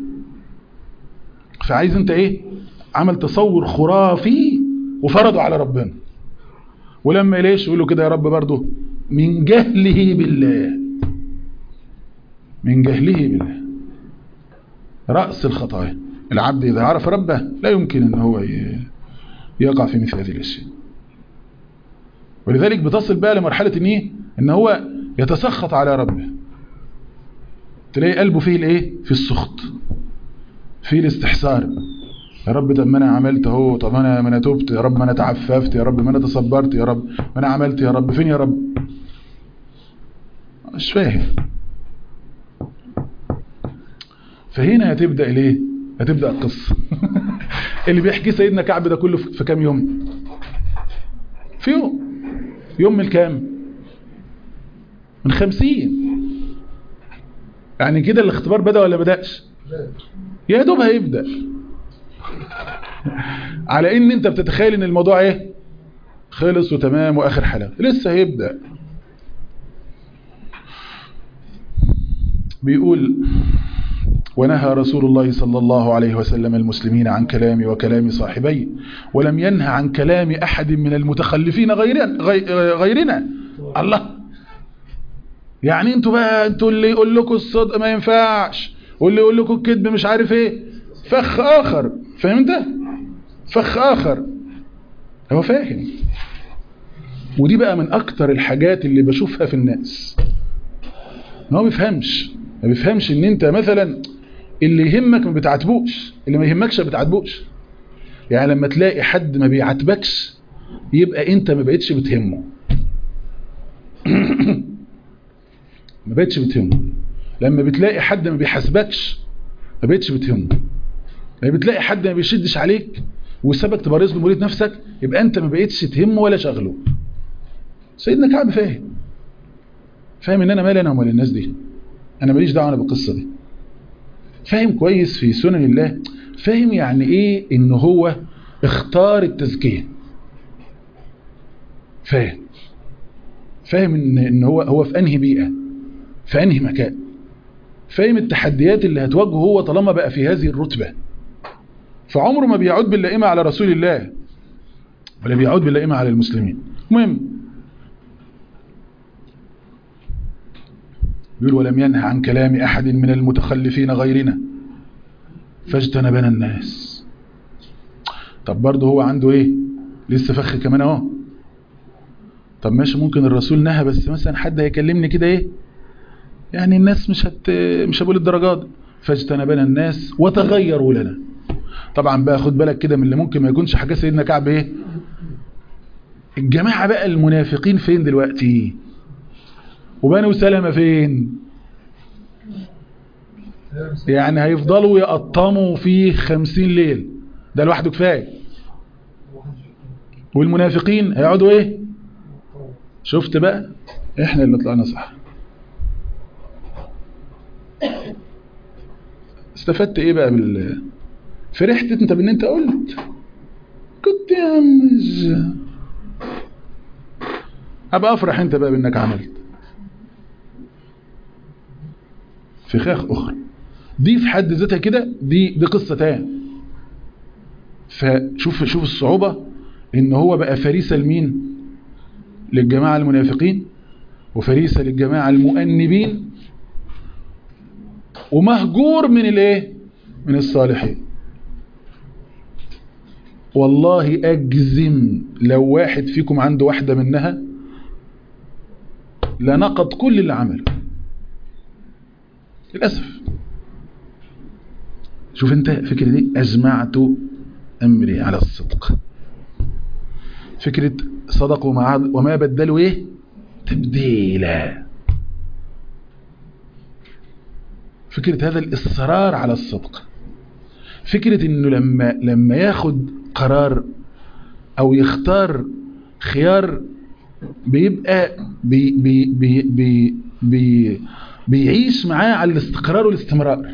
فعايز انت ايه؟ عمل تصور خرافي وفرضه على ربنا. ولما ليش يقول له كده يا رب برضه من جهله بالله، من جهله بالله. رأس الخطايا. العبد إذا عرف ربه لا يمكن أن هو يقع في مثل هذه الأشياء. ولذلك بتصل بقى لمرحلة إن إيه؟ إن هو يتسخط على ربه. تلاقي قلبه فيه الإيه؟ في السخط، فيه الاستحسار. يا رب طب ما أنا عملت أهو، طب أنا ما أنا تبت، يا رب ما أنا تعففت، يا رب ما أنا تصبرت، يا رب ما أنا عملت، يا رب فين يا رب؟ مش فاهم. فهنا هتبدأ ليه؟ هتبدأ القصة. اللي بيحكي سيدنا كعب ده كله في كام يوم؟ في يوم. يوم من الكام؟ من خمسين. يعني كده الاختبار بدأ ولا بدأش؟ يا دوب هيبدأ. على ان انت بتتخيل ان الموضوع ايه؟ خلص وتمام واخر حلاوه، لسه هيبدأ. بيقول ونهى رسول الله صلى الله عليه وسلم المسلمين عن كلامي وكلام صاحبي، ولم ينهى عن كلام أحد من المتخلفين غيرنا, غيرنا. الله، يعني انتوا بقى انتوا اللي يقول لكم الصدق ما ينفعش، واللي يقول لكم الكذب مش عارف ايه، فخ آخر. فاهم انت؟ فخ آخر. هو فاهم. ودي بقى من أكتر الحاجات اللي بشوفها في الناس، ما هو بيفهمش ما بيفهمش ان انت مثلا اللي يهمك ما بتعاتبوش، اللي ما يهمكش ما بتعاتبوش. يعني لما تلاقي حد ما بيعاتبكش يبقى انت ما بقتش بتهمه. ما بقتش بتهمه. لما بتلاقي حد ما بيحاسبكش ما بقتش بتهمه. لما بتلاقي حد ما بيشدش عليك وسابك تبرز له مريض نفسك يبقى انت ما بقتش تهمه ولا شغله. سيدنا كعب فاهم فاهم ان انا مالي انا ومال الناس دي، انا ماليش دعوه انا بالقصه دي. فاهم كويس في سنن الله، فاهم يعني ايه ان هو اختار التزكيه. فاهم فاهم ان ان هو هو في انهي بيئه، في انهي مكان. فاهم التحديات اللي هتواجهه هو طالما بقى في هذه الرتبه. فعمره ما بيعود باللائمه على رسول الله ولا بيعود باللائمه على المسلمين. المهم يقول ولم ينهى عن كلام أحد من المتخلفين غيرنا فاجتنبنا الناس. طب برضه هو عنده ايه؟ لسه فخ كمان اهو. طب ماشي، ممكن الرسول نهى بس مثلا حد هيكلمني كده ايه يعني الناس مش هت مش هقول الدرجات. فاجتنبنا الناس وتغيروا لنا. طبعا بقى خد بالك كده من اللي ممكن ما يكونش حاجه سيدنا كعب ايه. الجماعه بقى المنافقين فين دلوقتي؟ وبنو سلمة فين؟ يعني هيفضلوا يقطموا فيه خمسين ليل، ده لوحده كفاية. والمنافقين هيقعدوا ايه؟ شفت بقى؟ احنا اللي طلعنا صح. استفدت ايه بقى بال فرحت انت بان انت قلت كنت يا عم ابقى افرح انت بقى بانك عملت فخاخ اخرى. دي في حد ذاتها كده دي دي قصة تانية. فشوف شوف الصعوبة ان هو بقى فريسة لمين؟ للجماعة المنافقين، وفريسة للجماعة المؤنبين، ومهجور من الايه؟ من الصالحين. والله اجزم لو واحد فيكم عنده واحدة منها لنقض كل اللي عمله للأسف. شوف انت فكرة دي، أجمعت أمري على الصدق. فكرة صدقوا مع وما بدلوا ايه تبديلا. فكرة هذا الإصرار على الصدق. فكرة انه لما لما ياخد قرار او يختار خيار بيبقى بي بي بي بي بي بيعيش معاه على الاستقرار والاستمرار.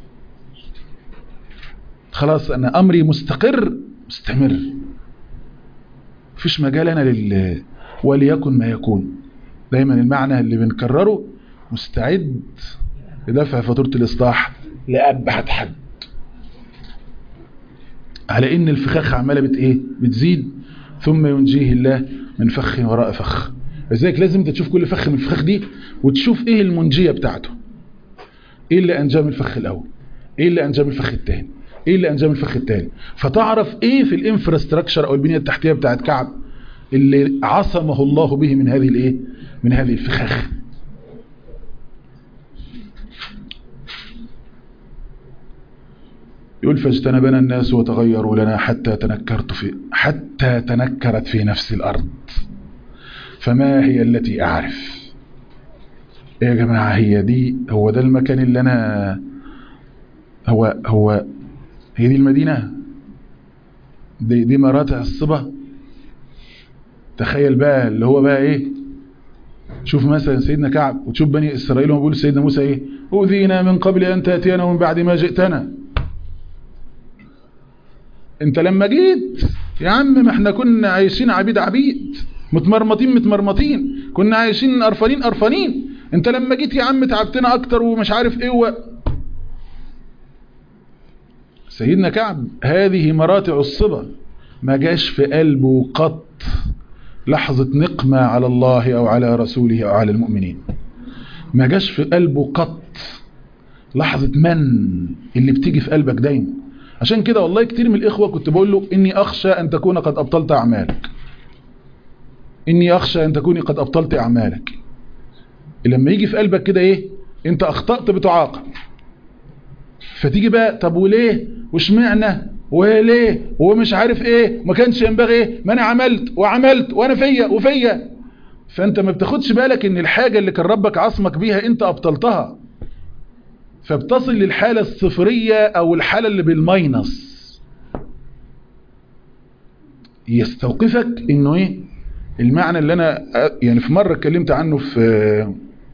خلاص انا امري مستقر مستمر، مفيش مجال انا لل وليكن ما يكون. دايما المعنى اللي بنكرره مستعد لدفع فاتورة الاصلاح لأبعد حد. على ان الفخاخ عماله بت ايه بتزيد، ثم ينجيه الله من فخ وراء فخ. لذلك لازم انت تشوف كل فخ من الفخاخ دي وتشوف ايه المنجيه بتاعته، ايه اللي انجاه من الفخ الاول، ايه اللي انجب الفخ الثاني، ايه اللي انجب الفخ الثاني، فتعرف ايه في الانفراستراكشر او البنيه التحتيه بتاعت كعب اللي عصمه الله به من هذه الايه، من هذه الفخاخ. يقول فاجتنبنا الناس وتغيروا لنا حتى تنكرت في حتى تنكرت في نفس الارض فما هي التي اعرف. ايه يا جماعه، هي دي، هو ده المكان اللي انا، هو هو هي دي المدينه، دي, دي مراتع الصبا. تخيل بقى اللي هو بقى ايه، شوف مثلا سيدنا كعب وتشوف بني اسرائيل وهم بيقولوا سيدنا موسى ايه، اوذينا من قبل ان تاتينا ومن بعد ما جئتنا. انت لما جيت يا عم ما احنا كنا عايشين عبيد عبيد، متمرمطين متمرمطين، كنا عايشين قرفانين قرفانين، انت لما جيت يا عم تعبتنا اكتر ومش عارف ايه و... سيدنا كعب هذه مراتع الصبا، ما جاش في قلبه قط لحظة نقمة على الله او على رسوله او على المؤمنين، ما جاش في قلبه قط لحظة من اللي بتيجي في قلبك دايما. عشان كده والله كتير من الإخوة كنت بقول له إني أخشى أن تكون قد أبطلت أعمالك، إني أخشى أن تكوني قد أبطلت أعمالك. لما يجي في قلبك كده إيه، أنت أخطأت بتعاقب، فتيجي بقى طب وليه وشمعنا وليه ومش عارف إيه، ما كانش ينبغي إيه، ما أنا عملت وعملت وأنا فيا وفيا. فأنت ما بتاخدش بالك إن الحاجة اللي كان ربك عصمك بيها أنت أبطلتها، فبتصل للحالة الصفرية او الحالة اللي بالماينس، يستوقفك انه ايه المعنى اللي انا يعني في مرة اتكلمت عنه في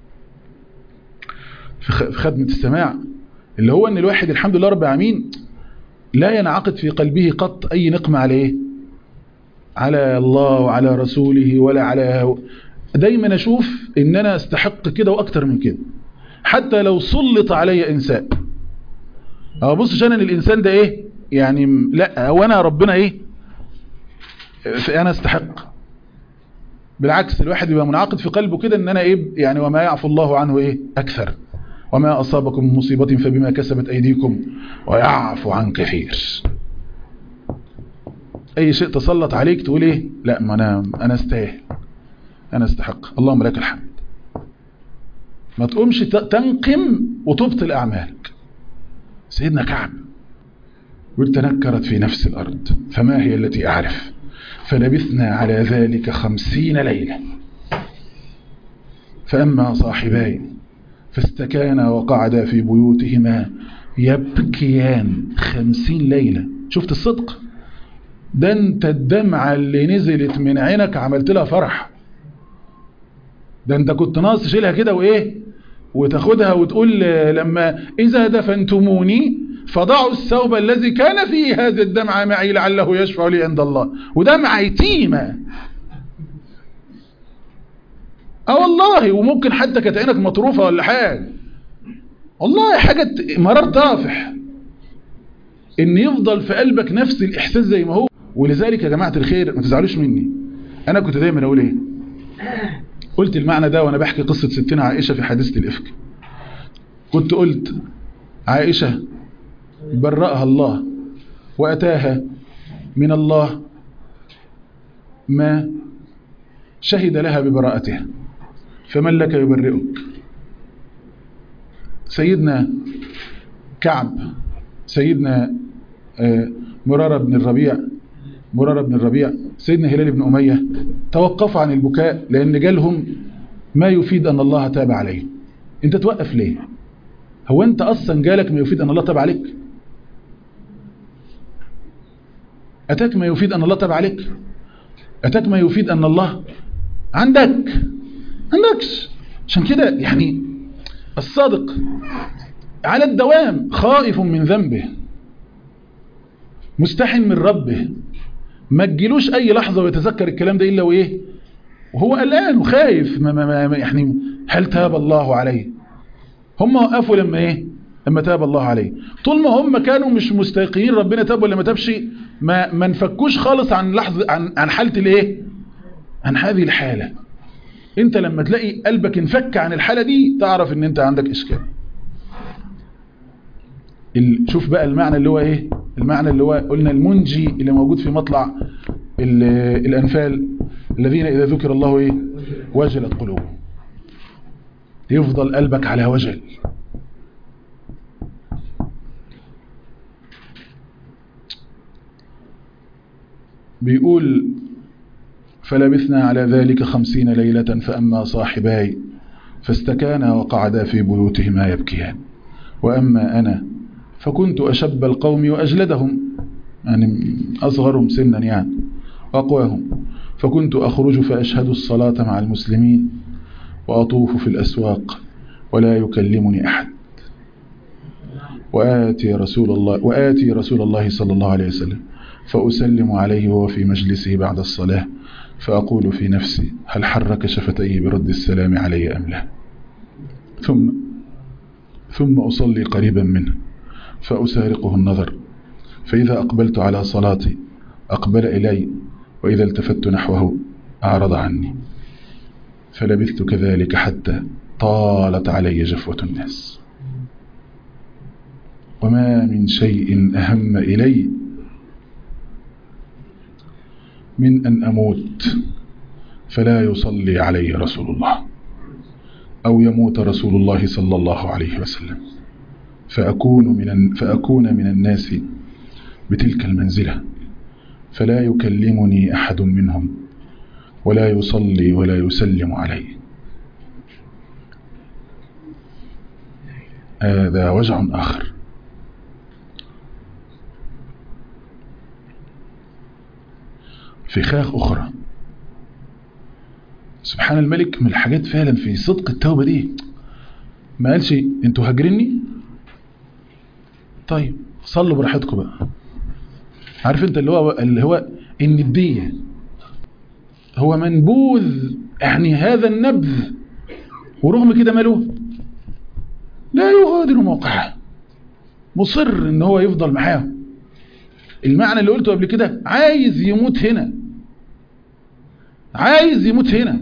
في خدمة السماع، اللي هو ان الواحد الحمد لله رب العالمين لا ينعقد في قلبه قط اي نقمة عليه، على الله وعلى رسوله ولا على، دايما اشوف ان انا استحق كده واكتر من كده، حتى لو سلط علي انسان. اه بص عشان الانسان ده ايه يعني، لا هو انا ربنا ايه، انا استحق. بالعكس الواحد يبقى منعقد في قلبه كده ان انا ايه يعني، وما يعفو الله عنه ايه اكثر، وما اصابكم من مصيبة فبما كسبت ايديكم ويعفو عن كثير. اي شيء تسلط عليك تقول ايه، لا ما انا انا استاهل، انا استحق، اللهم لك الحمد. ما تقومش تنقم وتبطل أعمالك. سيدنا كعب وتنكرت في نفس الأرض فما هي التي أعرف فلبثنا على ذلك خمسين ليلة فأما صاحباي فاستكانا وقعدا في بيوتهما يبكيان. خمسين ليلة، شفت الصدق ده، انت الدمعة اللي نزلت من عينك عملت لها فرح، ده انت كنت ناقص تشيلها كده وايه وتاخدها وتقول لما اذا دفنتموني فضعوا الثوب الذي كان فيه هذه الدمعة معي لعله يشفع لي عند الله. ودمعة يتيمة اه والله، وممكن حتى كانت عينك مطروفة ولا حاجة، والله حاجة مرار طافح ان يفضل في قلبك نفس الاحساس زي ما هو. ولذلك يا جماعة الخير ما تزعلوش مني، انا كنت دايما اقول ايه، قلت المعنى ده وانا بحكي قصة ستنا عائشة في حادثة الإفك. كنت قلت عائشة برأها الله وأتاها من الله ما شهد لها ببراءتها، فمن لك يبرئك. سيدنا كعب، سيدنا مرارة بن الربيع مرارة بن الربيع سيدنا هلال بن أمية توقفوا عن البكاء لأن جالهم ما يفيد أن الله تاب عليه. أنت توقف ليه؟ هو أنت أصلا جالك ما يفيد أن الله تاب عليك؟ أتاك ما يفيد أن الله تاب عليك؟ أتاك ما يفيد أن الله عندك؟ عندكش. عشان كده يعني الصادق على الدوام خائف من ذنبه مستحن من ربه، ما تجيلوش اي لحظة ويتذكر الكلام ده الا وايه وهو قلقان وخايف. ما ما ما يعني هل تاب الله عليه؟ هم وقفوا لما ايه، لما تاب الله عليه. طول ما هم كانوا مش مستيقنين ربنا تاب ولا ما تابش، ما ما نفكوش خالص عن لحظة عن عن حالة الايه، عن هذه الحالة. انت لما تلاقي قلبك انفك عن الحالة دي تعرف ان انت عندك اشكال. شوف بقى المعنى اللي هو ايه، المعنى اللي هو قلنا المنجي اللي موجود في مطلع الأنفال، الذين إذا ذكر الله ايه وجلت قلوبهم. يفضل قلبك على وجل. بيقول فلبثنا على ذلك خمسين ليلة فأما صاحباي فاستكانا وقعدا في بيوتهما يبكيان، وأما أنا فكنت أشب القوم وأجلدهم، يعني أصغرهم سنا يعني وأقواهم، فكنت أخرج فأشهد الصلاة مع المسلمين وأطوف في الأسواق ولا يكلمني أحد، وآتي رسول الله وآتي رسول الله صلى الله عليه وسلم فأسلم عليه وهو في مجلسه بعد الصلاة، فأقول في نفسي هل حرك شفتيه برد السلام علي أم لا، ثم ثم أصلي قريبا منه فأسارقه النظر، فإذا أقبلت على صلاتي أقبل إلي، وإذا التفت نحوه أعرض عني، فلبثت كذلك حتى طالت علي جفوة الناس، وما من شيء أهم إلي من أن أموت فلا يصلي علي رسول الله، أو يموت رسول الله صلى الله عليه وسلم، فأكون من فأكون من الناس بتلك المنزلة، فلا يكلمني أحد منهم ولا يصلي ولا يسلم علي. هذا وجع آخر. فخاخ أخرى. سبحان الملك، من الحاجات فعلا في صدق التوبة دي، ما قالش انتوا هاجريني، طيب صلوا براحتكم بقى. عارف انت اللي هو اللي هو الندية، هو منبوذ، يعني هذا النبذ، ورغم كده ماله لا يغادر موقعه، مصر ان هو يفضل معاه. المعنى اللي قلته قبل كده، عايز يموت هنا، عايز يموت هنا،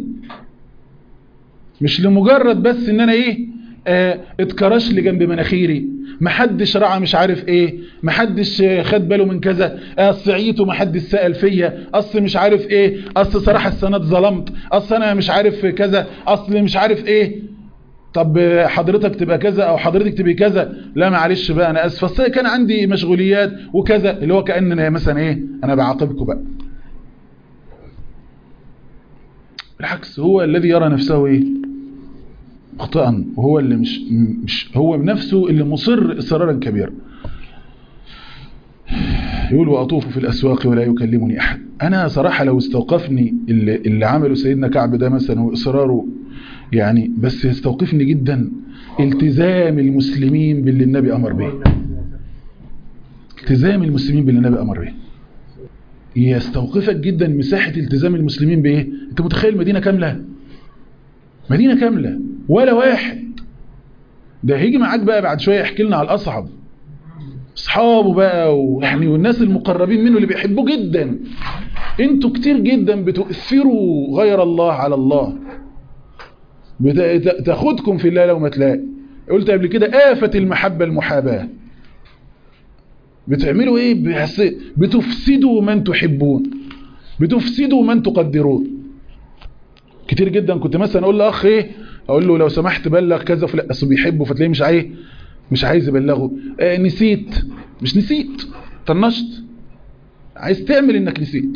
مش لمجرد بس ان انا ايه اه اتكرش لي جنب مناخيري، محدش رعى مش عارف ايه، محدش خد باله من كذا، اصل عيته محدش سأل فيا، اصل مش عارف ايه، اصل صراحة السنة ظلمت، اصل انا مش عارف كذا، اصل مش عارف ايه. طب حضرتك تبقى كذا او حضرتك تبقى كذا، لا معلش بقى انا اسف، اصل كان عندي مشغوليات وكذا، اللي هو كأننا مثلا ايه انا بعاقبكم بقى. بالعكس، هو الذي يرى نفسه ايه مخطئا، وهو اللي مش مش هو بنفسه اللي مصر اصرارا كبيرا. يقول واطوف في الاسواق ولا يكلمني احد. انا صراحه لو استوقفني اللي, اللي عمله سيدنا كعب ده مثلا واصراره، يعني بس يستوقفني جدا التزام المسلمين باللي النبي امر به، التزام المسلمين باللي النبي امر به يستوقفك جدا مساحه التزام المسلمين بايه. انت متخيل مدينه كامله، مدينه كامله ولا واحد، ده هيجي معاك بقى بعد شويه يحكي لنا على الاصعب، اصحابه بقى ويعني والناس المقربين منه اللي بيحبوه جدا. انتوا كتير جدا بتؤثروا غير الله على الله، تاخدكم في الله لو ما تلاقي. قلت قبل كده آفة المحبة المحاباة. بتعملوا ايه؟ بتفسدوا من تحبون، بتفسدوا من تقدرون. كتير جدا كنت مثلا اقول لاخ ايه، اقول له لو سمحت بلغ كذا فلان، اصل بيحبه فتلاقيه مش عايز مش عايز يبلغه. آه نسيت، مش نسيت، طنشت، عايز تعمل انك نسيت.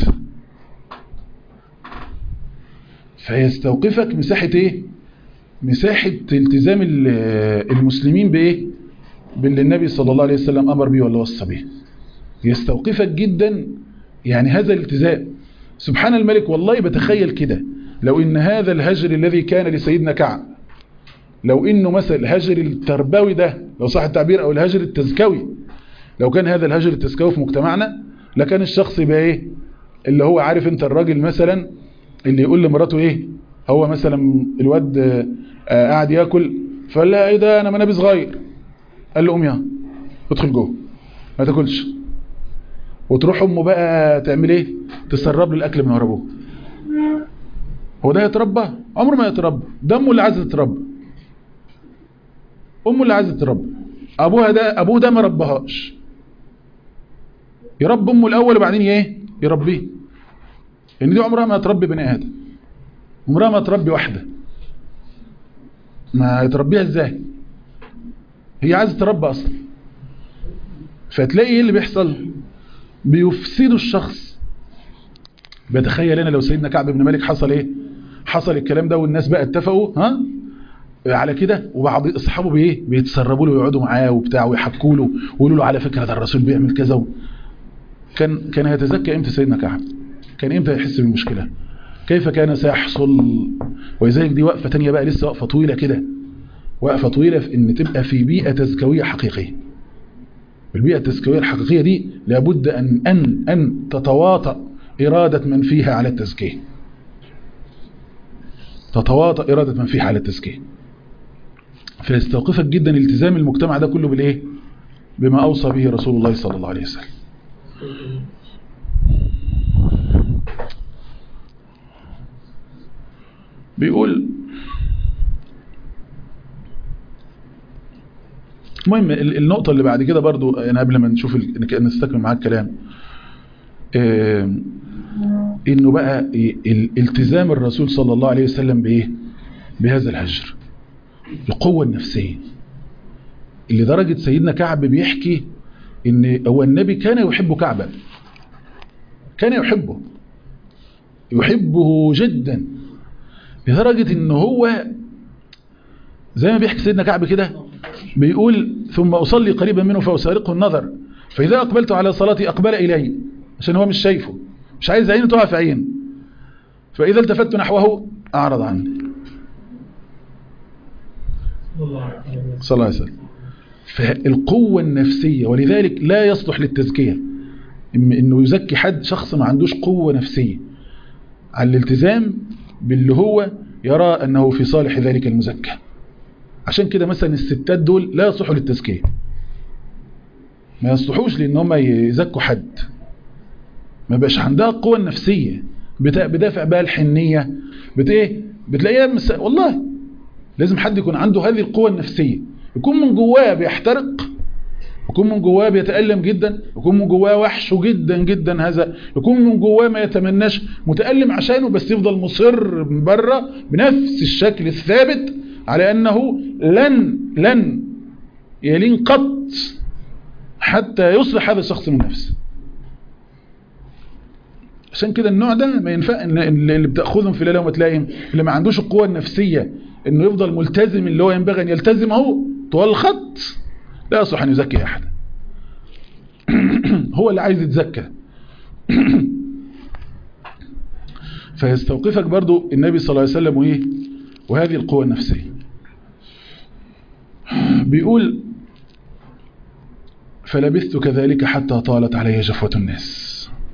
فيستوقفك مساحة ايه؟ مساحة التزام المسلمين بايه؟ باللي النبي صلى الله عليه وسلم امر به ولا وصى به. يستوقفك جدا يعني هذا الالتزام. سبحان الملك، والله بتخيل كده لو ان هذا الهجر الذي كان لسيدنا كعب، لو انه مثل الهجر التربوي ده لو صح التعبير، او الهجر التزكوي، لو كان هذا الهجر التزكوي في مجتمعنا، لكان الشخص يبقى ايه؟ اللي هو عارف انت الراجل مثلا اللي يقول لمراته ايه، هو مثلا الواد آه قاعد ياكل، فقال لها ايه ده، انا منابي صغير، قال له قوم يا ادخل جوه ما تاكلش، وتروح امه بقى تعمل ايه؟ تسرب له الاكل من ورا ابوه. هو ده يتربى؟ عمره ما يتربى، ده امه اللي عايزه تتربى، امه اللي عايزه تتربى. ابوها ده ابوه ده ما ربهاش، يربي امه الاول وبعدين ايه يربيه، ان دي عمرها ما تربي بني ادم، عمرها ما تربي واحده، ما يتربيها ازاي؟ هي عايزه تربى اصلا. فتلاقي ايه اللي بيحصل؟ بيفسدوا الشخص. بتخيل انا لو سيدنا كعب بن مالك حصل ايه؟ حصل الكلام ده والناس بقى اتفقوا ها على كده، وبعض اصحابه بايه بيتسربوا له ويقعدوا معاه وبتاع ويحكوا له ويقولوا له على فكره ده الرسول بيعمل كذا و... كان كان يتزكى امتى سيدنا كعب؟ كان امتى يحس بالمشكله؟ كيف كان سيحصل؟ ولذلك دي وقفه ثانيه بقى، لسه وقفه طويله كده، وقفه طويله في ان تبقى في بيئه تزكويه حقيقيه. البيئه التزكويه الحقيقيه دي لابد ان ان ان تتواطأ اراده من فيها على التزكيه، تتواطأ اراده من فيها على التزكيه. فيستوقفك جدا التزام المجتمع ده كله بالايه؟ بما اوصى به رسول الله صلى الله عليه وسلم. بيقول المهم النقطة اللي بعد كده برضو يعني قبل ما نشوف نستكمل معاك الكلام، اه انه بقى الالتزام الرسول صلى الله عليه وسلم بايه؟ بهذا الهجر، القوة النفسية، اللي درجة سيدنا كعب بيحكي ان هو النبي كان يحب كعبا، كان يحبه يحبه جدا، لدرجة ان هو زي ما بيحكي سيدنا كعب كده، بيقول ثم أصلي قريبا منه فأسارقه النظر، فإذا أقبلت على صلاتي أقبل إلي، عشان هو مش شايفه، مش عايز عينه تقع في عين، فإذا التفت نحوه أعرض عني صلى الله عليه وسلم. فالقوة النفسية، ولذلك لا يصلح للتزكية إنه يزكي حد شخص ما عندوش قوة نفسية على الالتزام باللي هو يرى أنه في صالح ذلك المزكى. عشان كده مثلا الستات دول لا يصلحوا للتزكية، ما يصلحوش لأن هم يزكوا حد، ما بقاش عندها القوة النفسية، بدافع بقى الحنية بت ايه بتلاقيها مس... والله لازم حد يكون عنده هذه القوة النفسية، يكون من جواه بيحترق، يكون من جواه بيتألم جدا، يكون من جواه وحشه جدا جدا، هذا يكون من جواه ما يتمناش، متألم عشانه بس يفضل مصر من بره بنفس الشكل الثابت على أنه لن لن يلين قط حتى يصلح هذا الشخص من نفسه. عشان كده النوع ده ما ينفع، اللي بتأخذهم في ليلة وما تلاقيهم، اللي ما عندوش القوة النفسية انه يفضل ملتزم اللي هو ينبغي ان يلتزمه طوال الخط، لا يصلح ان يزكي احد. هو اللي عايز يتزكى. فيستوقفك برضو النبي صلى الله عليه وسلم وايه وهذه القوة النفسية. بيقول فلبثت كذلك حتى طالت علي جفوة الناس.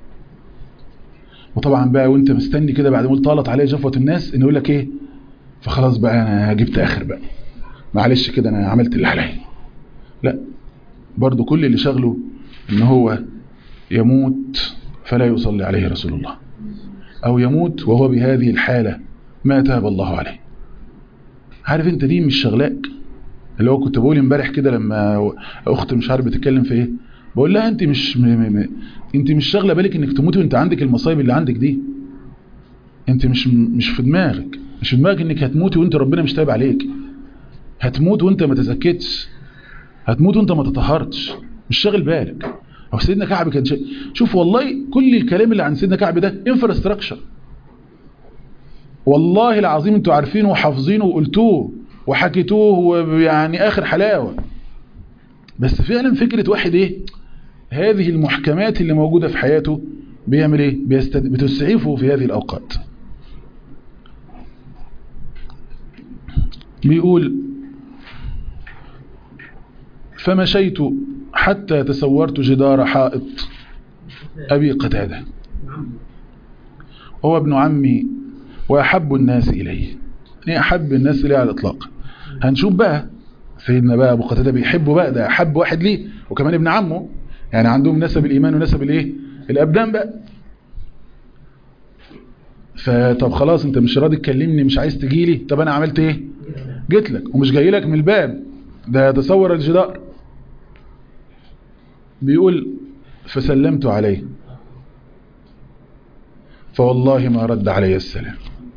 وطبعا بقى وانت مستني كده بعد ما طالت علي جفوة الناس انه يقول لك ايه، فخلاص بقى انا جبت اخر بقى، معلش كده انا عملت اللي عليا. لا، برضو كل اللي شغله ان هو يموت فلا يصلي عليه رسول الله، او يموت وهو بهذه الحالة ما تاب الله عليه. عارف انت دي مش شغلاك، اللي هو كنت بقول امبارح كده لما اخت مش عارف بتتكلم في ايه، بقول لها انت مش م... م... انت مش شاغله بالك انك تموتي وانت عندك المصايب اللي عندك دي، انت مش مش في دماغك، مش في دماغك انك هتموتي وانت ربنا مش تايب عليك، هتموت وانت ما تزكيتش، هتموت وانت ما تطهرتش، مش شاغل بالك. او سيدنا كعب كان شيء، شوف والله كل الكلام اللي عن سيدنا كعب ده انفراستراكشر، والله العظيم انتوا عارفينه وحافظينه وقلتوه وحكيتوه ويعني اخر حلاوه، بس فعلا فكره واحد ايه هذه المحكمات اللي موجوده في حياته بيعمل ايه، بيستد... بتسعفه في هذه الاوقات. بيقول فمشيت حتى تسورت جدار حائط أبي قتادة، هو ابن عمي وأحب الناس إليه، يعني أحب الناس إليه على الإطلاق. هنشوف بقى سيدنا بقى أبو قتادة بيحبه بقى، ده أحب واحد ليه وكمان ابن عمه، يعني عندهم نسب الإيمان ونسب الإيه الأبدان بقى. فطب خلاص انت مش راضي تكلمني، مش عايز تجيلي، طب أنا عملت إيه؟ جيت لك ومش جاي لك من الباب، ده تصور الجدار. بيقول فسلمت عليه فوالله ما رد علي السلام.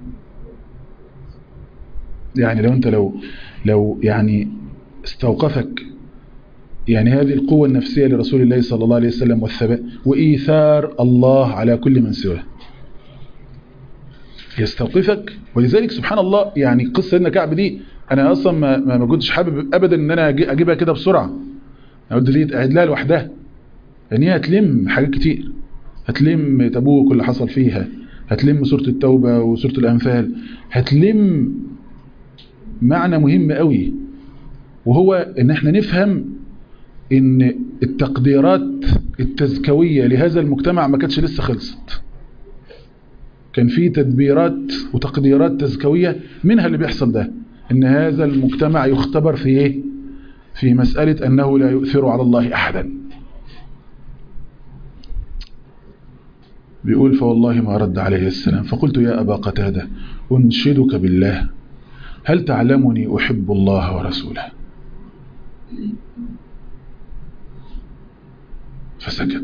يعني لو انت لو لو يعني استوقفك يعني هذه القوة النفسية لرسول الله صلى الله عليه وسلم والثبات وإيثار الله على كل من سواه يستوقفك. ولذلك سبحان الله يعني قصة سيدنا كعب دي أنا أصلا ما ما كنتش حابب أبدا إن أنا أجيبها كده بسرعة. أنا قلت لي أعد لها لوحدها لأن هي هتلم حاجات كتير. هتلم تبوك اللي حصل فيها، هتلم سورة التوبة وسورة الأنفال، هتلم معنى مهم قوي وهو إن احنا نفهم إن التقديرات التزكوية لهذا المجتمع ما كانتش لسه خلصت. كان في تدبيرات وتقديرات تزكوية منها اللي بيحصل ده، إن هذا المجتمع يختبر في إيه؟ في مسألة أنه لا يؤثر على الله أحدا. بيقول فوالله ما رد عليه السلام فقلت يا أبا قتادة أنشدك بالله هل تعلمني أحب الله ورسوله؟ فسكت.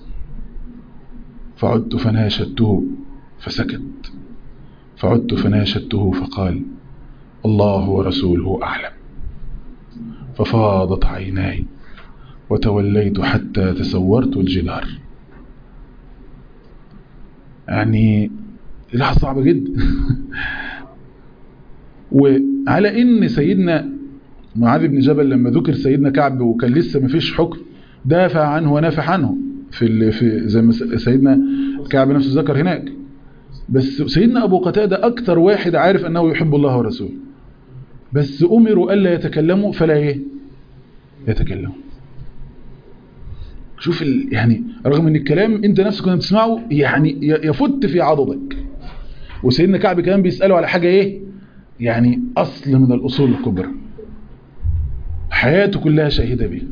فعدت فناشدته فسكت. فعدت فناشدته فقال الله ورسوله أعلم. ففاضت عيناي وتوليت حتى تسورت الجدار. يعني لحظة صعبة جدا. وعلى ان سيدنا معاذ بن جبل لما ذكر سيدنا كعب وكان لسه ما فيش حكم دافع عنه ونافع عنه في في زي ما سيدنا كعب نفسه ذكر هناك. بس سيدنا ابو قتادة اكتر واحد عارف انه يحب الله ورسوله، بس امروا الا يتكلموا فلا ايه يتكلموا. شوف ال... يعني رغم ان الكلام انت نفسك كنت تسمعه يعني يفت في عضدك. وسيدنا كعب كمان بيسأله على حاجة ايه يعني اصل من الاصول الكبرى حياته كلها شاهدة به.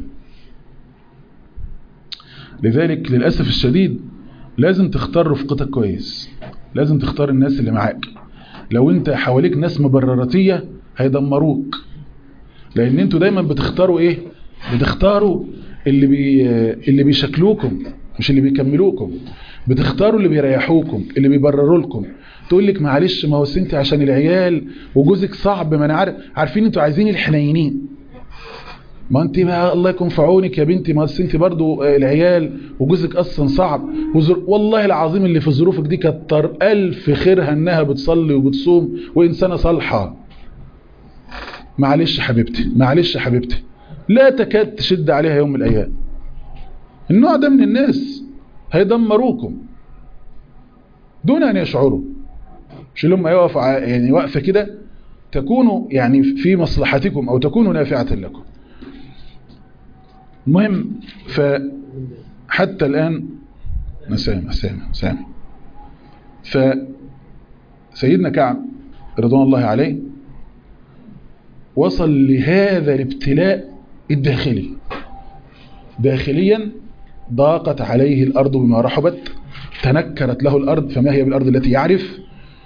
لذلك للأسف الشديد لازم تختار رفقتك كويس، لازم تختار الناس اللي معاك. لو انت حواليك ناس مبرراتية هيدمروك، لان انتوا دايما بتختاروا ايه بتختاروا اللي بي اللي بيشكلوكم مش اللي بيكملوكم. بتختاروا اللي بيريحوكم اللي بيبرروا لكم. تقول لك معلش ما هو انت عشان العيال وجوزك صعب ما انا عارف. عارفين انتوا عايزين الحنينين. ما انت بقى الله يكون في عونك يا بنتي، ما انت برضو العيال وجوزك اصلا صعب. والله العظيم اللي في ظروفك دي كتر الف خيرها انها بتصلي وبتصوم وانسانه صالحه. معلش حبيبتي معلش حبيبتي لا تكاد تشد عليها يوم من الايام. النوع ده من الناس هيدمروكم دون ان يشعروا. مش لما يقف يعني وقفه كده تكونوا يعني في مصلحتكم او تكونوا نافعه لكم. المهم فحتى الآن نسامح سامح سامح فسيدنا كعب رضوان الله عليه وصل لهذا الابتلاء الداخلي. داخليا ضاقت عليه الأرض بما رحبت، تنكرت له الأرض فما هي بالأرض التي يعرف.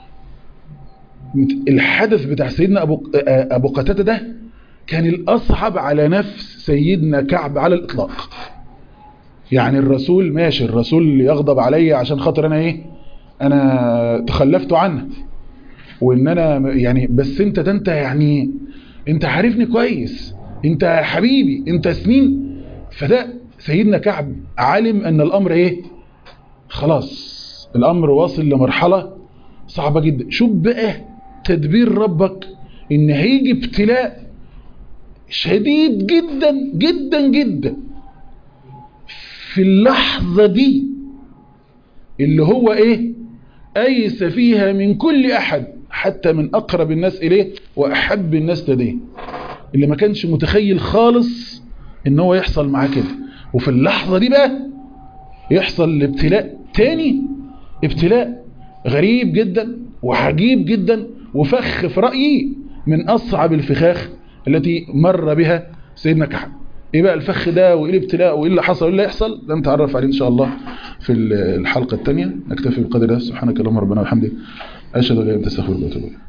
الحدث بتاع سيدنا أبو, أبو قتادة ده كان الأصعب على نفس سيدنا كعب على الإطلاق. يعني الرسول ماشي، الرسول يغضب علي عشان خاطر أنا إيه أنا تخلفت عنه وإن أنا يعني بس أنت ده أنت يعني أنت عارفني كويس، أنت حبيبي، أنت سنين. فده سيدنا كعب علم أن الأمر إيه خلاص الأمر واصل لمرحلة صعبة جدا. شوف بقى تدبير ربك إن هيجي ابتلاء شديد جدا جدا جدا في اللحظة دي اللي هو ايه ايس فيها من كل احد حتى من اقرب الناس اليه واحب الناس لديه، اللي ما كانش متخيل خالص ان هو يحصل معاه كده. وفي اللحظة دي بقى يحصل الابتلاء تاني، ابتلاء غريب جدا وعجيب جدا وفخ في رأيي من اصعب الفخاخ التي مر بها سيدنا كعب. ايه بقى الفخ ده وايه الابتلاء وايه اللي حصل وايه اللي يحصل ده نتعرف عليه ان شاء الله في الحلقة الثانية. نكتفي بقدر ده. سبحانك اللهم ربنا وبحمدك اشهد ان لا اله الا انت استغفرك واتوب اليك.